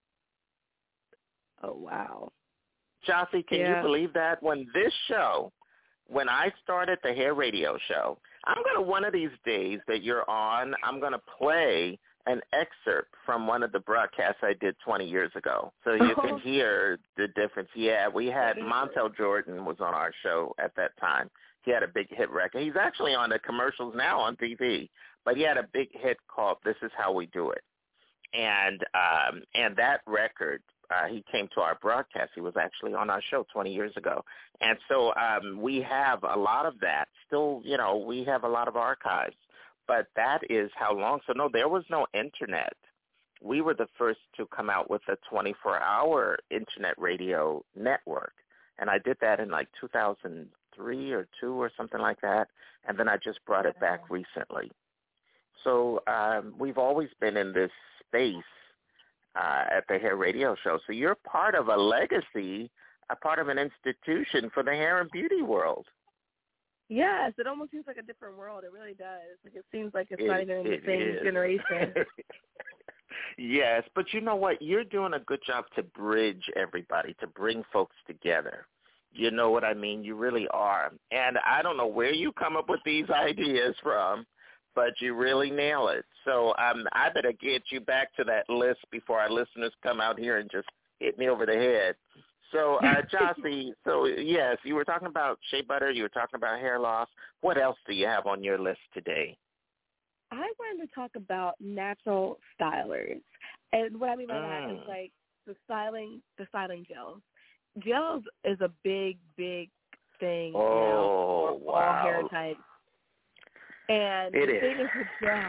Oh, wow. Jossie, can you believe that? When I started the Hair Radio Show, I'm going to, one of these days that you're on, I'm going to play an excerpt from one of the broadcasts I did 20 years ago, so you can hear the difference. Yeah, we had Montel Jordan was on our show at that time. He had a big hit record. He's actually on the commercials now on TV, but he had a big hit called "This Is How We Do It," and that record. He came to our broadcast. He was actually on our show 20 years ago. And so we have a lot of that. Still, we have a lot of archives. But that is how long. So, no, there was no Internet. We were the first to come out with a 24-hour Internet radio network. And I did that in like 2003 or 2 or something like that. And then I just brought it back recently. So we've always been in this space at the Hair Radio Show. So you're part of a legacy, a part of an institution for the hair and beauty world. Yes, it almost seems like a different world. It really does. Like it seems like it's not even in the same generation. Yes, but you know what? You're doing a good job to bridge everybody, to bring folks together. You know what I mean? You really are. And I don't know where you come up with these ideas from, but you really nail it. So I better get you back to that list before our listeners come out here and just hit me over the head. So, Jossie, yes, you were talking about shea butter. You were talking about hair loss. What else do you have on your list today? I wanted to talk about natural stylers. And what I mean by that is like the styling gels. Gels is a big, big thing now for all hair types. And the thing is with gel.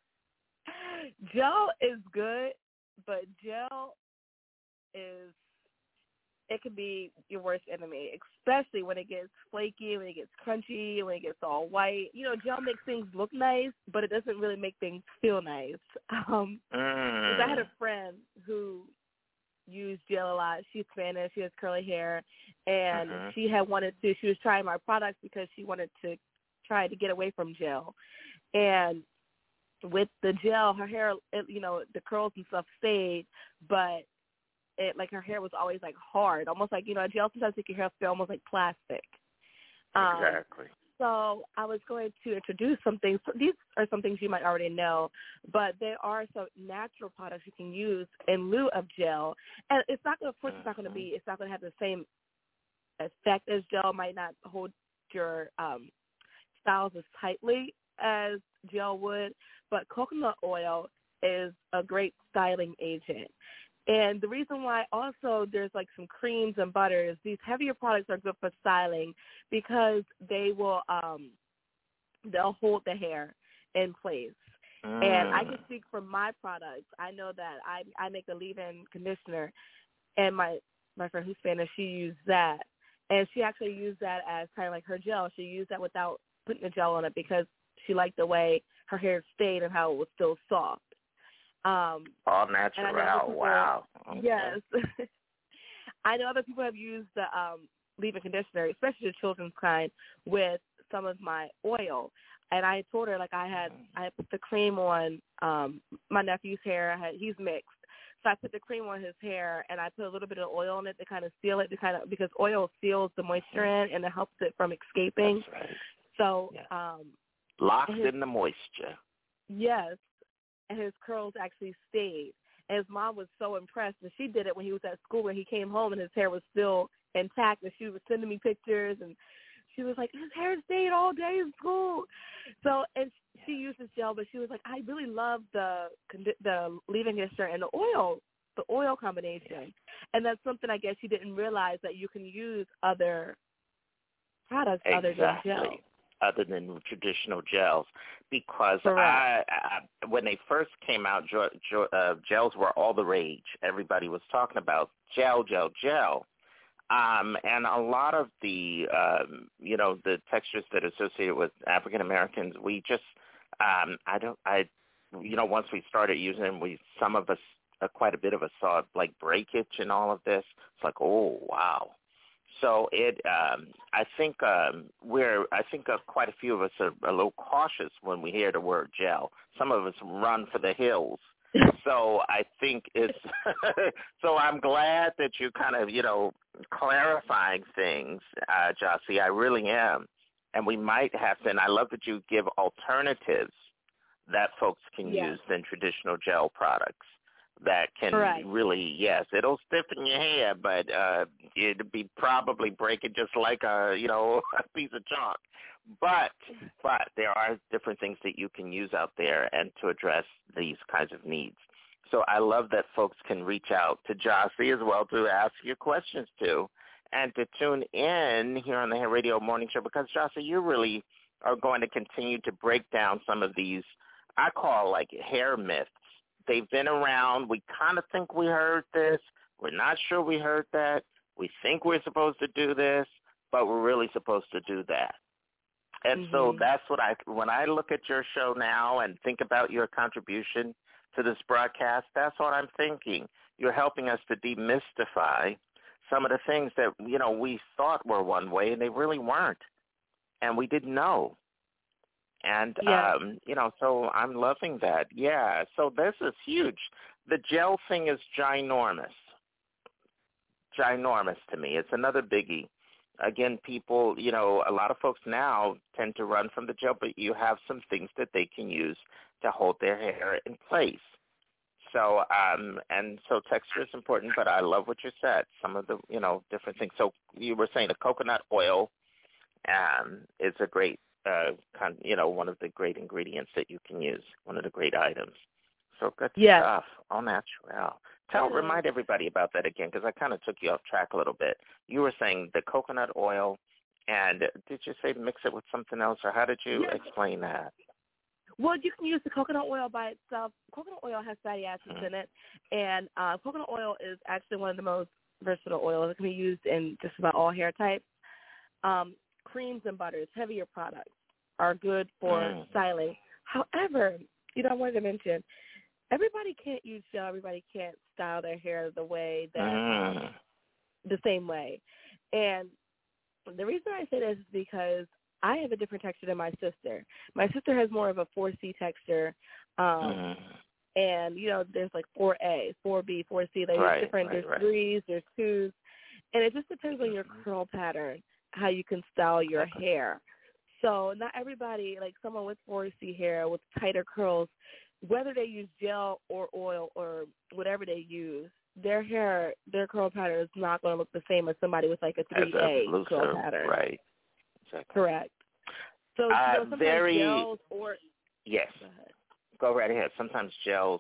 Gel is good, but gel it can be your worst enemy, especially when it gets flaky, when it gets crunchy, when it gets all white. Gel makes things look nice, but it doesn't really make things feel nice. 'Cause I had a friend who used gel a lot. She's Spanish. She has curly hair, and she was trying my products because she wanted to try to get away from gel. And with the gel, her hair, the curls and stuff stayed, but her hair was always like hard, almost like, gel sometimes make your hair feel almost like plastic. Exactly. So I was going to introduce some things. These are some things you might already know, but there are some natural products you can use in lieu of gel. And it's not going to, it's not going to have the same effect as gel. It might not hold your styles as tightly as gel would, but coconut oil is a great styling agent. And the reason why also there's like some creams and butters, these heavier products are good for styling because they will they'll hold the hair in place. And I can speak for my products. I know that I make the leave-in conditioner, and my friend who's Spanish, she used that. And she actually used that as kind of like her gel. She used that without putting the gel on it because she liked the way her hair stayed and how it was still soft. All natural. Wow. Okay. Yes. I know other people have used the leave-in conditioner, especially the children's kind, with some of my oil. And I told her, like, I put the cream on my nephew's hair. He's mixed. So I put the cream on his hair, and I put a little bit of oil in it to kind of seal it, because oil seals the moisture in, and it helps it from escaping. That's right. So locks in the moisture. Yes. And his curls actually stayed. And his mom was so impressed, and she did it when he was at school, and he came home and his hair was still intact, and she was sending me pictures, and she was like, his hair stayed all day in school. So, and she used this gel, but she was like, I really love the leave-in conditioner, and the oil the oil combination. And that's something I guess you didn't realize, that you can use other products other than gel. Other than traditional gels, because when they first came out, gels were all the rage. Everybody was talking about gel. And a lot of the, the textures that are associated with African Americans, we just, once we started using them, some of us, quite a bit of us saw like breakage and all of this. It's like, oh, wow. So I think quite a few of us are a little cautious when we hear the word gel. Some of us run for the hills. So I think it's so I'm glad that you kind of, clarifying things, Jossie. I really am. And we might have to, and I love that you give alternatives that folks can use than traditional gel products. That can really, yes, it'll stiffen your hair, but it'll be probably breaking just like a piece of chalk. But there are different things that you can use out there and to address these kinds of needs. So I love that folks can reach out to Jossie as well to ask your questions to, and to tune in here on the Hair Radio Morning Show, because Jossie, you really are going to continue to break down some of these, I call like hair myths. They've been around. We kind of think we heard this. We're not sure we heard that. We think we're supposed to do this, but we're really supposed to do that. And so that's when I look at your show now and think about your contribution to this broadcast, that's what I'm thinking. You're helping us to demystify some of the things that, we thought were one way and they really weren't. And we didn't know. And, so I'm loving that. Yeah, so this is huge. The gel thing is ginormous to me. It's another biggie. Again, people, a lot of folks now tend to run from the gel, but you have some things that they can use to hold their hair in place. So, and so texture is important, but I love what you said, some of the, different things. So you were saying the coconut oil is a great, one of the great ingredients that you can use, one of the great items. So good stuff, all natural. Remind everybody about that again, because I kind of took you off track a little bit. You were saying the coconut oil, and did you say mix it with something else, or how did you explain that? Well, you can use the coconut oil by itself. Coconut oil has fatty acids in it, and coconut oil is actually one of the most versatile oils. It can be used in just about all hair types. Creams and butters, heavier products, are good for styling. However, I wanted to mention, everybody can't use gel. Everybody can't style their hair the way that the same way. And the reason I say this is because I have a different texture than my sister. My sister has more of a 4C texture. And, there's like 4A, 4B, 4C. There's different, there's 3s, there's 2s. And it just depends on your curl pattern, how you can style your hair. So not everybody, like someone with 4C hair with tighter curls, whether they use gel or oil or whatever they use, their hair, their curl pattern is not going to look the same as somebody with like a 3A curl pattern. Right. Exactly. Correct. So sometimes gels or... Yes. Go right ahead. Sometimes gels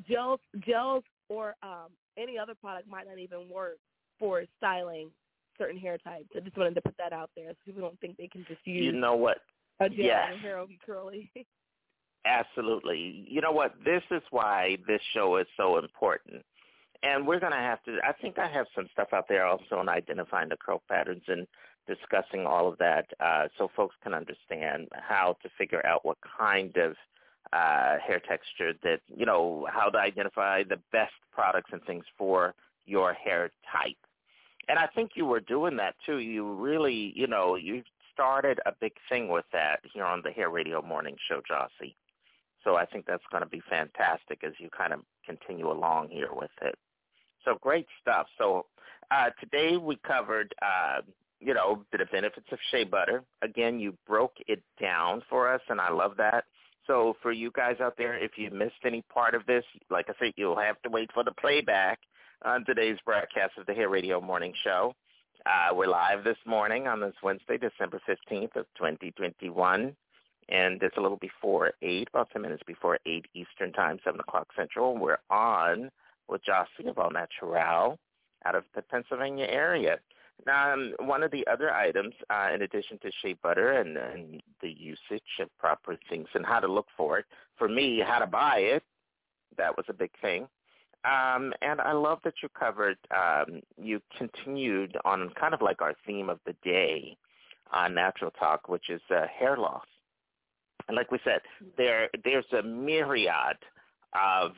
or any other product might not even work for styling certain hair types. I just wanted to put that out there so people don't think they can just use a gel and your hair will be curly. Absolutely. You know what? This is why this show is so important. And we're going to have to, I think I have some stuff out there also on identifying the curl patterns and discussing all of that so folks can understand how to figure out what kind of hair texture that, how to identify the best products and things for your hair type. And I think you were doing that, too. You really, you started a big thing with that here on the Hair Radio Morning Show, Jossie. So I think that's going to be fantastic as you kind of continue along here with it. So great stuff. So today we covered, the benefits of shea butter. Again, you broke it down for us, and I love that. So for you guys out there, if you missed any part of this, like I said, you'll have to wait for the playback on today's broadcast of the Hair Radio Morning Show. We're live this morning on this Wednesday, December 15th of 2021. And it's a little before 8, about 10 minutes before 8 Eastern Time, 7 o'clock Central. We're on with Jocelyn of All Natural out of the Pennsylvania area. Now, one of the other items, in addition to shea butter and the usage of proper things and how to look for it, for me, how to buy it, that was a big thing. And I love that you covered, you continued on kind of like our theme of the day on Natural Talk, which is hair loss. And like we said, there's a myriad of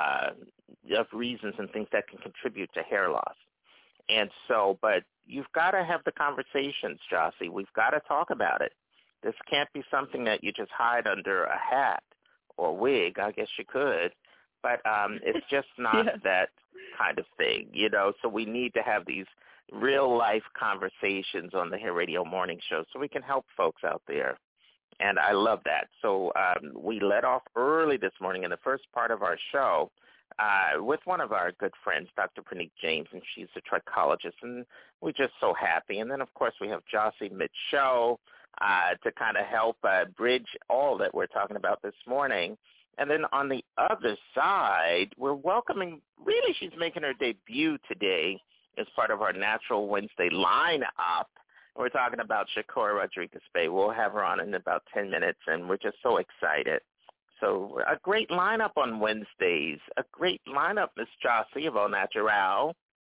reasons and things that can contribute to hair loss. And so, but you've got to have the conversations, Jossie. We've got to talk about it. This can't be something that you just hide under a hat or wig. I guess you could. But it's just not that kind of thing, you know. So we need to have these real-life conversations on the Hair Radio Morning Show so we can help folks out there. And I love that. So we let off early this morning in the first part of our show with one of our good friends, Dr. Praneek James, and she's a trichologist, and we're just so happy. And then, of course, we have Jossie mid-show to kind of help bridge all that we're talking about this morning. And then on the other side, we're welcoming, really she's making her debut today as part of our Natural Wednesday lineup. We're talking about Shakora Rodriguez-Bey. We'll have her on in about 10 minutes, and we're just so excited. So a great lineup on Wednesdays. A great lineup, Miss Jossie of All Natural.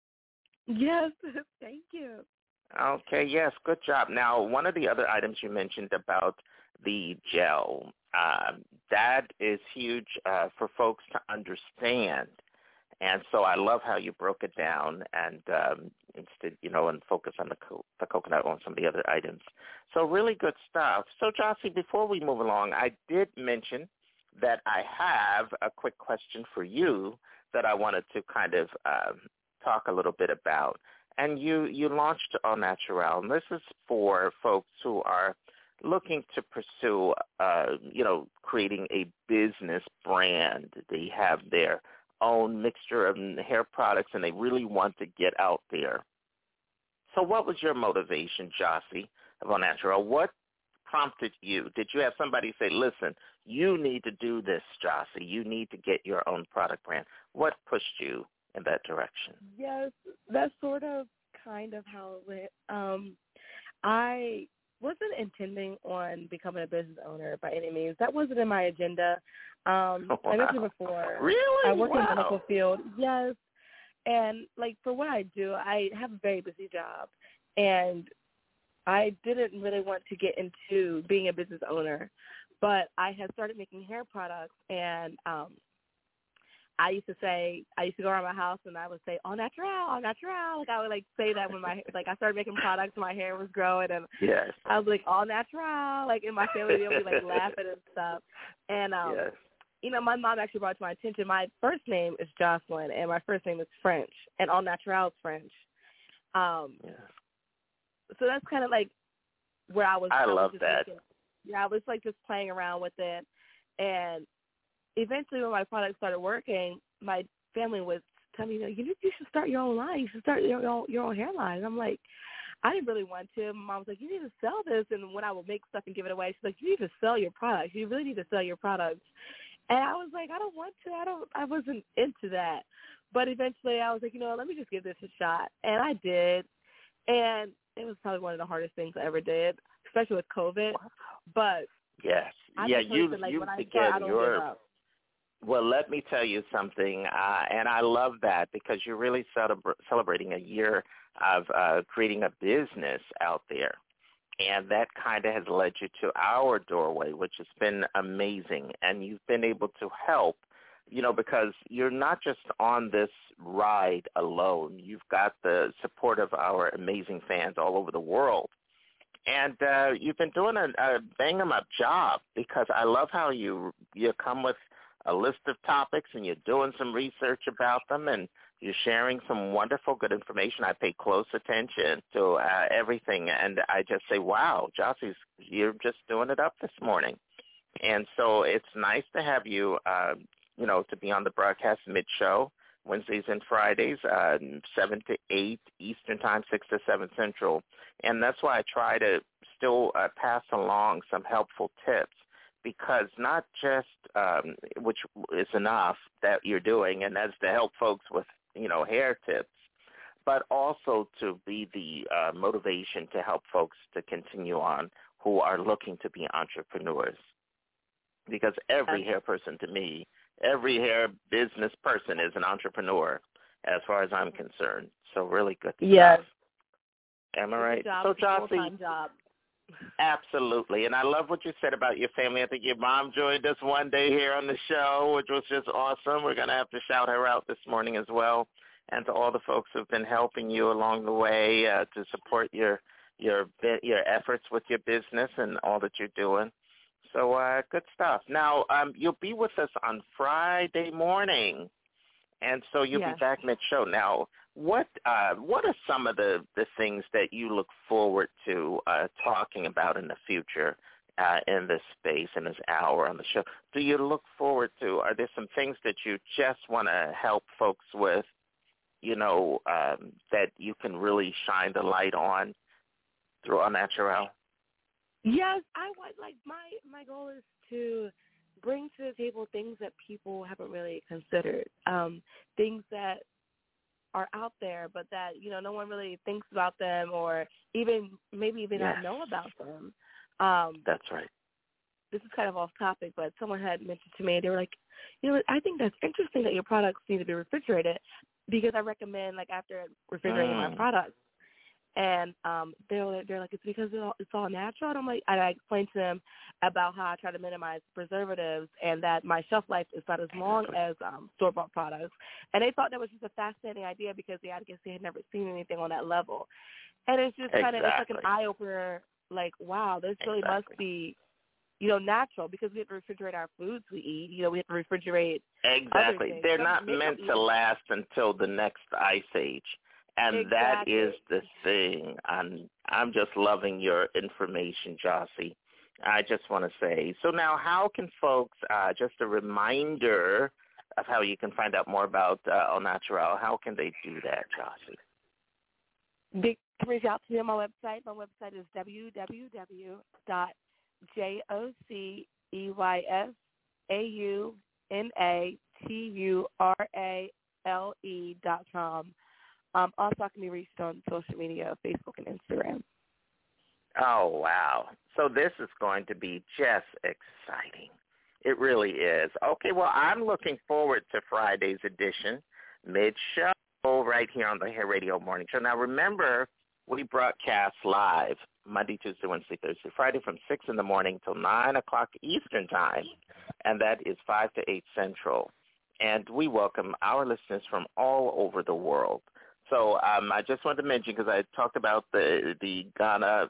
Yes, thank you. Okay, yes, good job. Now, one of the other items you mentioned about the gel, that is huge for folks to understand. And so I love how you broke it down and instead, you know, and focus on the coconut on some of the other items. So really good stuff. So, Jossie, before we move along, I did mention that I have a quick question for you that I wanted to kind of talk a little bit about. And you launched All Natural, and this is for folks who are looking to pursue, you know, creating a business brand. They have their own mixture of hair products, and they really want to get out there. So what was your motivation, Jossie, of All Natural? What prompted you? Did you have somebody say, listen, you need to do this, Jossie. You need to get your own product brand. What pushed you in that direction? Yes, that's sort of kind of how it went. I wasn't intending on becoming a business owner by any means. That wasn't in my agenda. I mentioned before. Really? I work in the medical field. Yes. And, like, for what I do, I have a very busy job. And I didn't really want to get into being a business owner. But I had started making hair products, and I used to go around my house and I would say, "All natural, all natural." Like I would say that when I started making products, my hair was growing, and yes. I was like, "All natural." Like in my family, they would be laughing and stuff. And yes. You know, my mom actually brought it to my attention. My first name is Jocelyn, and my first name is French, and All Natural is French. So that's kind of like where I was. I love that. I was just playing around with it, and eventually, when my product started working, my family was telling me, you should start your own line. You should start your own hairline. And I'm like, I didn't really want to. My mom was like, you need to sell this. And when I would make stuff and give it away, she's like, you need to sell your products. You really need to sell your products. And I was like, I don't want to. I wasn't into that. But eventually, I was like, let me just give this a shot. And I did. And it was probably one of the hardest things I ever did, especially with COVID. But yes, you began your. Well, let me tell you something, and I love that because you're really celebrating a year of creating a business out there, and that kind of has led you to our doorway, which has been amazing, and you've been able to help, because you're not just on this ride alone. You've got the support of our amazing fans all over the world. And you've been doing a bang-em-up job because I love how you come with a list of topics and you're doing some research about them and you're sharing some wonderful, good information. I pay close attention to everything, and I just say, wow, Jossie, you're just doing it up this morning. And so it's nice to have you, to be on the broadcast mid-show, Wednesdays and Fridays, 7 to 8 Eastern Time, 6 to 7 Central. And that's why I try to still pass along some helpful tips because not just, which is enough that you're doing, and that's to help folks with, hair tips, but also to be the motivation to help folks to continue on who are looking to be entrepreneurs. Because every hair person to me, every hair business person is an entrepreneur as far as I'm concerned. So really good stuff. Yes. Am I right? Job, so Jossie, full-time job. Absolutely. And I love what you said about your family. I think your mom joined us one day here on the show, which was just awesome. We're going to have to shout her out this morning as well. And to all the folks who've been helping you along the way to support your efforts with your business and all that you're doing. So good stuff. Now, you'll be with us on Friday morning, and so you'll be back mid-show. Now, what are some of the things that you look forward to talking about in the future in this space, in this hour on the show? Do you look forward to, are there some things that you just want to help folks with, that you can really shine the light on through Au Naturel? Yes, I want, my goal is to bring to the table things that people haven't really considered, things that are out there, but that, no one really thinks about them, or maybe even not know about them. That's right. This is kind of off topic, but someone had mentioned to me, they were like, I think that's interesting that your products need to be refrigerated, because I recommend, after refrigerating my products. And they're like, it's because it's all natural. And I'm like, I explained to them about how I try to minimize preservatives and that my shelf life is not as long as store-bought products. And they thought that was just a fascinating idea, because I guess they had never seen anything on that level. And it's just kind of, it's like an eye-opener, wow, this really must be, natural, because we have to refrigerate our foods we eat. We have to refrigerate. Exactly. They're not meant to last until the next ice age. And that is the thing. I'm just loving your information, Jossie. I just want to say. So now, how can folks, just a reminder of how you can find out more about Au Naturel, how can they do that, Jossie? They can reach out to me on my website. My website is www.joseaunaturale.com. Also, I can be reached on social media, Facebook and Instagram. Oh, wow. So this is going to be just exciting. It really is. Okay, well, I'm looking forward to Friday's edition, mid-show, right here on the Hair Radio Morning Show. Now, remember, we broadcast live Monday, Tuesday, Wednesday, Thursday, Friday from 6 in the morning till 9 o'clock Eastern Time, and that is 5 to 8 Central. And we welcome our listeners from all over the world. So I just wanted to mention, because I talked about the Ghana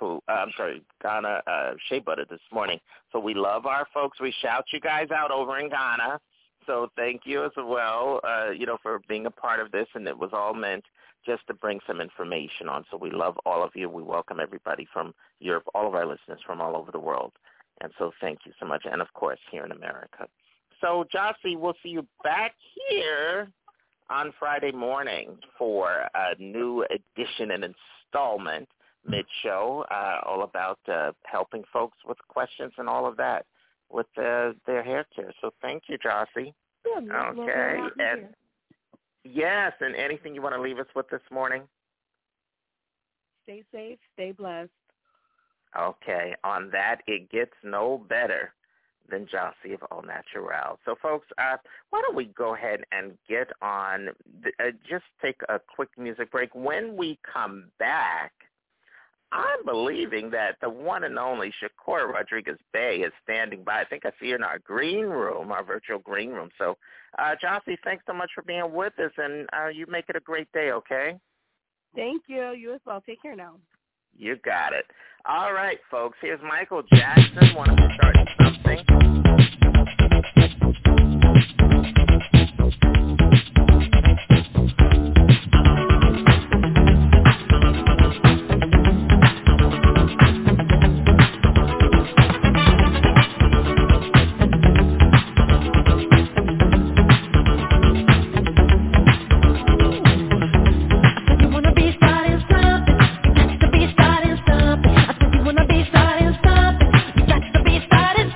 Ghana shea butter this morning. So we love our folks. We shout you guys out over in Ghana. So thank you as well, for being a part of this. And it was all meant just to bring some information on. So we love all of you. We welcome everybody from Europe, all of our listeners from all over the world. And so thank you so much. And, of course, here in America. So, Jossie, we'll see you back here on Friday morning for a new edition and installment mid-show, all about helping folks with questions and all of that with their hair care. So thank you, Jossie. Okay. And yes, and anything you want to leave us with this morning? Stay safe, stay blessed. Okay. On that, it gets no better than Jossie of Au Naturel. So, folks, why don't we go ahead and get on, just take a quick music break. When we come back, I'm believing that the one and only Shakora Rodriguez-Bey is standing by. I think I see her in our green room, our virtual green room. So, Jossie, thanks so much for being with us, and you make it a great day, okay? Thank you. You as well. Take care now. You got it. All right, folks, here's Michael Jackson. Want to start something? Starting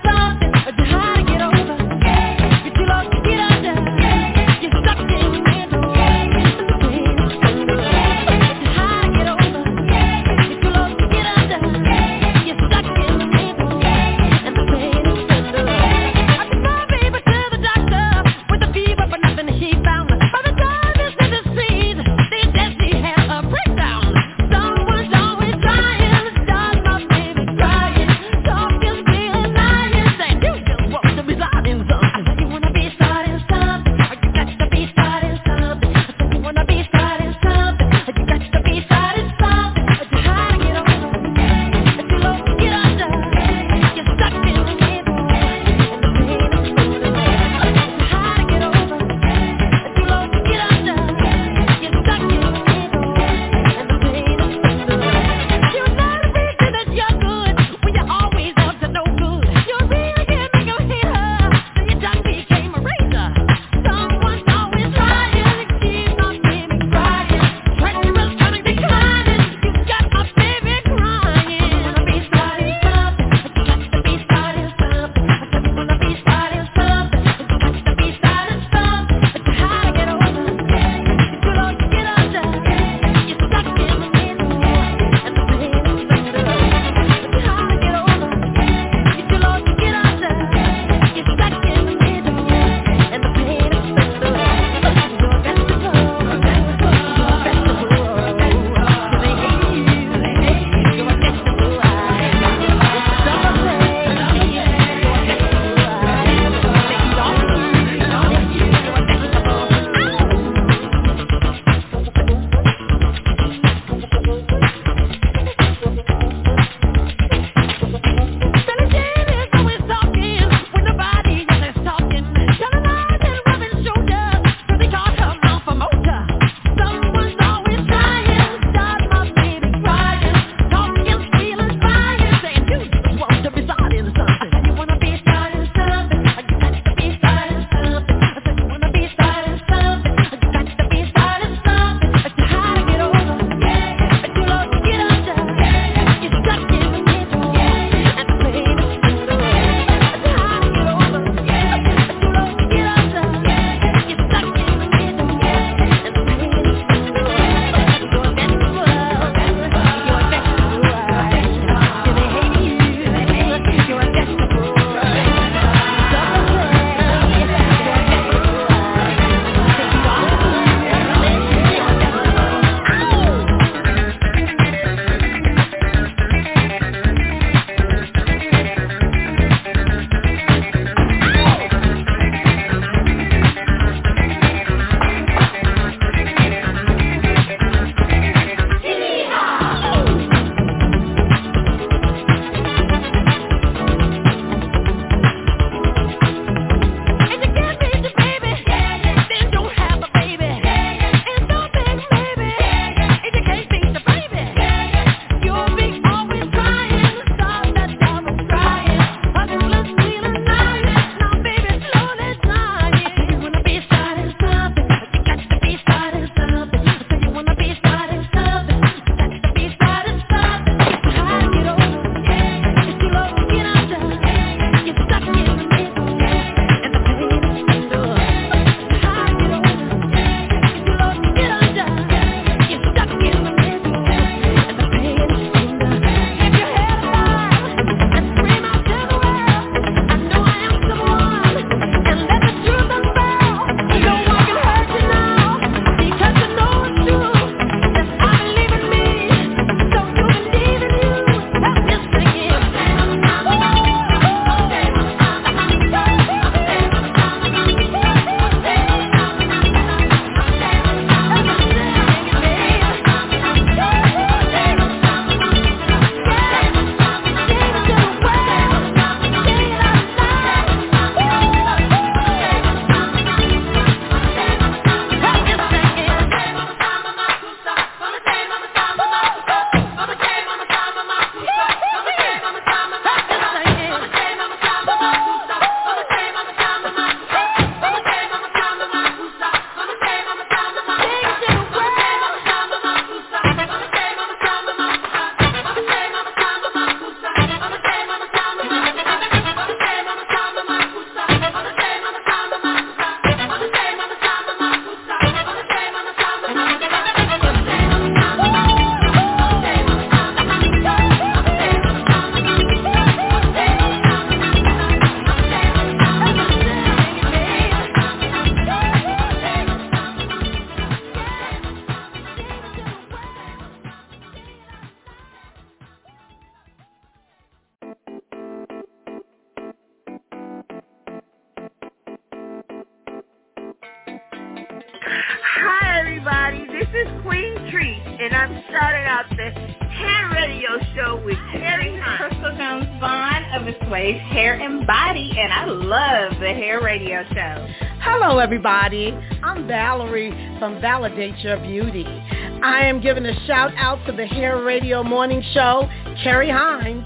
Hi, everybody. This is Queen Treat, and I'm starting out the hair radio show with Carrie Hunt. Crystal Jones Vaughn of Assuage Hair and Body, and I love the hair radio show. Hello, everybody. I'm Valerie from Validate Your Beauty. I am giving a shout out to the Hair Radio Morning Show, Carrie Hines.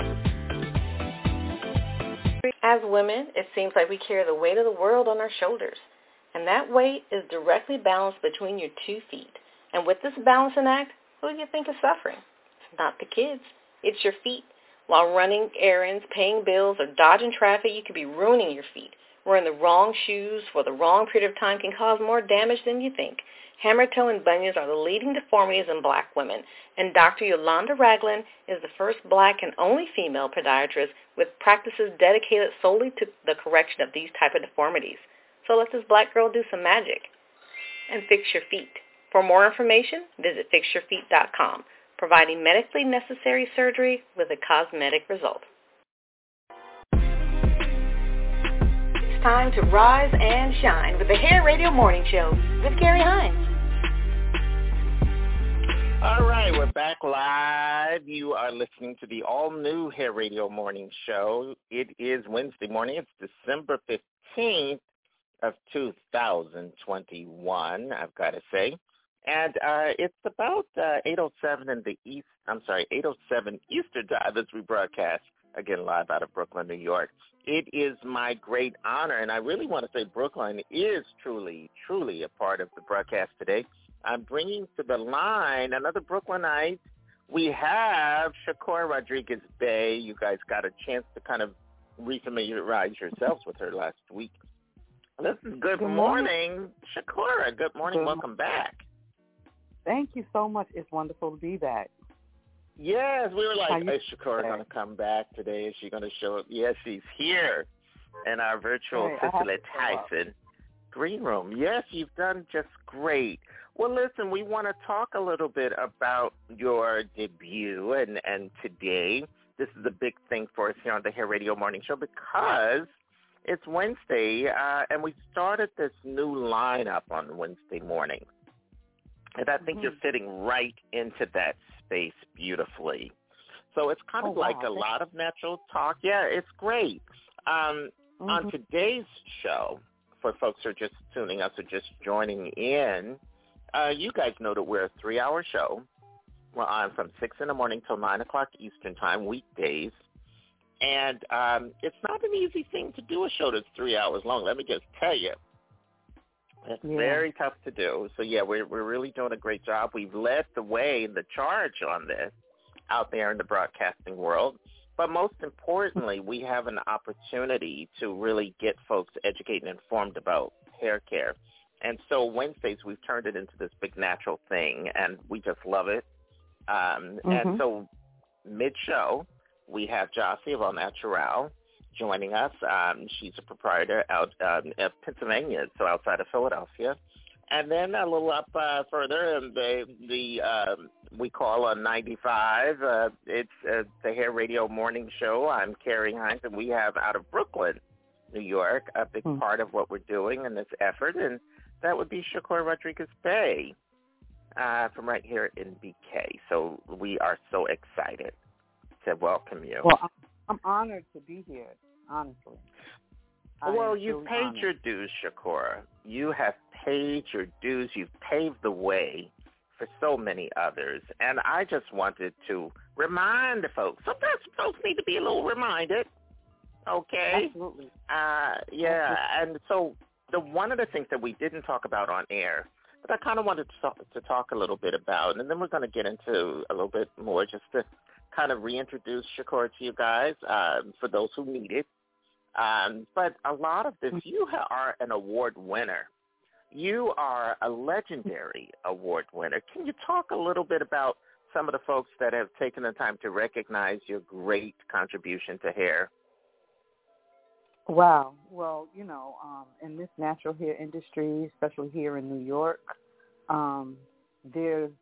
As women, it seems like we carry the weight of the world on our shoulders. And that weight is directly balanced between your 2 feet. And with this balancing act, who do you think is suffering? It's not the kids. It's your feet. While running errands, paying bills, or dodging traffic, you could be ruining your feet. Wearing the wrong shoes for the wrong period of time can cause more damage than you think. Hammer toe and bunions are the leading deformities in black women, and Dr. Yolanda Ragland is the first black and only female podiatrist with practices dedicated solely to the correction of these type of deformities. So let this black girl do some magic and fix your feet. For more information, visit fixyourfeet.com, providing medically necessary surgery with a cosmetic result. It's time to rise and shine with the Hair Radio Morning Show with Carrie Hines. All right, we're back live. You are listening to the all-new Hair Radio Morning Show. It is Wednesday morning. It's December 15th of 2021, I've got to say. And it's about 8:07 in the East. 8:07 Eastern Time as we broadcast again live out of Brooklyn, New York. It is my great honor, and I really want to say Brooklyn is truly, truly a part of the broadcast today. I'm bringing to the line another Brooklynite. We have Shakora Rodriguez-Bey. You guys got a chance to kind of refamiliarize yourselves with her last week. Listen, good morning, Shakora. Good morning. Welcome back. Thank you so much. It's wonderful to be back. Yes, we were like, is Shakora going to come back today? Is she going to show up? Yes, she's here in our virtual Cicely Tyson green room. Yes, you've done just great. Well, listen, we want to talk a little bit about your debut, and today, this is a big thing for us here on the Hair Radio Morning Show because it's Wednesday, and we started this new lineup on Wednesday morning. And I think you're fitting right into that space beautifully. So it's kind of like a lot of natural talk. Yeah, it's great. On today's show, for folks who are just tuning us or just joining in, you guys know that we're a 3-hour show. We're on from 6 in the morning till 9 o'clock Eastern Time, weekdays. And it's not an easy thing to do a show that's 3 hours long. Let me just tell you. It's very tough to do. So, yeah, we're really doing a great job. We've led the way in the charge on this out there in the broadcasting world. But most importantly, we have an opportunity to really get folks educated and informed about hair care. And so Wednesdays, we've turned it into this big natural thing, and we just love it. And so mid-show, we have Josie of All Natural joining us. She's a proprietor out of Pennsylvania, so outside of Philadelphia. And then a little up further, we call on 95. It's the Hair Radio Morning Show. I'm Carrie Hines, and we have out of Brooklyn, New York, a big part of what we're doing in this effort, and that would be Shakora Rodriguez-Bey from right here in BK. So we are so excited to welcome you. Well, I'm honored to be here, honestly. Well, you've paid your dues, Shakora. You have paid your dues. You've paved the way for so many others. And I just wanted to remind the folks. Sometimes folks need to be a little reminded. Okay? Absolutely. And so one of the things that we didn't talk about on air, but I kind of wanted to talk a little bit about, and then we're going to get into a little bit more just to kind of reintroduce Shakora to you guys for those who need it. But a lot of this, you are an award winner. You are a legendary award winner. Can you talk a little bit about some of the folks that have taken the time to recognize your great contribution to hair? Wow. Well, in this natural hair industry, especially here in New York, there's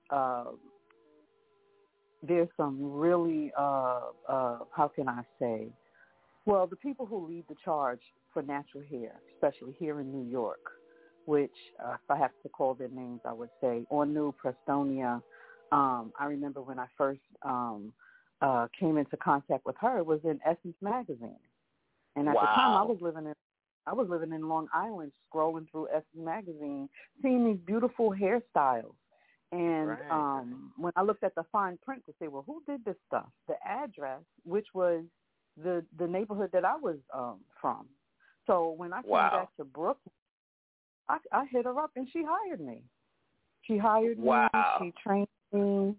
some really, how can I say, well, the people who lead the charge for natural hair, especially here in New York, which, if I have to call their names, I would say Ornu, Prestonia. I remember when I first came into contact with her, it was in Essence Magazine. And at the time, I was living in Long Island, scrolling through Essence Magazine, seeing these beautiful hairstyles. And when I looked at the fine print to say, well, who did this stuff? The address, which was the neighborhood that I was from. So when I came back to Brooklyn, I hit her up and she hired me. She hired me. She trained me,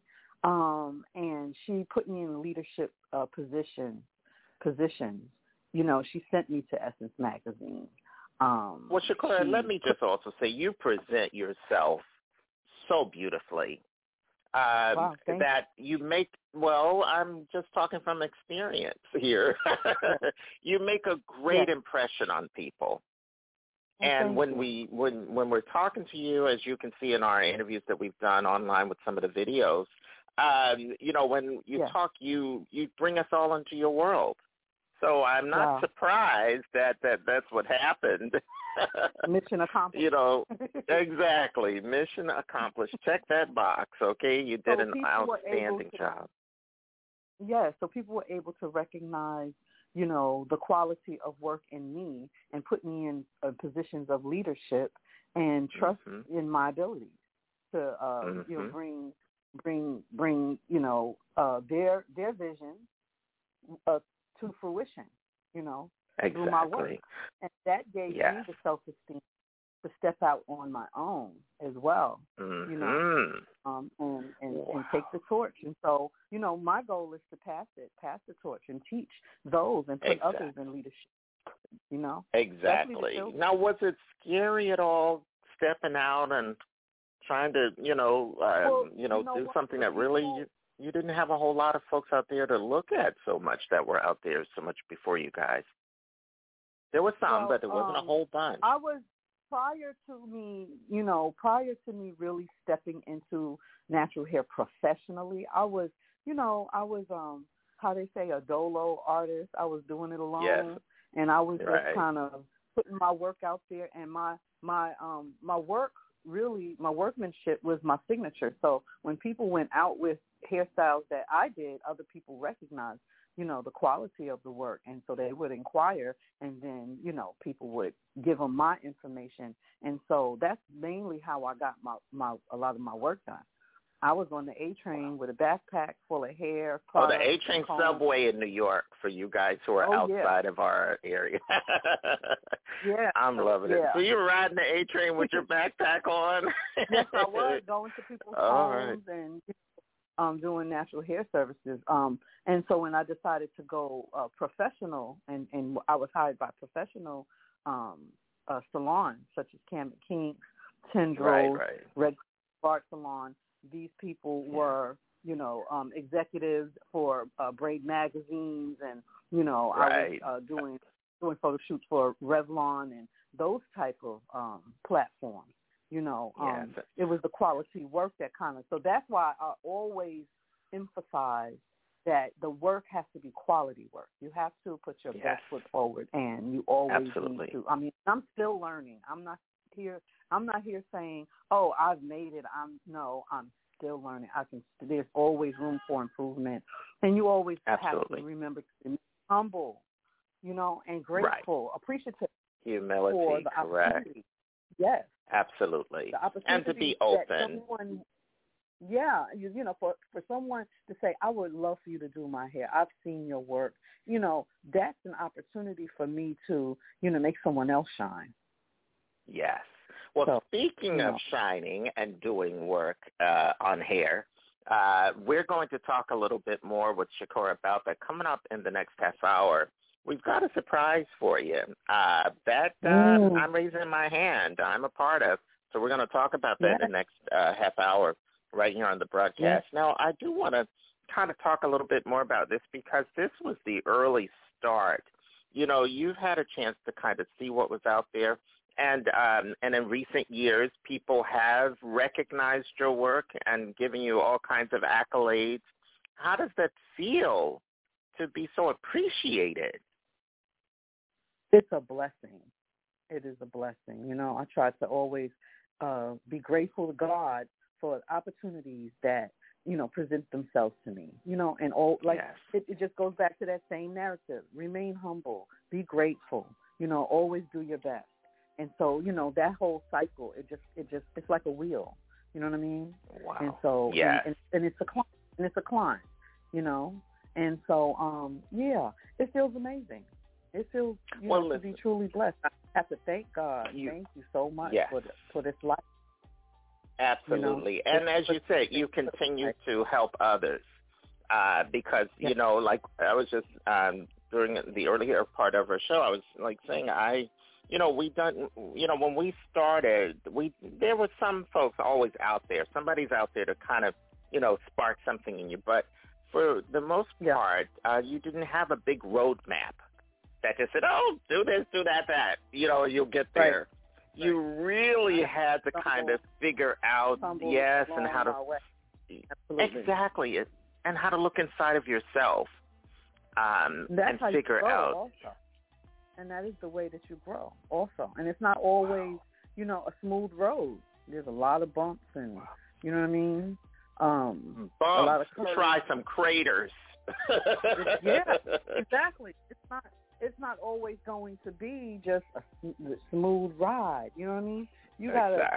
and she put me in leadership positions. You know, she sent me to Essence Magazine. Well, Shakura, let me just also say you present yourself so beautifully that you make, well, I'm just talking from experience here. You make a great impression on people. And when we're talking to you, as you can see in our interviews that we've done online with some of the videos, you know, when you talk, you bring us all into your world. So I'm not surprised that that's what happened. Mission accomplished. You know, exactly. Mission accomplished. Check that box, okay? You did an outstanding job. Yeah, so people were able to recognize, you know, the quality of work in me and put me in positions of leadership and trust in my abilities to, you know, bring, you know, their vision to fruition, you know, through my work. And that gave me the self-esteem to step out on my own as well, you know, and take the torch. And so, you know, my goal is to pass the torch and teach those and put others in leadership, you know. Exactly. Now, was it scary at all stepping out and trying to, you know, do something that really you didn't have a whole lot of folks out there to look at so much that were out there so much before you guys? There was some, but there wasn't a whole bunch. I was, prior to me really stepping into natural hair professionally, I was how they say, a dolo artist. I was doing it alone, and I was just kind of putting my work out there, and my work, really, my workmanship was my signature. So when people went out with hairstyles that I did, other people recognized, you know, the quality of the work, and so they would inquire, and then, you know, people would give them my information, and so that's mainly how I got a lot of my work done. I was on the A train with a backpack full of hair. Oh, the A train subway in New York for you guys who are outside of our area. I'm loving it. So you were riding the A train with your backpack on? Yes, I was, going to people's homes and doing natural hair services. And so when I decided to go professional, and I was hired by professional salons such as Cam King, Tendrils, Red Bart Salon. These people were, you know, executives for Braid magazines, and, you know, I was doing photo shoots for Revlon and those type of platforms. You know, it was the quality work that kind of, so that's why I always emphasize that the work has to be quality work. You have to put your best foot forward, and you always need to. I mean, I'm still learning. I'm not here saying, oh, I've made it. I'm still learning. There's always room for improvement, and you always have to remember to be humble, you know, and grateful, appreciative. Humility, for the opportunity. Yes. Absolutely. And to be open. You know, for someone to say, I would love for you to do my hair. I've seen your work. You know, that's an opportunity for me to, you know, make someone else shine. Yes. Well, speaking of shining and doing work on hair, we're going to talk a little bit more with Shakura about that coming up in the next half hour. We've got a surprise for you that I'm raising my hand. I'm a part of. So we're going to talk about that in the next half hour right here on the broadcast. Now, I do want to kind of talk a little bit more about this because this was the early start. You know, you've had a chance to kind of see what was out there. And in recent years, people have recognized your work and given you all kinds of accolades. How does that feel to be so appreciated? It's a blessing. It is a blessing. You know, I try to always be grateful to God for opportunities that, you know, present themselves to me, you know, and all like it just goes back to that same narrative. Remain humble, be grateful, you know, always do your best. And so, you know, that whole cycle, it's like a wheel, you know what I mean? Wow. And so, and it's a climb, you know? And so, it feels amazing. It feels, you know, to be truly blessed. I have to thank God. Thank you so much for this life. Absolutely. You know? And as you said, you continue to help others because, you know, like I was just during the earlier part of our show, I was like saying when we started, there were some folks always out there. Somebody's out there to kind of, you know, spark something in you. But for the most part, you didn't have a big roadmap that just said, oh, do this, do that, that. You know, you'll get there. Right. You really had to kind of figure out, and how to exactly, and how to look inside of yourself and figure out. Also. And that is the way that you grow, also. And it's not always, you know, a smooth road. There's a lot of bumps, and you know what I mean. Bumps. A lot of try some craters. Yeah, exactly. It's not always going to be just a smooth ride. You know what I mean? You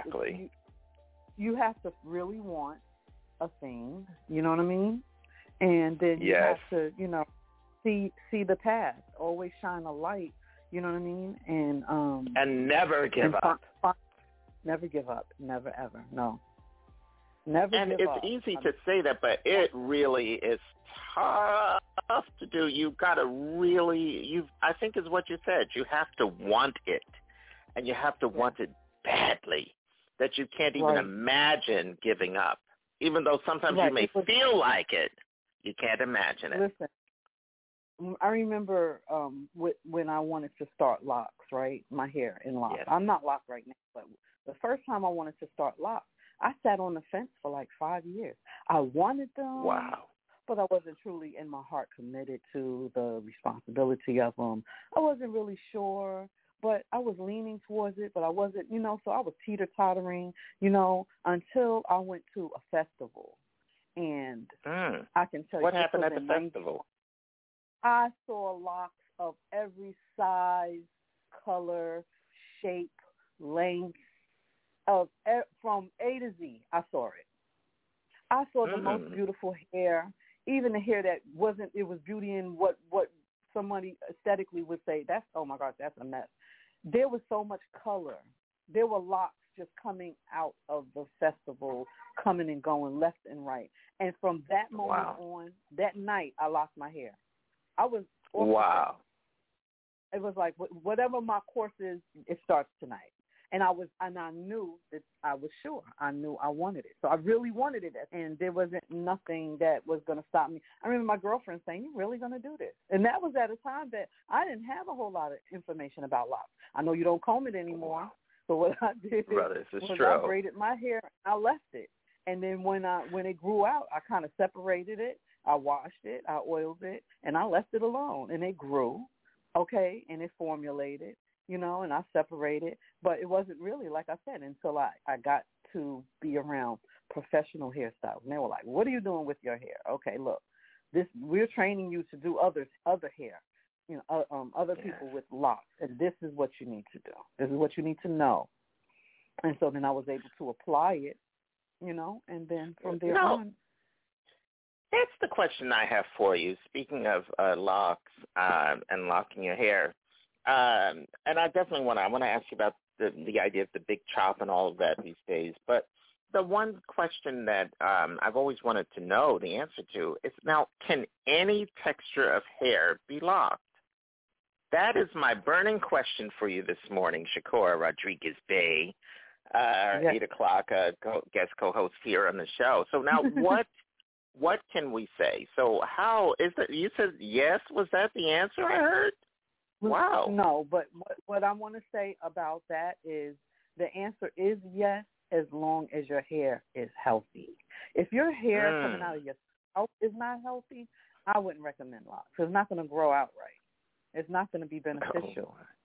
have to really want a thing. You know what I mean? And then you have to, you know, see the path. Always shine a light. You know what I mean? And never give up. Never give up. Never ever. No. Never and give up. It's easy to say that, but it really is tough to do. You've got to really, I think is what you said, you have to want it, and you have to want it badly, that you can't even imagine giving up. Even though sometimes you may feel like it, you can't imagine it. Listen, I remember when I wanted to start locks, right? My hair in locks. Yes. I'm not locked right now, but the first time I wanted to start locks, I sat on the fence for like 5 years. I wanted them. Wow. But I wasn't truly in my heart committed to the responsibility of them. I wasn't really sure, but I was leaning towards it, but I wasn't, you know, so I was teeter-tottering, you know, until I went to a festival. And I can tell you. What happened at the festival? I saw locks of every size, color, shape, length, from A to Z. I saw it. I saw the most beautiful hair. Even the hair that wasn't, it was beauty in what somebody aesthetically would say, that's, oh my gosh, that's a mess. There was so much color. There were locks just coming out of the festival, coming and going left and right. And from that moment on, that night, I lost my hair. I was It was like, whatever my course is, it starts tonight. And I knew that I was sure. I knew I wanted it. So I really wanted it. And there wasn't nothing that was going to stop me. I remember my girlfriend saying, "You really going to do this?" And that was at a time that I didn't have a whole lot of information about locks. I know you don't comb it anymore. So what I did was I braided my hair. I left it. And then when it grew out, I kind of separated it. I washed it. I oiled it. And I left it alone. And it grew. Okay. And it formulated. You know, and I separated, but it wasn't really, like I said, until I got to be around professional hairstylists. And they were like, "What are you doing with your hair?" Okay, look, we're training you to do other hair, you know, other people with locks, and this is what you need to do. This is what you need to know. And so then I was able to apply it, you know, and then from there on. That's the question I have for you. Speaking of locks and locking your hair. And I definitely want to ask you about the idea of the big chop and all of that these days. But the one question that I've always wanted to know the answer to is, now, can any texture of hair be locked? That is my burning question for you this morning, Shakora Rodriguez-Bay, 8 o'clock guest co-host here on the show. So now what can we say? So how is it? You said yes. Was that the answer I heard? Wow. No, but what I want to say about that is the answer is yes, as long as your hair is healthy. If your hair coming out of your scalp is not healthy, I wouldn't recommend locks. It's not going to grow out right. It's not going to be beneficial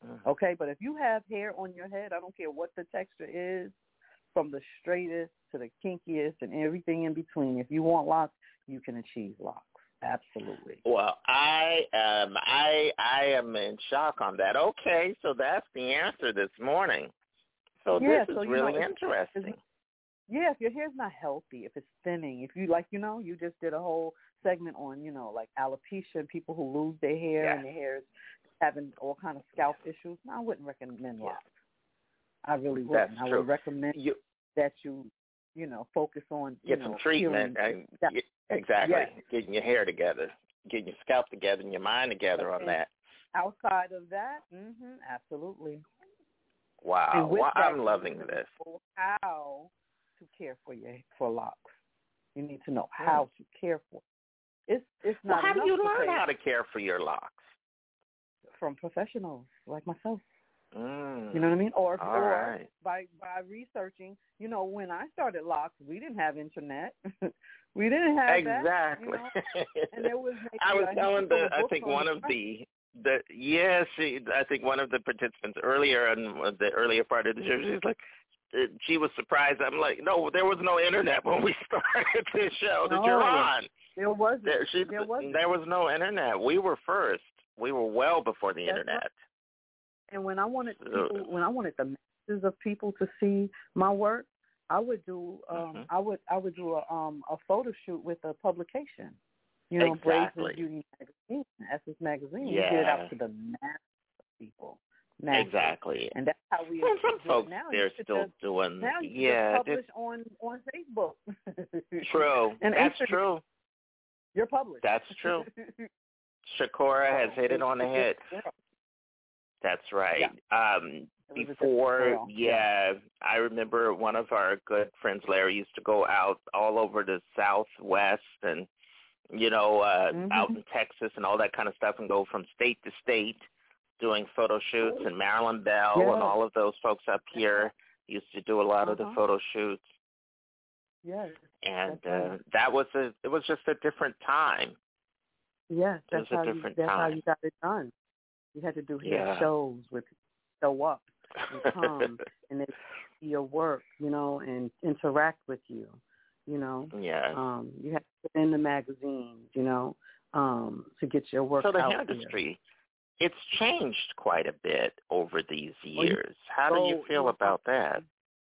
Okay, but if you have hair on your head, I don't care what the texture is, from the straightest to the kinkiest and everything in between. If you want locks, you can achieve locks. Absolutely. Well, I am in shock on that. Okay, so that's the answer this morning. So this is really interesting. Yeah, if your hair's not healthy, if it's thinning, if you you just did a whole segment on, like alopecia, people who lose their hair and their hair is having all kind of scalp issues. I wouldn't recommend locks. I really wouldn't. That's I true. would recommend that you focus on get some treatment and exactly getting your hair together, getting your scalp together and your mind together on that. Outside of that, absolutely. Wow, I'm loving this. How to care for locks? You need to know how to care for it. It's not. Well, how do you learn how to care for your locks? From professionals like myself. You know what I mean? Or right. by researching. When I started locks, we didn't have internet. We didn't have exactly. that. And there was maybe I was telling I think one of the participants earlier in the earlier part of the show, she's like, she was surprised. I'm like, no, there was no internet when we started this show that you're on. There wasn't. There was no internet. We were first. We were well before the internet. Right. And when I wanted the masses of people to see my work, I would do I would do a photo shoot with a publication. Exactly. Brazen Beauty Magazine, Essence Magazine. Yeah. We get it out to the masses of people. Massive. Exactly. And that's how we some folks now. They're still doing now you publish on Facebook. True. And that's Instagram. True. You're published. That's true. Shakora has hit it on the head. That's right. Yeah. Before, I remember one of our good friends, Larry, used to go out all over the Southwest and, out in Texas and all that kind of stuff and go from state to state doing photo shoots. And Marilyn Bell and all of those folks up here used to do a lot of the photo shoots. Yes. And it was just a different time. Yes, that's how you got it done. You had to do shows with show up and come and they see your work, and interact with you, Yeah. You had to put in the magazines, to get your work out. So the hair industry, it's changed quite a bit over these years. How do you feel about that?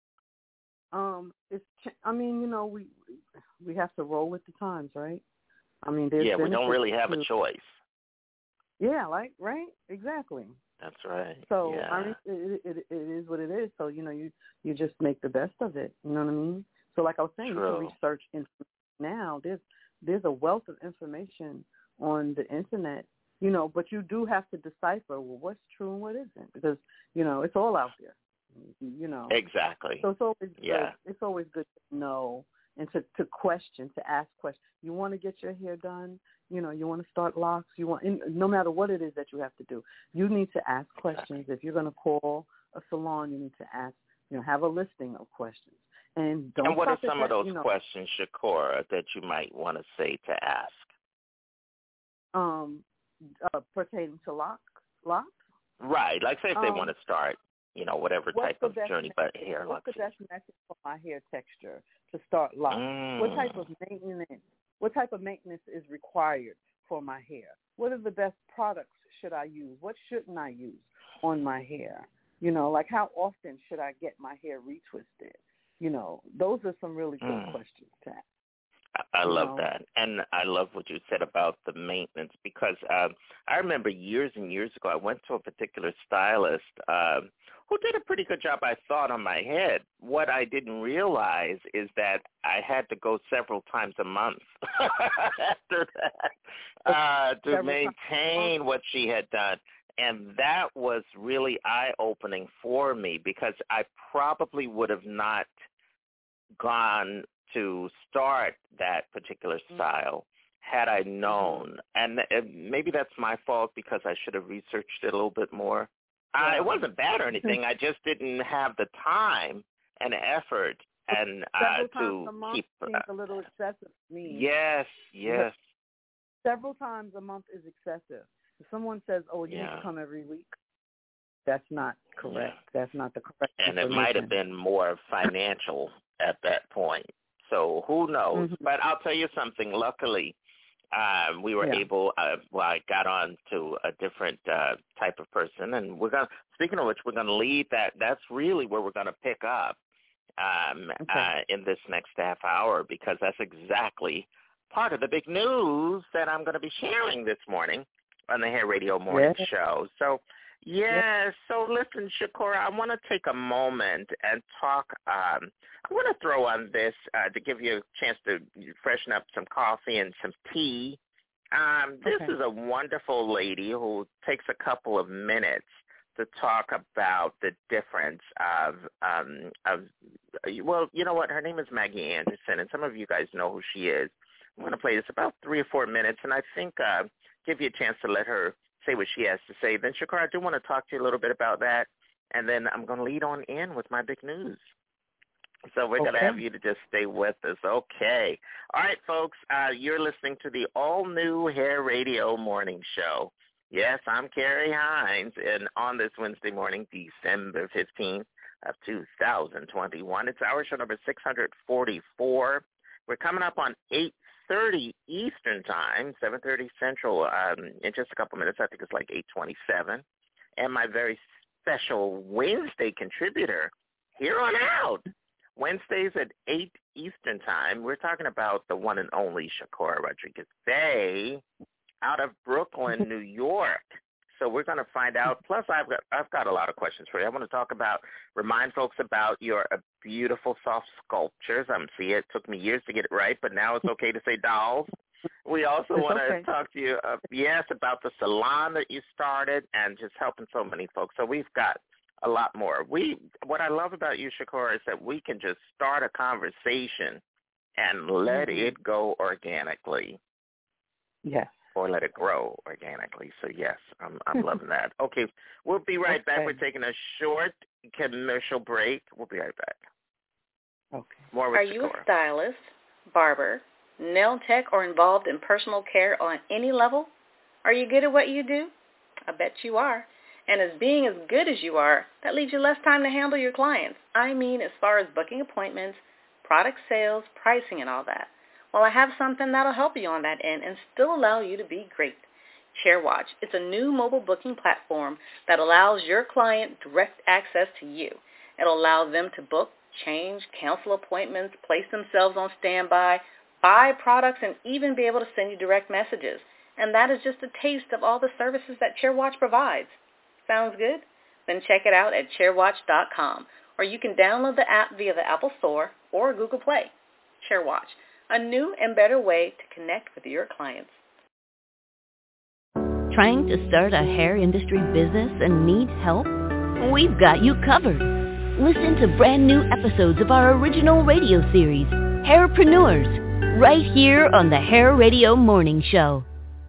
We have to roll with the times, right? We don't really have a choice. Yeah, right? Exactly. That's right. So it is what it is. So you just make the best of it. You know what I mean? So like I was saying, True. You can research now. There's a wealth of information on the internet. But you do have to decipher what's true and what isn't, because it's all out there. Exactly. So it's always good. It's always good to know and to question, to ask questions. You want to get your hair done, you want to start locks, no matter what it is that you have to do, you need to ask questions. If you're going to call a salon, you need to ask, have a listing of questions. And what are some of those questions, Shakora, that you might want to say to ask? Pertaining to locks? Right. Like say if they want to start, whatever type of journey, but hair locks. What's the best method for my hair texture to start locks? What type of maintenance is required for my hair? What are the best products should I use? What shouldn't I use on my hair? Like how often should I get my hair retwisted? Those are some really good questions to ask. I love that. And I love what you said about the maintenance, because I remember years and years ago, I went to a particular stylist who did a pretty good job, I thought, on my head. What I didn't realize is that I had to go several times a month after that to maintain what she had done. And that was really eye-opening for me, because I probably would have not gone to start that particular style had I known. And maybe that's my fault, because I should have researched it a little bit more. It wasn't bad or anything. I just didn't have the time and effort and to keep. Seems a little excessive to me. Yes. Several times a month is excessive. If someone says, "Oh, you need to come every week," That's not correct. That's not the correct And information. it might have been more financial at that point. So who knows? Mm-hmm. But I'll tell you something. Luckily, we were able, I got on to a different type of person. And we're going to, speaking of which, we're going to lead that. That's really where we're going to pick up in this next half hour, because that's exactly part of the big news that I'm going to be sharing this morning on the Hair Radio Morning Show. So, so listen, Shakura, I want to take a moment and talk. I want to throw on this to give you a chance to freshen up some coffee and some tea. This is a wonderful lady who takes a couple of minutes to talk about the difference of well, you know what? Her name is Maggie Anderson, and some of you guys know who she is. I'm going to play this about 3 or 4 minutes, and I think give you a chance to let her say what she has to say. Then, Shakura, I do want to talk to you a little bit about that, and then I'm going to lead on in with my big news. So we're going to have you to just stay with us. Okay. All right, folks, you're listening to the all-new Hair Radio Morning Show. Yes, I'm Carrie Hines, and on this Wednesday morning, December 15th of 2021, it's our show number 644. We're coming up on 8:30 Eastern Time, 7:30 Central, in just a couple minutes. I think it's like 8:27. And my very special Wednesday contributor here on out, Wednesdays at 8 Eastern Time, we're talking about the one and only Shakura Rodriguez-Bey out of Brooklyn, New York. So we're going to find out. Plus, I've got a lot of questions for you. I want to remind folks about your beautiful soft sculptures. It took me years to get it right, but now it's okay to say dolls. We also want to talk to you, about the salon that you started and just helping so many folks. So we've got a lot more. What I love about you, Shakura, is that we can just start a conversation and let it go organically. Yes. Or let it grow organically. So, yes, I'm loving that. Okay, we'll be right back. We're taking a short commercial break. We'll be right back. Okay. More with Are Shakura. you a stylist, barber, nail tech, or involved in personal care on any level? Are you good at what you do? I bet you are. And as being as good as you are, that leaves you less time to handle your clients. I mean, as far as booking appointments, product sales, pricing, and all that. Well, I have something that'll help you on that end and still allow you to be great. ChairWatch. It's a new mobile booking platform that allows your client direct access to you. It'll allow them to book, change, cancel appointments, place themselves on standby, buy products, and even be able to send you direct messages. And that is just a taste of all the services that ChairWatch provides. Sounds good? Then check it out at chairwatch.com, or you can download the app via the Apple Store or Google Play. ChairWatch, a new and better way to connect with your clients. Trying to start a hair industry business and need help? We've got you covered. Listen to brand new episodes of our original radio series, Hairpreneurs, right here on the Hair Radio Morning Show.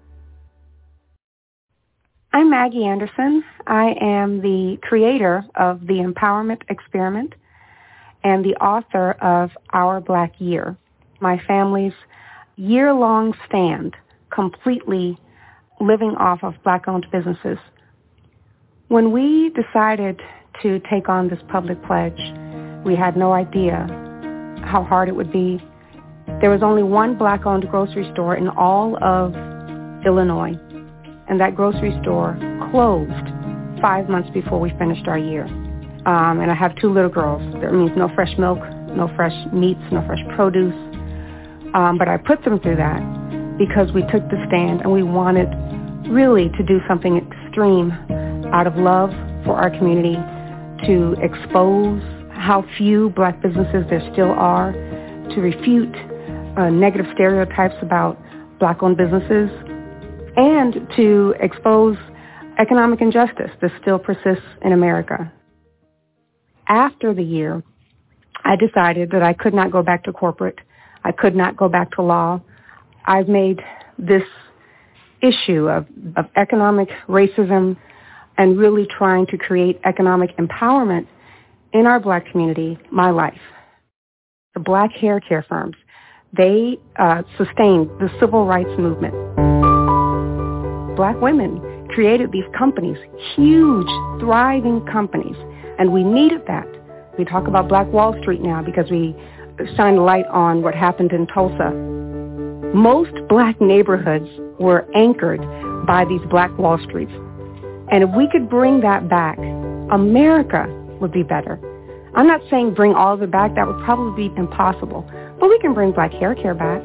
I'm Maggie Anderson. I am the creator of the Empowerment Experiment and the author of Our Black Year, my family's year-long stand completely living off of Black-owned businesses. When we decided to take on this public pledge, we had no idea how hard it would be. There was only one Black-owned grocery store in all of Illinois, and that grocery store closed 5 months before we finished our year. And I have 2 little girls. That means no fresh milk, no fresh meats, no fresh produce. But I put them through that because we took the stand and we wanted really to do something extreme out of love for our community, to expose how few Black businesses there still are, to refute negative stereotypes about Black-owned businesses, and to expose economic injustice that still persists in America. After the year, I decided that I could not go back to corporate. I could not go back to law. I've made this issue of economic racism and really trying to create economic empowerment in our Black community my life. The Black hair care firms, they sustained the civil rights movement. Black women created these companies, huge, thriving companies, and we needed that. We talk about Black Wall Street now because we shine a light on what happened in Tulsa. Most black neighborhoods were anchored by these Black Wall Streets. And if we could bring that back, America would be better. I'm not saying bring all of it back. That would probably be impossible. But we can bring black hair care back.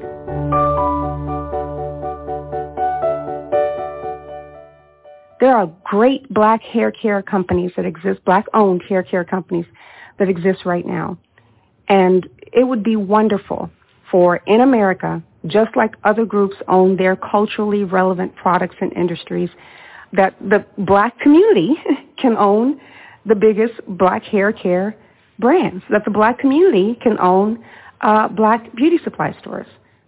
There are great black hair care companies that exist, black-owned hair care companies that exist right now. And it would be wonderful for, in America, just like other groups own their culturally relevant products and industries, that the black community can own the biggest black hair care brands, that the black community can own black beauty supply stores.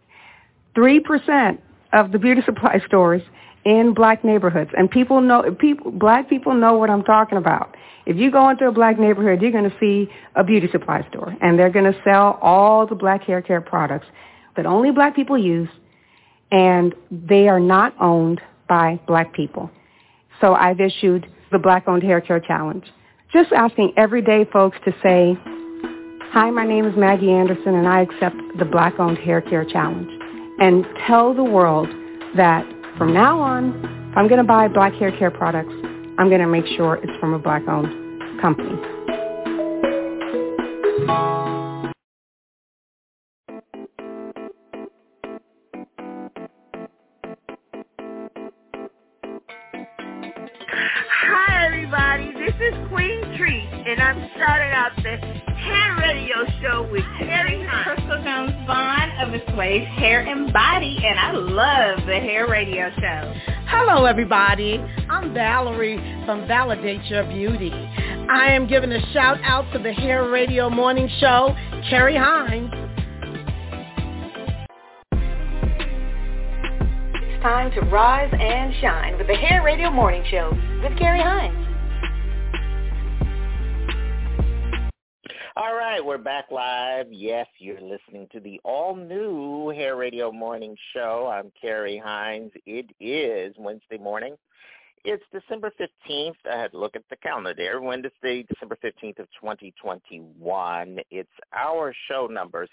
3% of the beauty supply stores in black neighborhoods, and black people know what I'm talking about. If you go into a black neighborhood, you're going to see a beauty supply store, and they're going to sell all the black hair care products that only black people use, and they are not owned by black people. So I've issued the Black-Owned Hair Care Challenge, just asking everyday folks to say, hi, my name is Maggie Anderson, and I accept the Black-Owned Hair Care Challenge, and tell the world that from now on, if I'm going to buy black hair care products, I'm going to make sure it's from a black-owned company. Hi, everybody. This is Queen Treat, and I'm starting out the hair radio show with Carrie Hines. Crystal Jones Vaughn of Assuage Hair and Body, and I love the hair radio show. Hello, everybody. I'm Valerie from Validate Your Beauty. I am giving a shout out to the Hair Radio Morning Show, Carrie Hines. It's time to rise and shine with the Hair Radio Morning Show with Carrie Hines. All right, we're back live. Yes, you're listening to the all-new Hair Radio Morning Show. I'm Carrie Hines. It is Wednesday morning. It's December 15th. I had to look at the calendar there. Wednesday, December 15th of 2021. It's our show number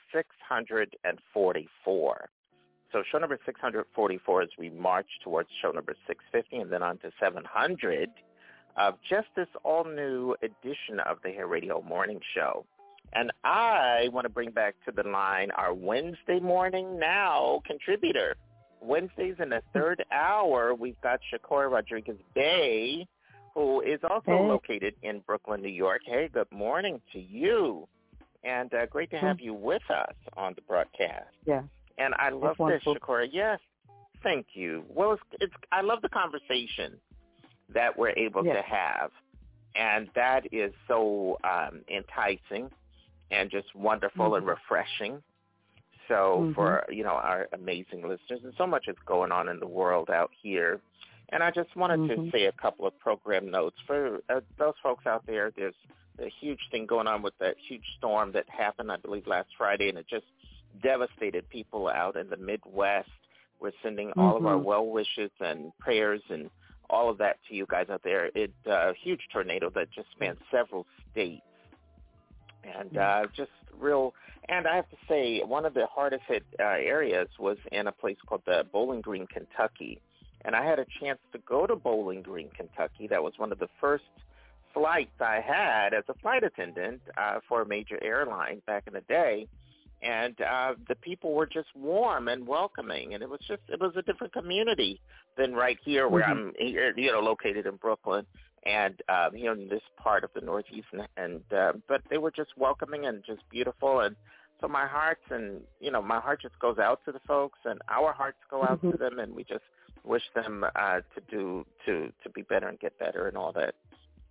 644. So show number 644 as we march towards show number 650 and then on to 700. Of just this all-new edition of the Hair Radio Morning Show. And I want to bring back to the line our Wednesday Morning Now contributor. Wednesdays in the third hour, we've got Shakora Rodriguez-Bay, who is also located in Brooklyn, New York. Hey, good morning to you. And great to have you with us on the broadcast. Yeah. And I love this, Shakora. Yes, thank you. Well, I love the conversation that we're able to have, and that is so enticing and just wonderful and refreshing. So for our amazing listeners, and so much is going on in the world out here, and I just wanted to say a couple of program notes for those folks out there. There's a huge thing going on with that huge storm that happened, I believe, last Friday, and it just devastated people out in the Midwest. We're sending all of our well wishes and prayers and all of that to you guys out there. It's a huge tornado that just spanned several states. And just real, and I have to say, one of the hardest hit areas was in a place called Bowling Green, Kentucky. And I had a chance to go to Bowling Green, Kentucky. That was one of the first flights I had as a flight attendant for a major airline back in the day. And the people were just warm and welcoming, and it was a different community than right here where I'm here, located in Brooklyn and here in this part of the Northeast, but they were just welcoming and just beautiful, and so my heart just goes out to the folks, and our hearts go out to them, and we just wish them to be better and get better and all that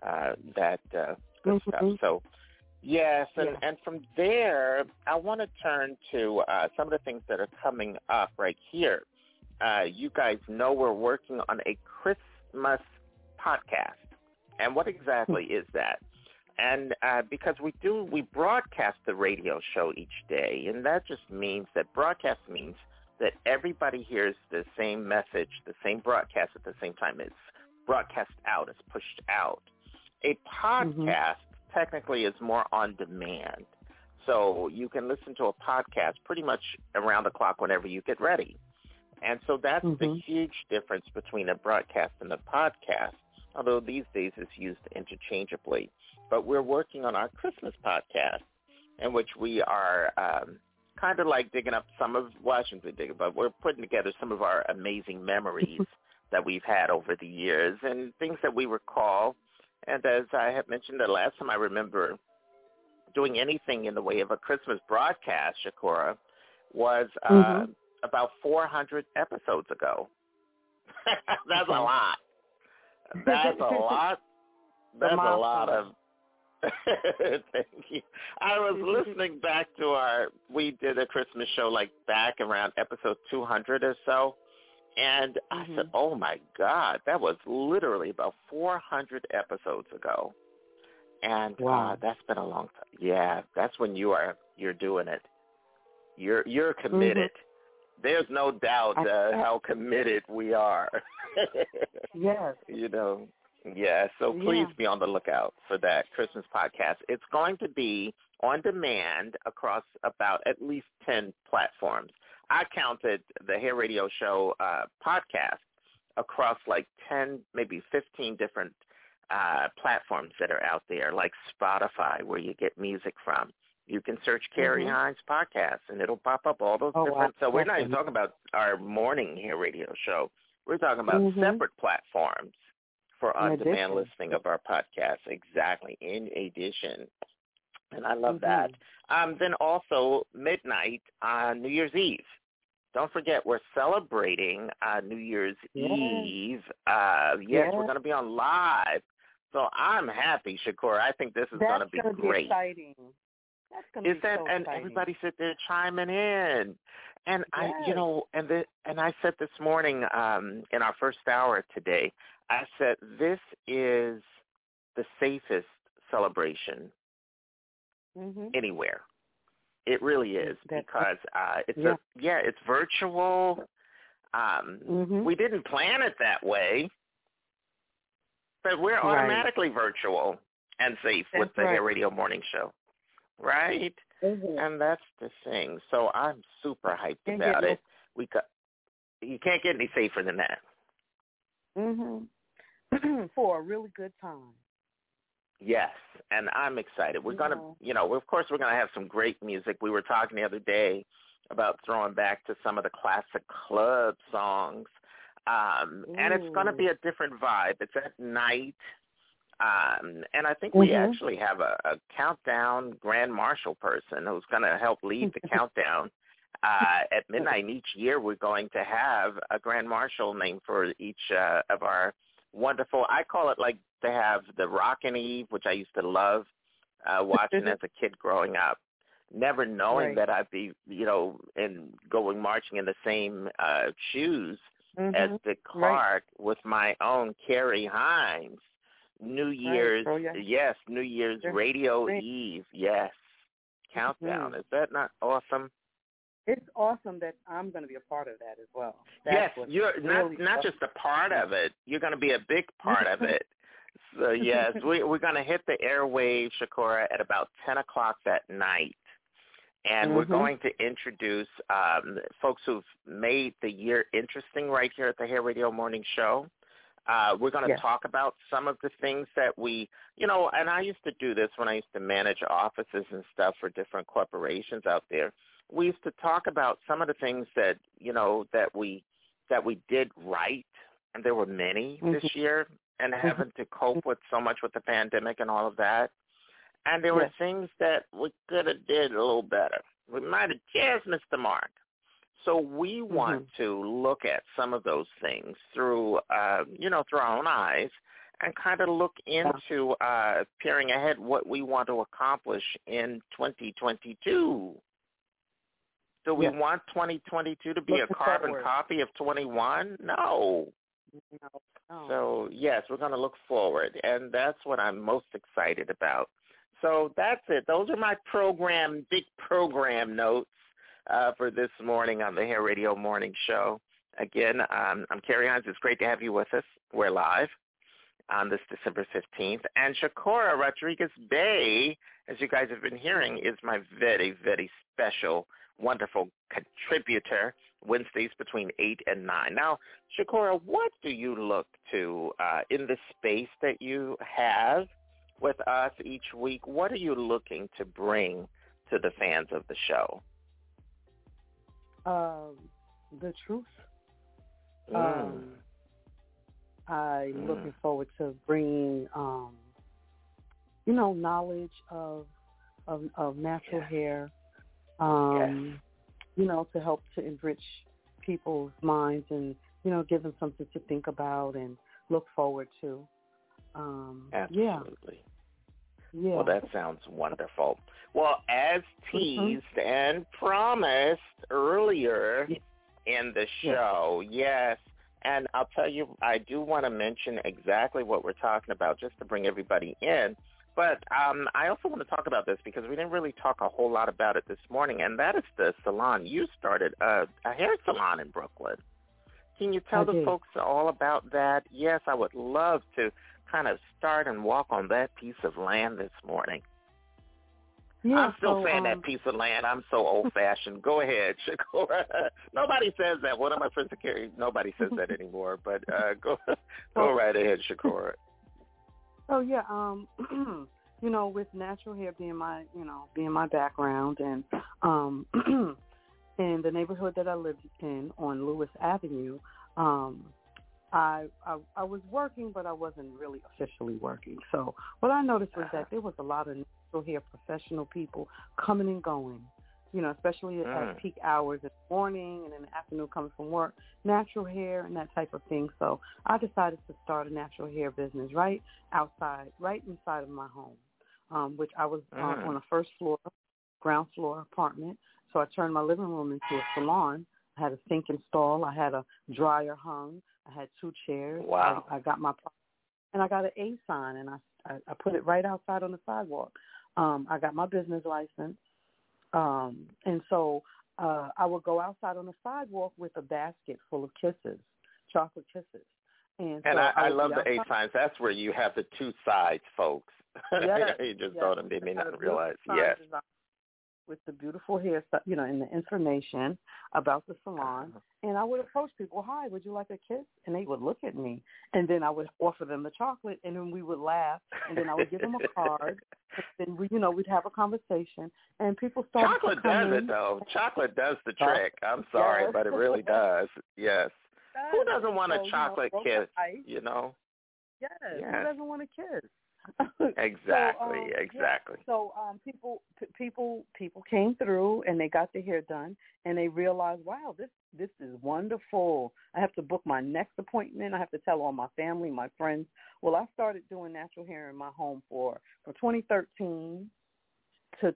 good stuff. So. Yes, and from there, I want to turn to some of the things that are coming up right here. You guys know we're working on a Christmas podcast. And what exactly is that? And because we broadcast the radio show each day, and that just means that broadcast means that everybody hears the same message, the same broadcast at the same time. It's broadcast out, it's pushed out. A podcast technically is more on demand. So you can listen to a podcast pretty much around the clock whenever you get ready. And so that's the huge difference between a broadcast and a podcast, although these days it's used interchangeably. But we're working on our Christmas podcast, in which we are kind of like digging up some of, well, I shouldn't say digging, but we're putting together some of our amazing memories that we've had over the years and things that we recall. And as I had mentioned the last time, I remember doing anything in the way of a Christmas broadcast, Shakura, was about 400 episodes ago. That's a lot. That's a lot. That's a lot of... Thank you. I was listening back to we did a Christmas show like back around episode 200 or so, and I said, oh my God, that was literally about 400 episodes ago. And that's been a long time. Yeah, that's when you're doing it. You're committed. There's no doubt how committed we are. Yes. You know. Yeah, so please be on the lookout for that Christmas podcast. It's going to be on demand across about at least 10 platforms. I counted the Hair Radio Show podcast across like 10, maybe 15 different platforms that are out there, like Spotify, where you get music from. You can search Carrie Hines podcast, and it'll pop up all those different. So we're not even talking about our morning Hair Radio Show. We're talking about separate platforms for on-demand listening of our podcast. Exactly, in addition. And I love that. Then also midnight on New Year's Eve. Don't forget, we're celebrating New Year's Eve. Yes, we're going to be on live. So I'm happy, Shakura. I think this is going to be great. Exciting. That's going to be so and exciting. Everybody sit there chiming in. And I said this morning in our first hour today, I said this is the safest celebration anywhere. It really is, because it's virtual. We didn't plan it that way, but we're automatically virtual and safe with the Hair Radio Morning Show, right? And that's the thing. So I'm super hyped about it. You can't get any safer than that. For a really good time. Yes, and I'm excited. We're going to, of course, we're going to have some great music. We were talking the other day about throwing back to some of the classic club songs, and it's going to be a different vibe. It's at night, and I think we actually have a countdown grand marshal person who's going to help lead the countdown. At midnight each year, we're going to have a grand marshal named for each of our wonderful, I call it like to have the Rockin' Eve, which I used to love watching as a kid growing up, never knowing that I'd be, going marching in the same shoes as Dick Clark with my own Carrie Hines. New Year's, New Year's Radio Eve, countdown. Is that not awesome? It's awesome that I'm going to be a part of that as well. You're not just a part of it. You're going to be a big part of it. So, yes, we're going to hit the airwaves, Shakura, at about 10 o'clock that night. And we're going to introduce folks who've made the year interesting right here at the Hair Radio Morning Show. We're going to talk about some of the things that we, and I used to do this when I used to manage offices and stuff for different corporations out there. We used to talk about some of the things that, that we did right, and there were many this year, and having to cope with so much with the pandemic and all of that. And there were things that we could have did a little better. We might have just missed the mark. So we want to look at some of those things through, through our own eyes, and kind of look into peering ahead what we want to accomplish in 2022. Do we want 2022 to be a carbon copy of 21? No. So, yes, we're going to look forward, and that's what I'm most excited about. So that's it. Those are my big program notes for this morning on the Hair Radio Morning Show. Again, I'm Carrie Hines. It's great to have you with us. We're live. on this December 15th. And Shakora Rodriguez-Bey, as you guys have been hearing, is my very, very special, wonderful contributor Wednesdays between 8 and 9. Now, Shakora, what do you look to in the space that you have with us each week? What are you looking to bring to the fans of the show? The truth. I'm looking forward to bringing, knowledge of natural hair, to help to enrich people's minds and, give them something to think about and look forward to. Absolutely. Yeah. Well, that sounds wonderful. Well, as teased and promised earlier in the show, yes. And I'll tell you, I do want to mention exactly what we're talking about just to bring everybody in. But I also want to talk about this because we didn't really talk a whole lot about it this morning, and that is the salon. You started a hair salon in Brooklyn. Can you tell the folks all about that? Yes, I would love to kind of start and walk on that piece of land this morning. Yeah, I'm still saying that piece of land. I'm so old-fashioned. Go ahead, Shakora. Nobody says that. One of my friends at Carrie, nobody says that anymore. But go right ahead, Shakora. Oh yeah, with natural hair being my background, and in the neighborhood that I lived in on Lewis Avenue, I was working, but I wasn't really officially working. So what I noticed was that there was a lot of natural hair professional people coming and going, especially at peak hours in the morning and in the afternoon coming from work, natural hair and that type of thing. So I decided to start a natural hair business right inside of my home, which I was on a first floor, ground floor apartment. So I turned my living room into a salon. I had a sink installed. I had a dryer hung. I had 2 chairs. Wow. I got my and I got an A sign, and I put it right outside on the sidewalk. I got my business license. And so I would go outside on the sidewalk with a basket full of kisses, chocolate kisses. And so I love the A signs. That's where you have the 2 sides, folks. Yes, you just told them they may not realize. Yes. With the beautiful hair stuff, and the information about the salon. And I would approach people, hi, would you like a kiss? And they would look at me. And then I would offer them the chocolate, and then we would laugh. And then I would give them a card. And then, we'd have a conversation. And people started Chocolate does it, though. Chocolate does the trick. I'm sorry, but it really does. Yes. Who doesn't want a chocolate kiss, Yes. Who doesn't want a kiss? Exactly. So people came through and they got their hair done and they realized, wow, this is wonderful. I have to book my next appointment. I have to tell all my family, my friends. Well, I started doing natural hair in my home from 2013 to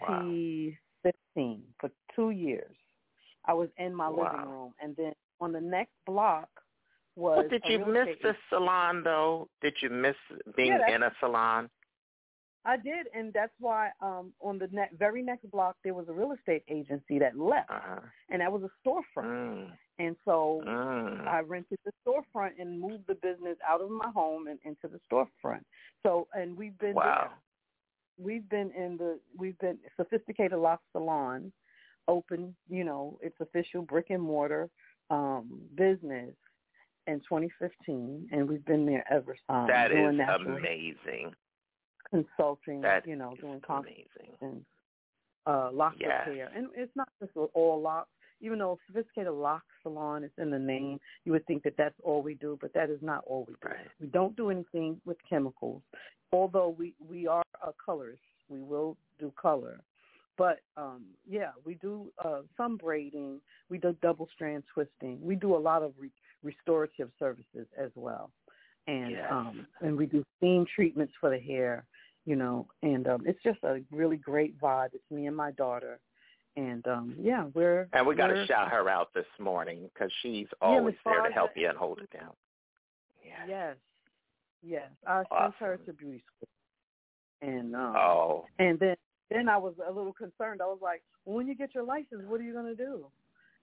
2015 for 2 years. I was in my living room, and then on the next block. But did you miss the salon, though? Did you miss being in a salon? I did, and that's why on the very next block, there was a real estate agency that left, and that was a storefront. And so I rented the storefront and moved the business out of my home and into the storefront. So, and we've been there. We've been Sophisticated Lock Salon, open, its official brick and mortar business in 2015, and we've been there ever since. That is amazing. Consulting, doing amazing. And locks of hair. And it's not just all locks. Even though Sophisticated Lock Salon is in the name, you would think that that's all we do, but that is not all we do. Right. We don't do anything with chemicals, although we are colorists. We will do color. But, we do some braiding. We do double strand twisting. We do a lot of restorative services as well. And and we do steam treatments for the hair, and it's just a really great vibe. It's me and my daughter. And, we got to shout her out this morning because she's always there to help you and hold it down. Yes. I sent her to beauty school. And and then I was a little concerned. I was like, well, when you get your license, what are you going to do?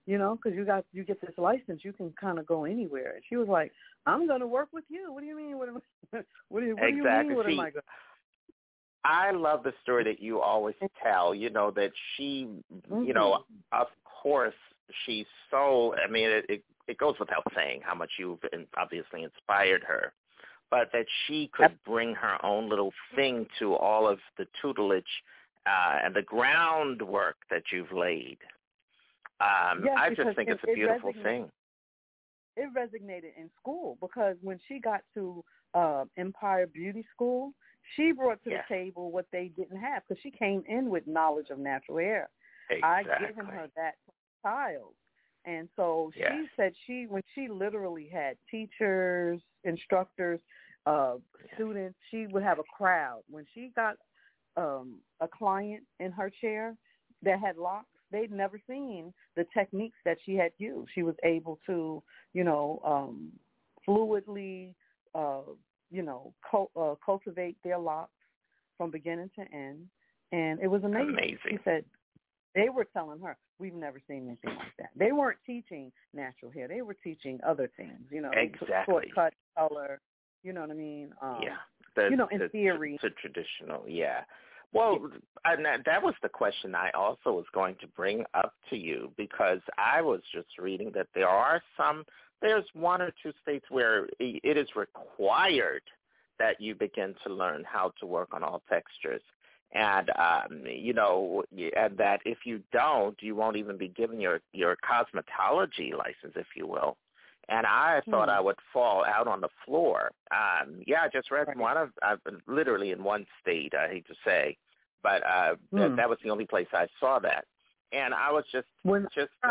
you know, because you get this license, you can kind of go anywhere. And she was like, I'm going to work with you. What do you mean? What do you mean? What am I going? I love the story that you always tell, you know, that she, you know, of course, she's so, I mean, it goes without saying how much you've obviously inspired her, but that she could bring her own little thing to all of the tutelage and the groundwork that you've laid. Yes, I just think it's a beautiful thing. It resonated in school because when she got to Empire Beauty School, she brought to the table what they didn't have because she came in with knowledge of natural hair. Exactly. I given her that child. And so she said when she literally had teachers, instructors, students, she would have a crowd. When she got a client in her chair that had locks, they'd never seen the techniques that she had used. She was able to, you know, fluidly, you know, cultivate their locks from beginning to end. And it was amazing. She said they were telling her, we've never seen anything like that. They weren't teaching natural hair. They were teaching other things, you know, short cut, color, you know what I mean? You know, in theory. The traditional, Well, that was the question I also was going to bring up to you because I was just reading that there's one or two states where it is required that you begin to learn how to work on all textures. And, you know, and that if you don't, you won't even be given your cosmetology license, if you will. And I thought I would fall out on the floor. I just read literally in one state, I hate to say, but that was the only place I saw that. And I was I'm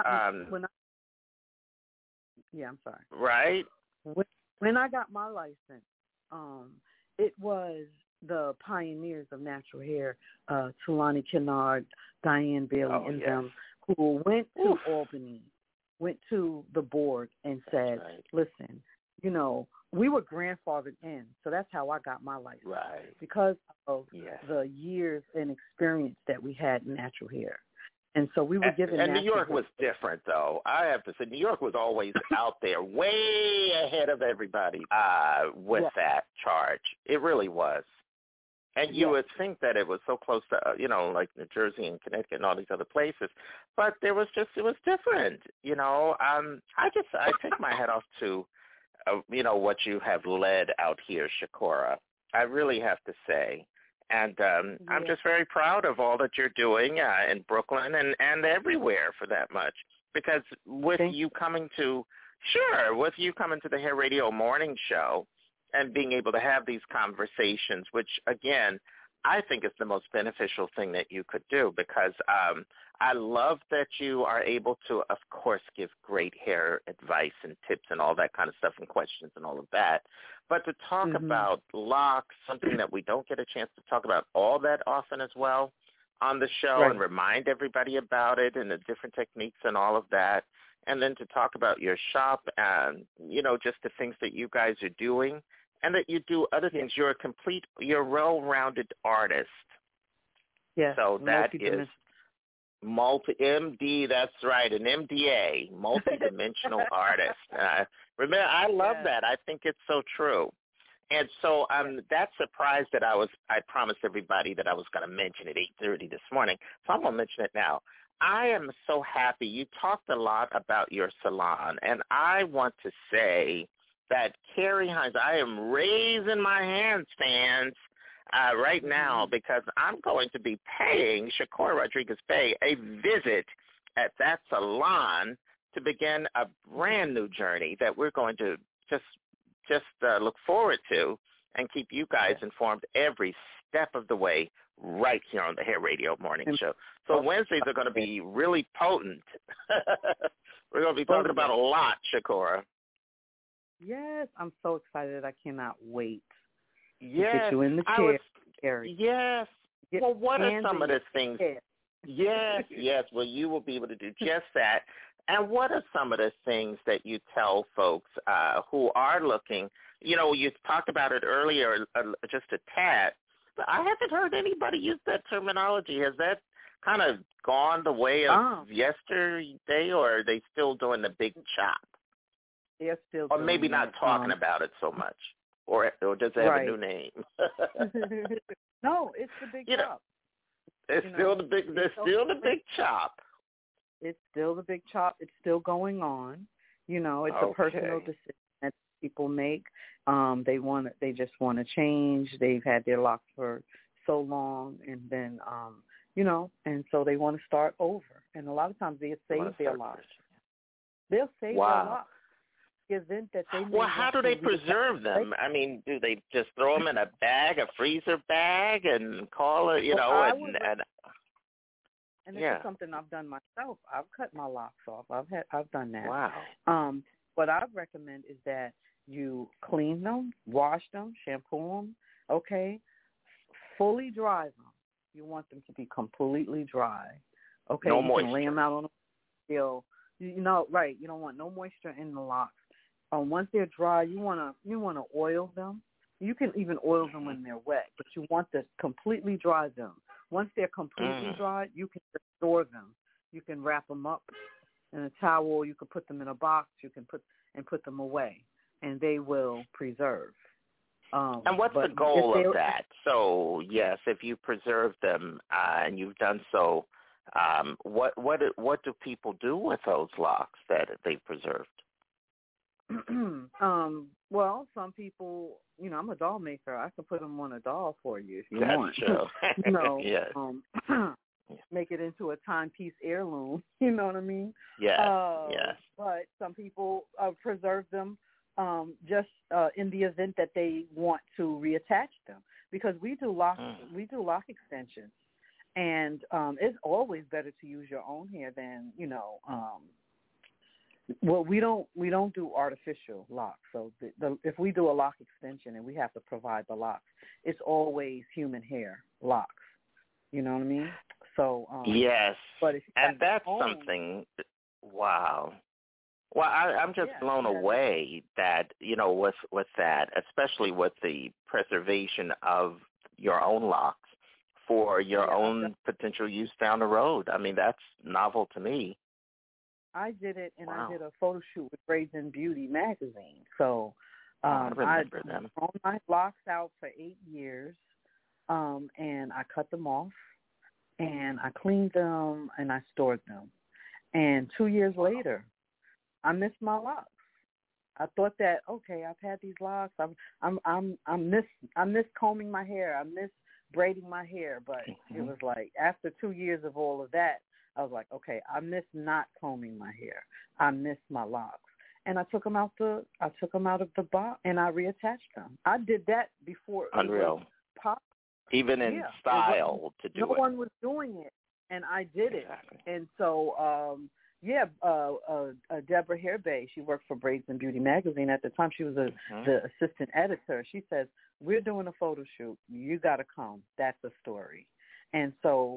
sorry. Right? When I got my license, it was the pioneers of natural hair, Tulani Kennard, Diane Bailey, them, who went to Albany, went to the board and said, listen, you know, we were grandfathered in, so that's how I got my license. Right. Because of the years and experience that we had in natural hair. And so we were given And New York was different, though. I have to say, New York was always out there, way ahead of everybody with that charge. It really was. And you would think that it was so close to, you know, like New Jersey and Connecticut and all these other places. But it was different, you know. I take my hat off to, you know, what you have led out here, Shakura. I really have to say. And I'm just very proud of all that you're doing in Brooklyn and everywhere for that much. Because with you coming to the Hair Radio Morning Show and being able to have these conversations, which, again, I think is the most beneficial thing that you could do because I love that you are able to, of course, give great hair advice and tips and all that kind of stuff and questions and all of that. But to talk about locks, something that we don't get a chance to talk about all that often as well on the show and remind everybody about it and the different techniques and all of that. And then to talk about your shop and, you know, just the things that you guys are doing and that you do other things. You're you're a well-rounded artist. Yes. So that is MD, that's right, an MDA, multidimensional artist. Remember, I love that. I think it's so true. And so that surprise that I promised everybody that I was going to mention at 8:30 this morning, so I'm going to mention it now. I am so happy. You talked a lot about your salon, and I want to say that Carrie Hines, I am raising my hand stands right now because I'm going to be paying Shakura Rodriguez-Bey a visit at that salon to begin a brand new journey that we're going to just look forward to and keep you guys informed every step of the way right here on the Hair Radio Morning Show. So Wednesdays are going to be really potent. We're going to be talking about a lot, Shakura. Yes, I'm so excited. I cannot wait. Yes. Get you in the chair, Carrie. Yes. Well, what are some of the things? Yes. Well, you will be able to do just that. And what are some of the things that you tell folks who are looking? You know, you talked about it earlier, just a tad, but I haven't heard anybody use that terminology. Has that kind of gone the way of yesterday, or are they still doing the big chop? They're still or doing maybe not it. talking about it so much, or does it have a new name? No, it's the big chop. It's still the big. There's still the big chop. It's still the big chop. It's still going on. It's a personal decision that people make. They just want to change. They've had their locks for so long, and then and so they want to start over. And a lot of times they save their locks. They'll save their locks. The event that they well, how do they preserve them? I mean, do they just throw them in a bag, a freezer bag, and call it, And this is something I've done myself. I've cut my locks off. I've done that. Wow. What I recommend is that you clean them, wash them, shampoo them, okay? Fully dry them. You want them to be completely dry. Okay? No you moisture. Can lay them out on the field. Right. You don't want no moisture in the locks. Once they're dry, you wanna oil them. You can even oil them when they're wet, but you want to completely dry them. Once they're completely dry, you can store them. You can wrap them up in a towel. You can put them in a box. You can put them away, and they will preserve. And what's the goal of that? So yes, if you preserve them and you've done so, what do people do with those locks that they preserved? Well, some people, I'm a doll maker. I can put them on a doll for you if you That's want. True. Yes. Make it into a timepiece heirloom. You know what I mean? Yes. Yes. But some people preserve them just in the event that they want to reattach them, because we do lock extensions, and it's always better to use your own hair than well, we don't do artificial locks. So if we do a lock extension and we have to provide the locks, it's always human hair locks. You know what I mean? So yes, but and that's something. Wow. Well, I'm just blown away that with that, especially with the preservation of your own locks for your own potential use down the road. I mean, that's novel to me. I did it, and I did a photo shoot with Braids and Beauty magazine. So I remember them. I grown my locks out for 8 years, and I cut them off, and I cleaned them, and I stored them. And 2 years later, I missed my locks. I thought that, okay, I've had these locks. I miss combing my hair. I miss braiding my hair. But it was like after 2 years of all of that, I was like, okay, I miss not combing my hair. I miss my locks, and I took them out of the box, and I reattached them. I did that before. Unreal. Even in style to do it. No one was doing it, and I did it. And so, Deborah Hairbay, she worked for Braids and Beauty magazine at the time. She was the assistant editor. She says, "We're doing a photo shoot. You got to come. That's a story." And so,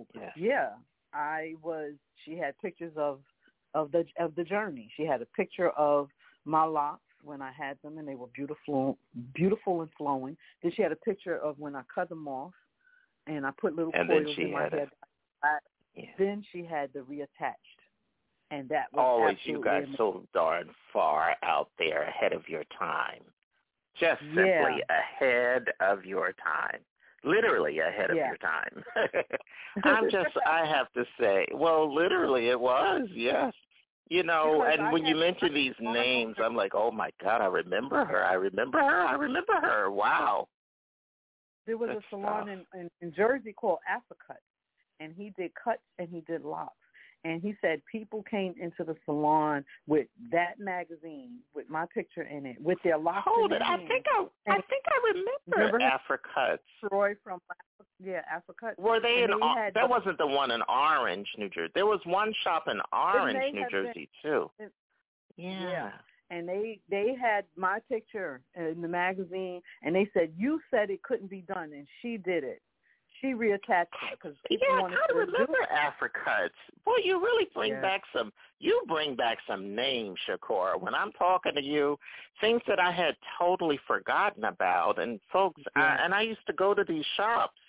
she had pictures of the journey. She had a picture of my locks when I had them, and they were beautiful and flowing. Then she had a picture of when I cut them off, and I put little coils in my hair. Then she had the reattached, and that was always you guys so darn far out there ahead of your time, just simply ahead of your time. Literally ahead of your time. I have to say, well, literally it was, yes. And when you mention these names, I'm like, oh, my God, I remember her. Wow. There was a salon in Jersey called Africut, and he did cuts and he did locks. And he said people came into the salon with that magazine with my picture in it, with their locks. Hold it! I think I remember Africuts. Troy from Africut. Were they in? That wasn't the one in Orange, New Jersey. There was one shop in Orange, New Jersey, too. Yeah. And they had my picture in the magazine, and they said you said it couldn't be done, and she did it. She reattached it because people wanted to remember Africuts. Boy, you really bring back some names, Shakora. When I'm talking to you, things that I had totally forgotten about. And folks, I used to go to these shops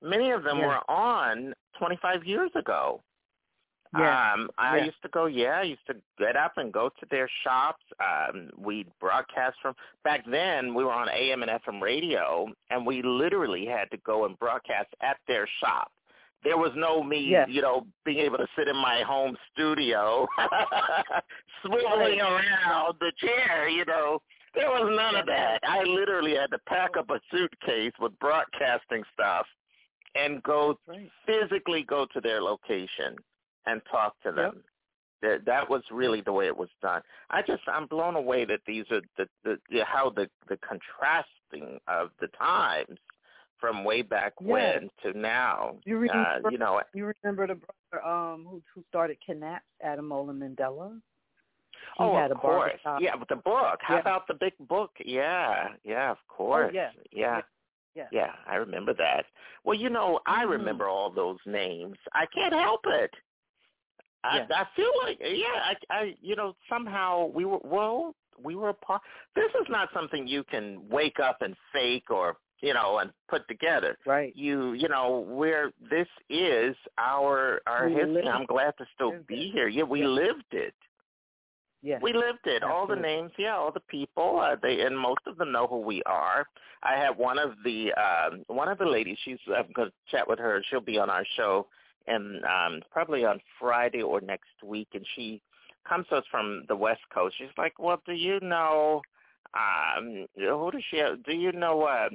Many of them were on 25 years ago. I used to go, I used to get up and go to their shops. We'd broadcast from, back then we were on AM and FM radio, and we literally had to go and broadcast at their shop. There was no me, being able to sit in my home studio, swiveling around the chair, There was none of that. I literally had to pack up a suitcase with broadcasting stuff and physically go to their location and talk to them. That was really the way it was done. I'm blown away that these are how the contrasting of the times from way back when to now. You remember the brother who started Knaps, Adam Olin Mandela? He had of course. Yeah, with the book. How about the big book? Yeah, of course. Yeah, I remember that. Well, I remember all those names. I can't help it. I feel like, somehow we were a part. This is not something you can wake up and fake or, and put together. Right. This is our history. I'm glad to still be here. Yeah, we lived it. Yeah. We lived it. Absolutely. All the names, all the people, and most of them know who we are. I have one of the ladies, I'm going to chat with her. She'll be on our show and probably on Friday or next week, and she comes to us from the West Coast. She's like, well, do you know, who does she have? Do you know,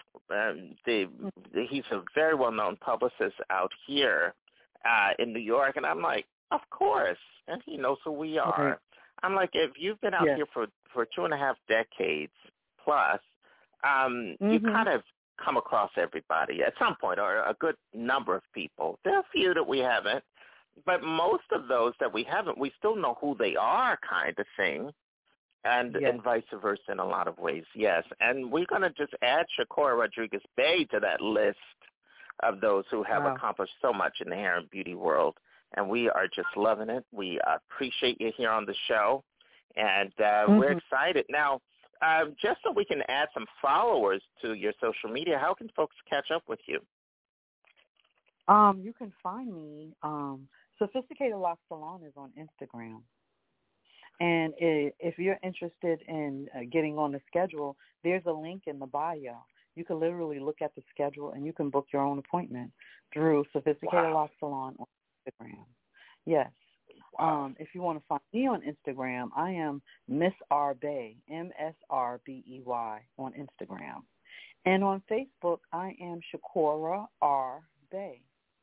he's a very well-known publicist out here in New York, and I'm like, of course, and he knows who we are. Okay. I'm like, if you've been out here for 2.5 decades plus, you kind of come across everybody at some point, or a good number of people. There are a few that we haven't, but most of those that we haven't, we still know who they are, kind of thing, and vice versa in a lot of ways, yes. And we're going to just add Shakora Rodriguez-Bey to that list of those who have accomplished so much in the hair and beauty world. And we are just loving it. We appreciate you here on the show, and we're excited. Now, just so we can add some followers to your social media, how can folks catch up with you? You can find me. Sophisticated Lock Salon is on Instagram. And if you're interested in getting on the schedule, there's a link in the bio. You can literally look at the schedule, and you can book your own appointment through Sophisticated Lock Salon on Instagram. Yes. If you want to find me on Instagram, I am Miss R Bey, MSRBEY on Instagram. And on Facebook, I am Shakora R Bey,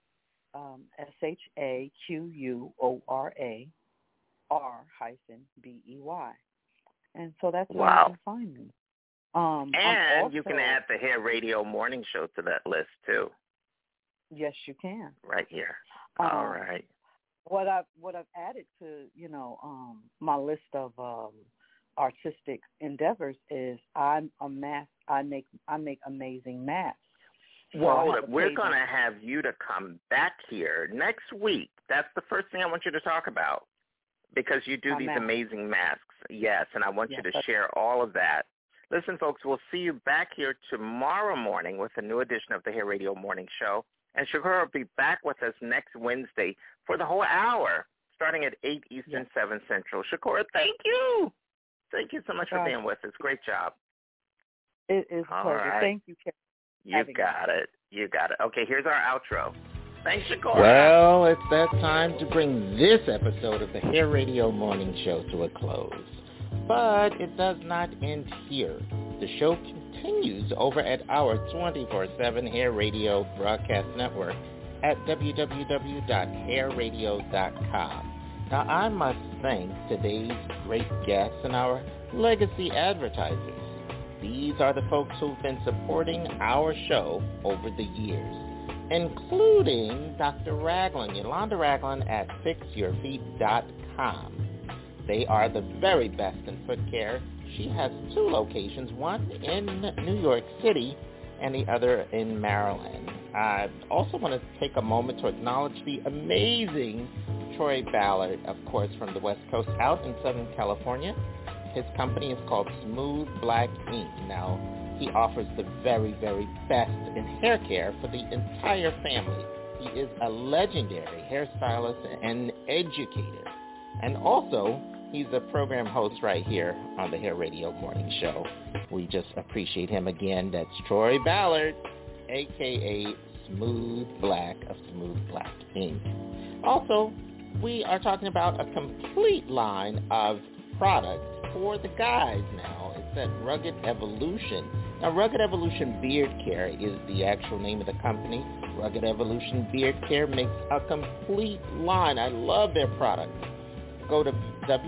SHAQUORA R-BEY. And so that's where you can find me. And you can add the Hair Radio Morning Show to that list, too. Yes, you can. Right here. All right. What I've added to, my list of artistic endeavors is I make amazing masks. Well, we're going to have you to come back here next week. That's the first thing I want you to talk about, because you do these amazing masks. Yes, and I want you to share all of that. Listen, folks, we'll see you back here tomorrow morning with a new edition of the Hair Radio Morning Show. And Shakora will be back with us next Wednesday for the whole hour, starting at 8 Eastern, 7 Central. Shakora, thank you. Thank you so much for being with us. Great job. It is a pleasure. Right. Thank you, Karen. You got it. You got it. Okay, here's our outro. Thanks, Shakora. Well, it's that time to bring this episode of the Hair Radio Morning Show to a close. But it does not end here. The show continues over at our 24/7 Hair Radio broadcast network at www.hairradio.com. Now, I must thank today's great guests and our legacy advertisers. These are the folks who've been supporting our show over the years, including Dr. Ragland, Yolanda Ragland at FixYourFeet.com. They are the very best in foot care. She has 2 locations, one in New York City and the other in Maryland. I also want to take a moment to acknowledge the amazing Troy Ballard, of course, from the West Coast out in Southern California. His company is called Smooth Black Ink. Now, He offers the very, very best in hair care for the entire family. He is a legendary hairstylist and educator. And also, he's a program host right here on the Hair Radio Morning Show. We just appreciate him again. That's Troy Ballard, a.k.a. Smooth Black of Smooth Black Inc. Also, we are talking about a complete line of products for the guys now. It's at Rugged Evolution. Now, Rugged Evolution Beard Care is the actual name of the company. Rugged Evolution Beard Care makes a complete line. I love their products. Go to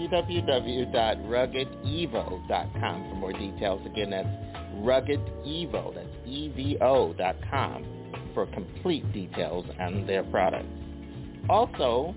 www.ruggedevo.com for more details. Again, that's RuggedEvo, that's EVO.com for complete details on their products. Also,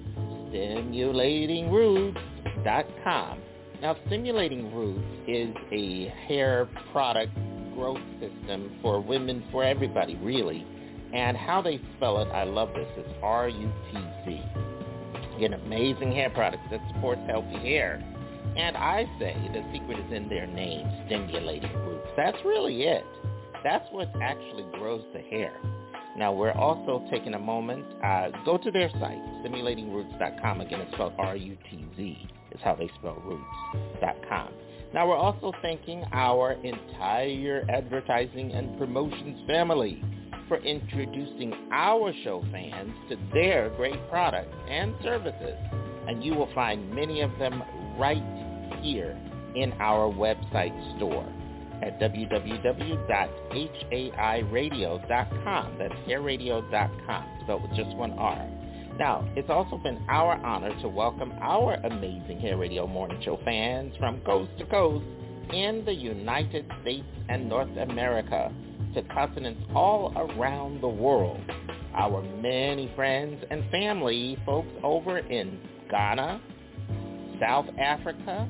StimulatingRoots.com. Now, Stimulating Roots is a hair product growth system for women, for everybody, really. And how they spell it, I love this. It's RUTC. An amazing hair product that supports healthy hair. And I say the secret is in their name, Stimulating Roots. That's really it. That's what actually grows the hair. Now, we're also taking a moment. Go to their site, StimulatingRoots.com. Again, it's spelled R-U-T-Z. Is how they spell roots.com. Now, we're also thanking our entire advertising and promotions family for introducing our show fans to their great products and services. And you will find many of them right here in our website store at www.hairadio.com. That's hairradio.com, spelled with just one R. Now, it's also been our honor to welcome our amazing Hair Radio Morning Show fans from coast to coast in the United States and North America to continents all around the world. Our many friends and family folks over in Ghana, South Africa,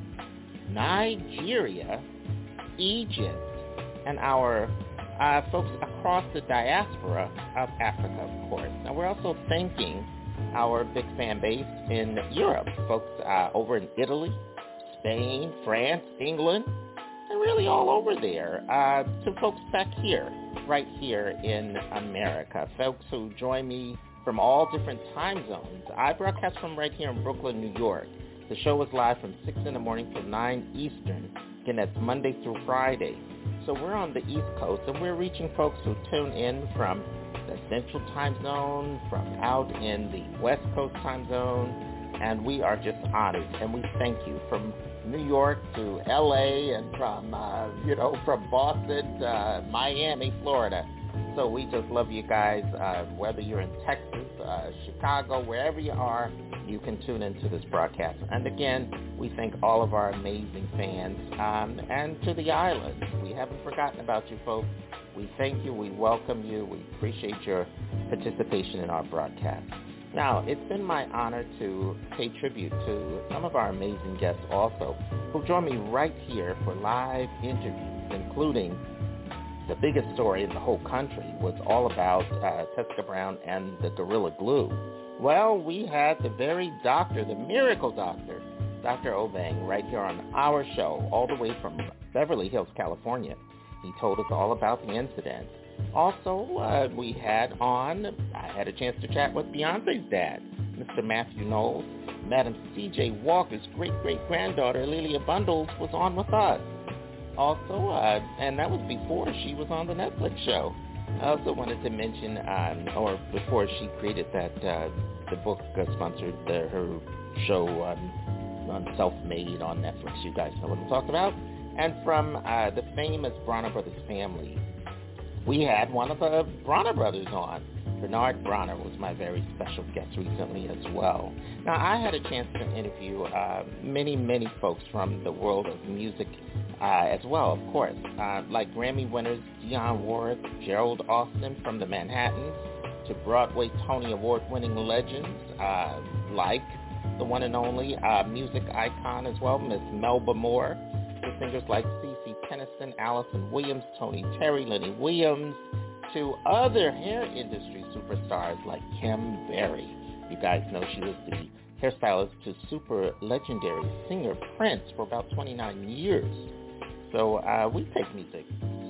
Nigeria, Egypt, and our folks across the diaspora of Africa, of course. Now, we're also thanking our big fan base in Europe, folks over in Italy, Spain, France, England, and really all over there, to folks back here, right here in America, folks who join me from all different time zones. I broadcast from right here in Brooklyn, New York. The show is live from 6 in the morning till 9 Eastern. Again, that's Monday through Friday. So we're on the East Coast, and we're reaching folks who tune in from the Central Time Zone, from out in the West Coast Time Zone, and we are just honored, and we thank you from New York to L.A. and from Boston to Miami, Florida. So we just love you guys. Whether you're in Texas, Chicago, wherever you are, you can tune into this broadcast. And again, we thank all of our amazing fans and to the islands. We haven't forgotten about you folks. We thank you. We welcome you. We appreciate your participation in our broadcast. Now, it's been my honor to pay tribute to some of our amazing guests also who join me right here for live interviews, including the biggest story in the whole country was all about Tessica Brown and the Gorilla Glue. Well, we had the very doctor, the miracle doctor, Dr. Obeng, right here on our show, all the way from Beverly Hills, California. He told us all about the incident. Also, I had a chance to chat with Beyonce's dad, Mr. Matthew Knowles. Madam C.J. Walker's great-great-granddaughter, Lelia Bundles, was on with us. Also, and that was before she was on the Netflix show. I also wanted to mention, or before she created that, the book sponsored her show on Self-Made on Netflix. You guys know what I'm talking about. And from the famous Bronner Brothers family, we had one of the Bronner brothers on. Bernard Bronner was my very special guest recently as well. Now, I had a chance to interview many folks from the world of music as well, of course, like Grammy winners Dionne Warwick, Gerald Austin from the Manhattans, to Broadway Tony Award-winning legends like the one and only music icon as well, Miss Melba Moore, to singers like CeCe Peniston, Allison Williams, Tony Terry, Lenny Williams, to other hair industry superstars like Kim Berry. You guys know she was the hairstylist to super legendary singer Prince for about 29 years. So we take music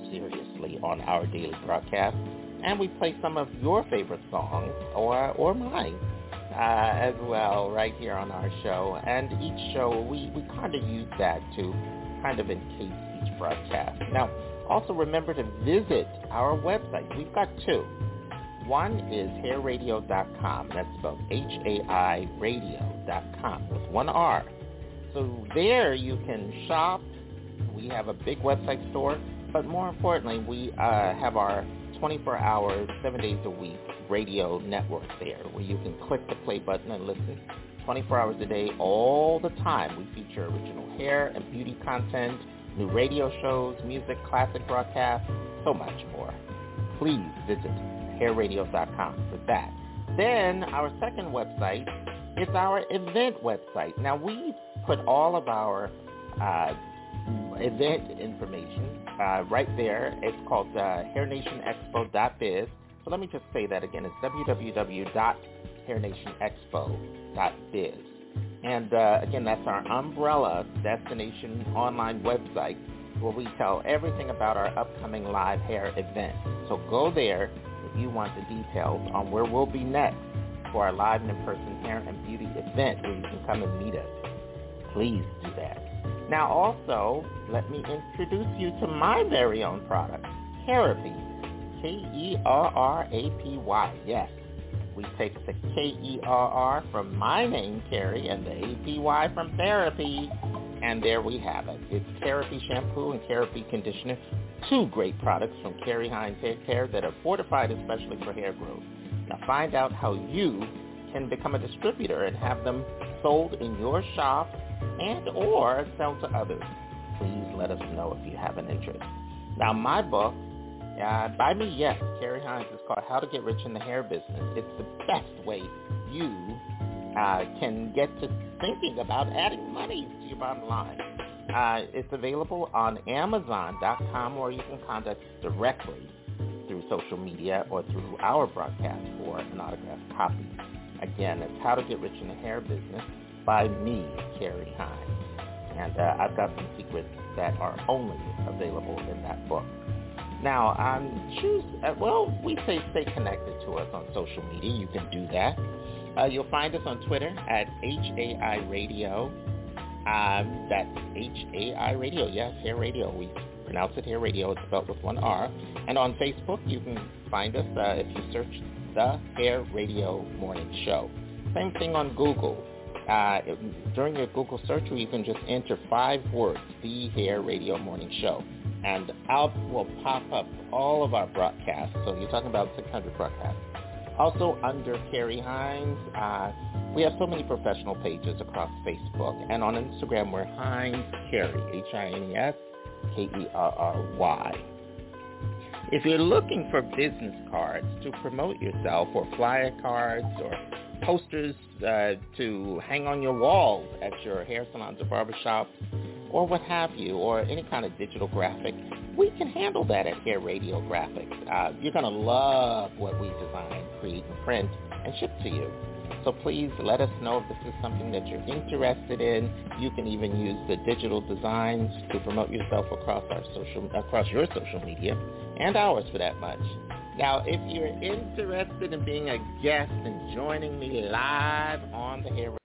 seriously on our daily broadcast, and we play some of your favorite songs or mine as well right here on our show. And each show, we kind of use that to kind of encase each broadcast. Now, also remember to visit our website. We've got two. One is hairradio.com. That's spelled H-A-I radio.com with one R. So there you can shop. We have a big website store, but more importantly, we have our 24-hour, 7 days a week radio network there where you can click the play button and listen 24 hours a day, all the time. We feature original hair and beauty content, new radio shows, music, classic broadcasts, so much more. Please visit hairradio.com for that. Then our second website is our event website. Now, we put all of our event information right there. It's called hairnationexpo.biz. So let me just say that again. It's www.hairnationexpo.biz. And again, that's our umbrella destination online website where we tell everything about our upcoming live hair event. So go there if you want the details on where we'll be next for our live and in-person hair and beauty event where you can come and meet us. Please do that. Now also, let me introduce you to my very own product, Kerapy. Kerapy. Yes. We take the K-E-R-R from my name, Kerry, and the A-P-Y from therapy. And there we have it. It's Kerapy shampoo and Kerapy conditioner. Two great products from Kerry Hines Hair Care that are fortified especially for hair growth. Now find out how you can become a distributor and have them sold in your shop and or sell to others. Please let us know if you have an interest. Now my book, by me, yes, Kerry Hines, is called How to Get Rich in the Hair Business. It's the best way you can get to thinking about adding money to your bottom line. It's available on Amazon.com, or you can contact us directly through social media or through our broadcast for an autographed copy. Again, it's How to Get Rich in the Hair Business by me, Kerry Hines. And I've got some secrets that are only available in that book. Now, we say stay connected to us on social media. You can do that. You'll find us on Twitter at HAI Radio. That's HAI Radio. Yes, Hair Radio. We pronounce it Hair Radio. It's spelled with one R. And on Facebook, you can find us if you search The Hair Radio Morning Show. Same thing on Google. During your Google search, you can just enter 5 words, The Hair Radio Morning Show. And out will pop up all of our broadcasts. So you're talking about 600 broadcasts. Also, under Kerry Hines, we have so many professional pages across Facebook. And on Instagram, we're Hines Kerry, HINESKERRY. If you're looking for business cards to promote yourself, or flyer cards, or posters to hang on your walls at your hair salons or barbershops, or what have you, or any kind of digital graphic, we can handle that at Hair Radio Graphics. You're going to love what we design, create, and print, and ship to you. So please let us know if this is something that you're interested in. You can even use the digital designs to promote yourself across your social media, and ours for that much. Now, if you're interested in being a guest and joining me live on the Hair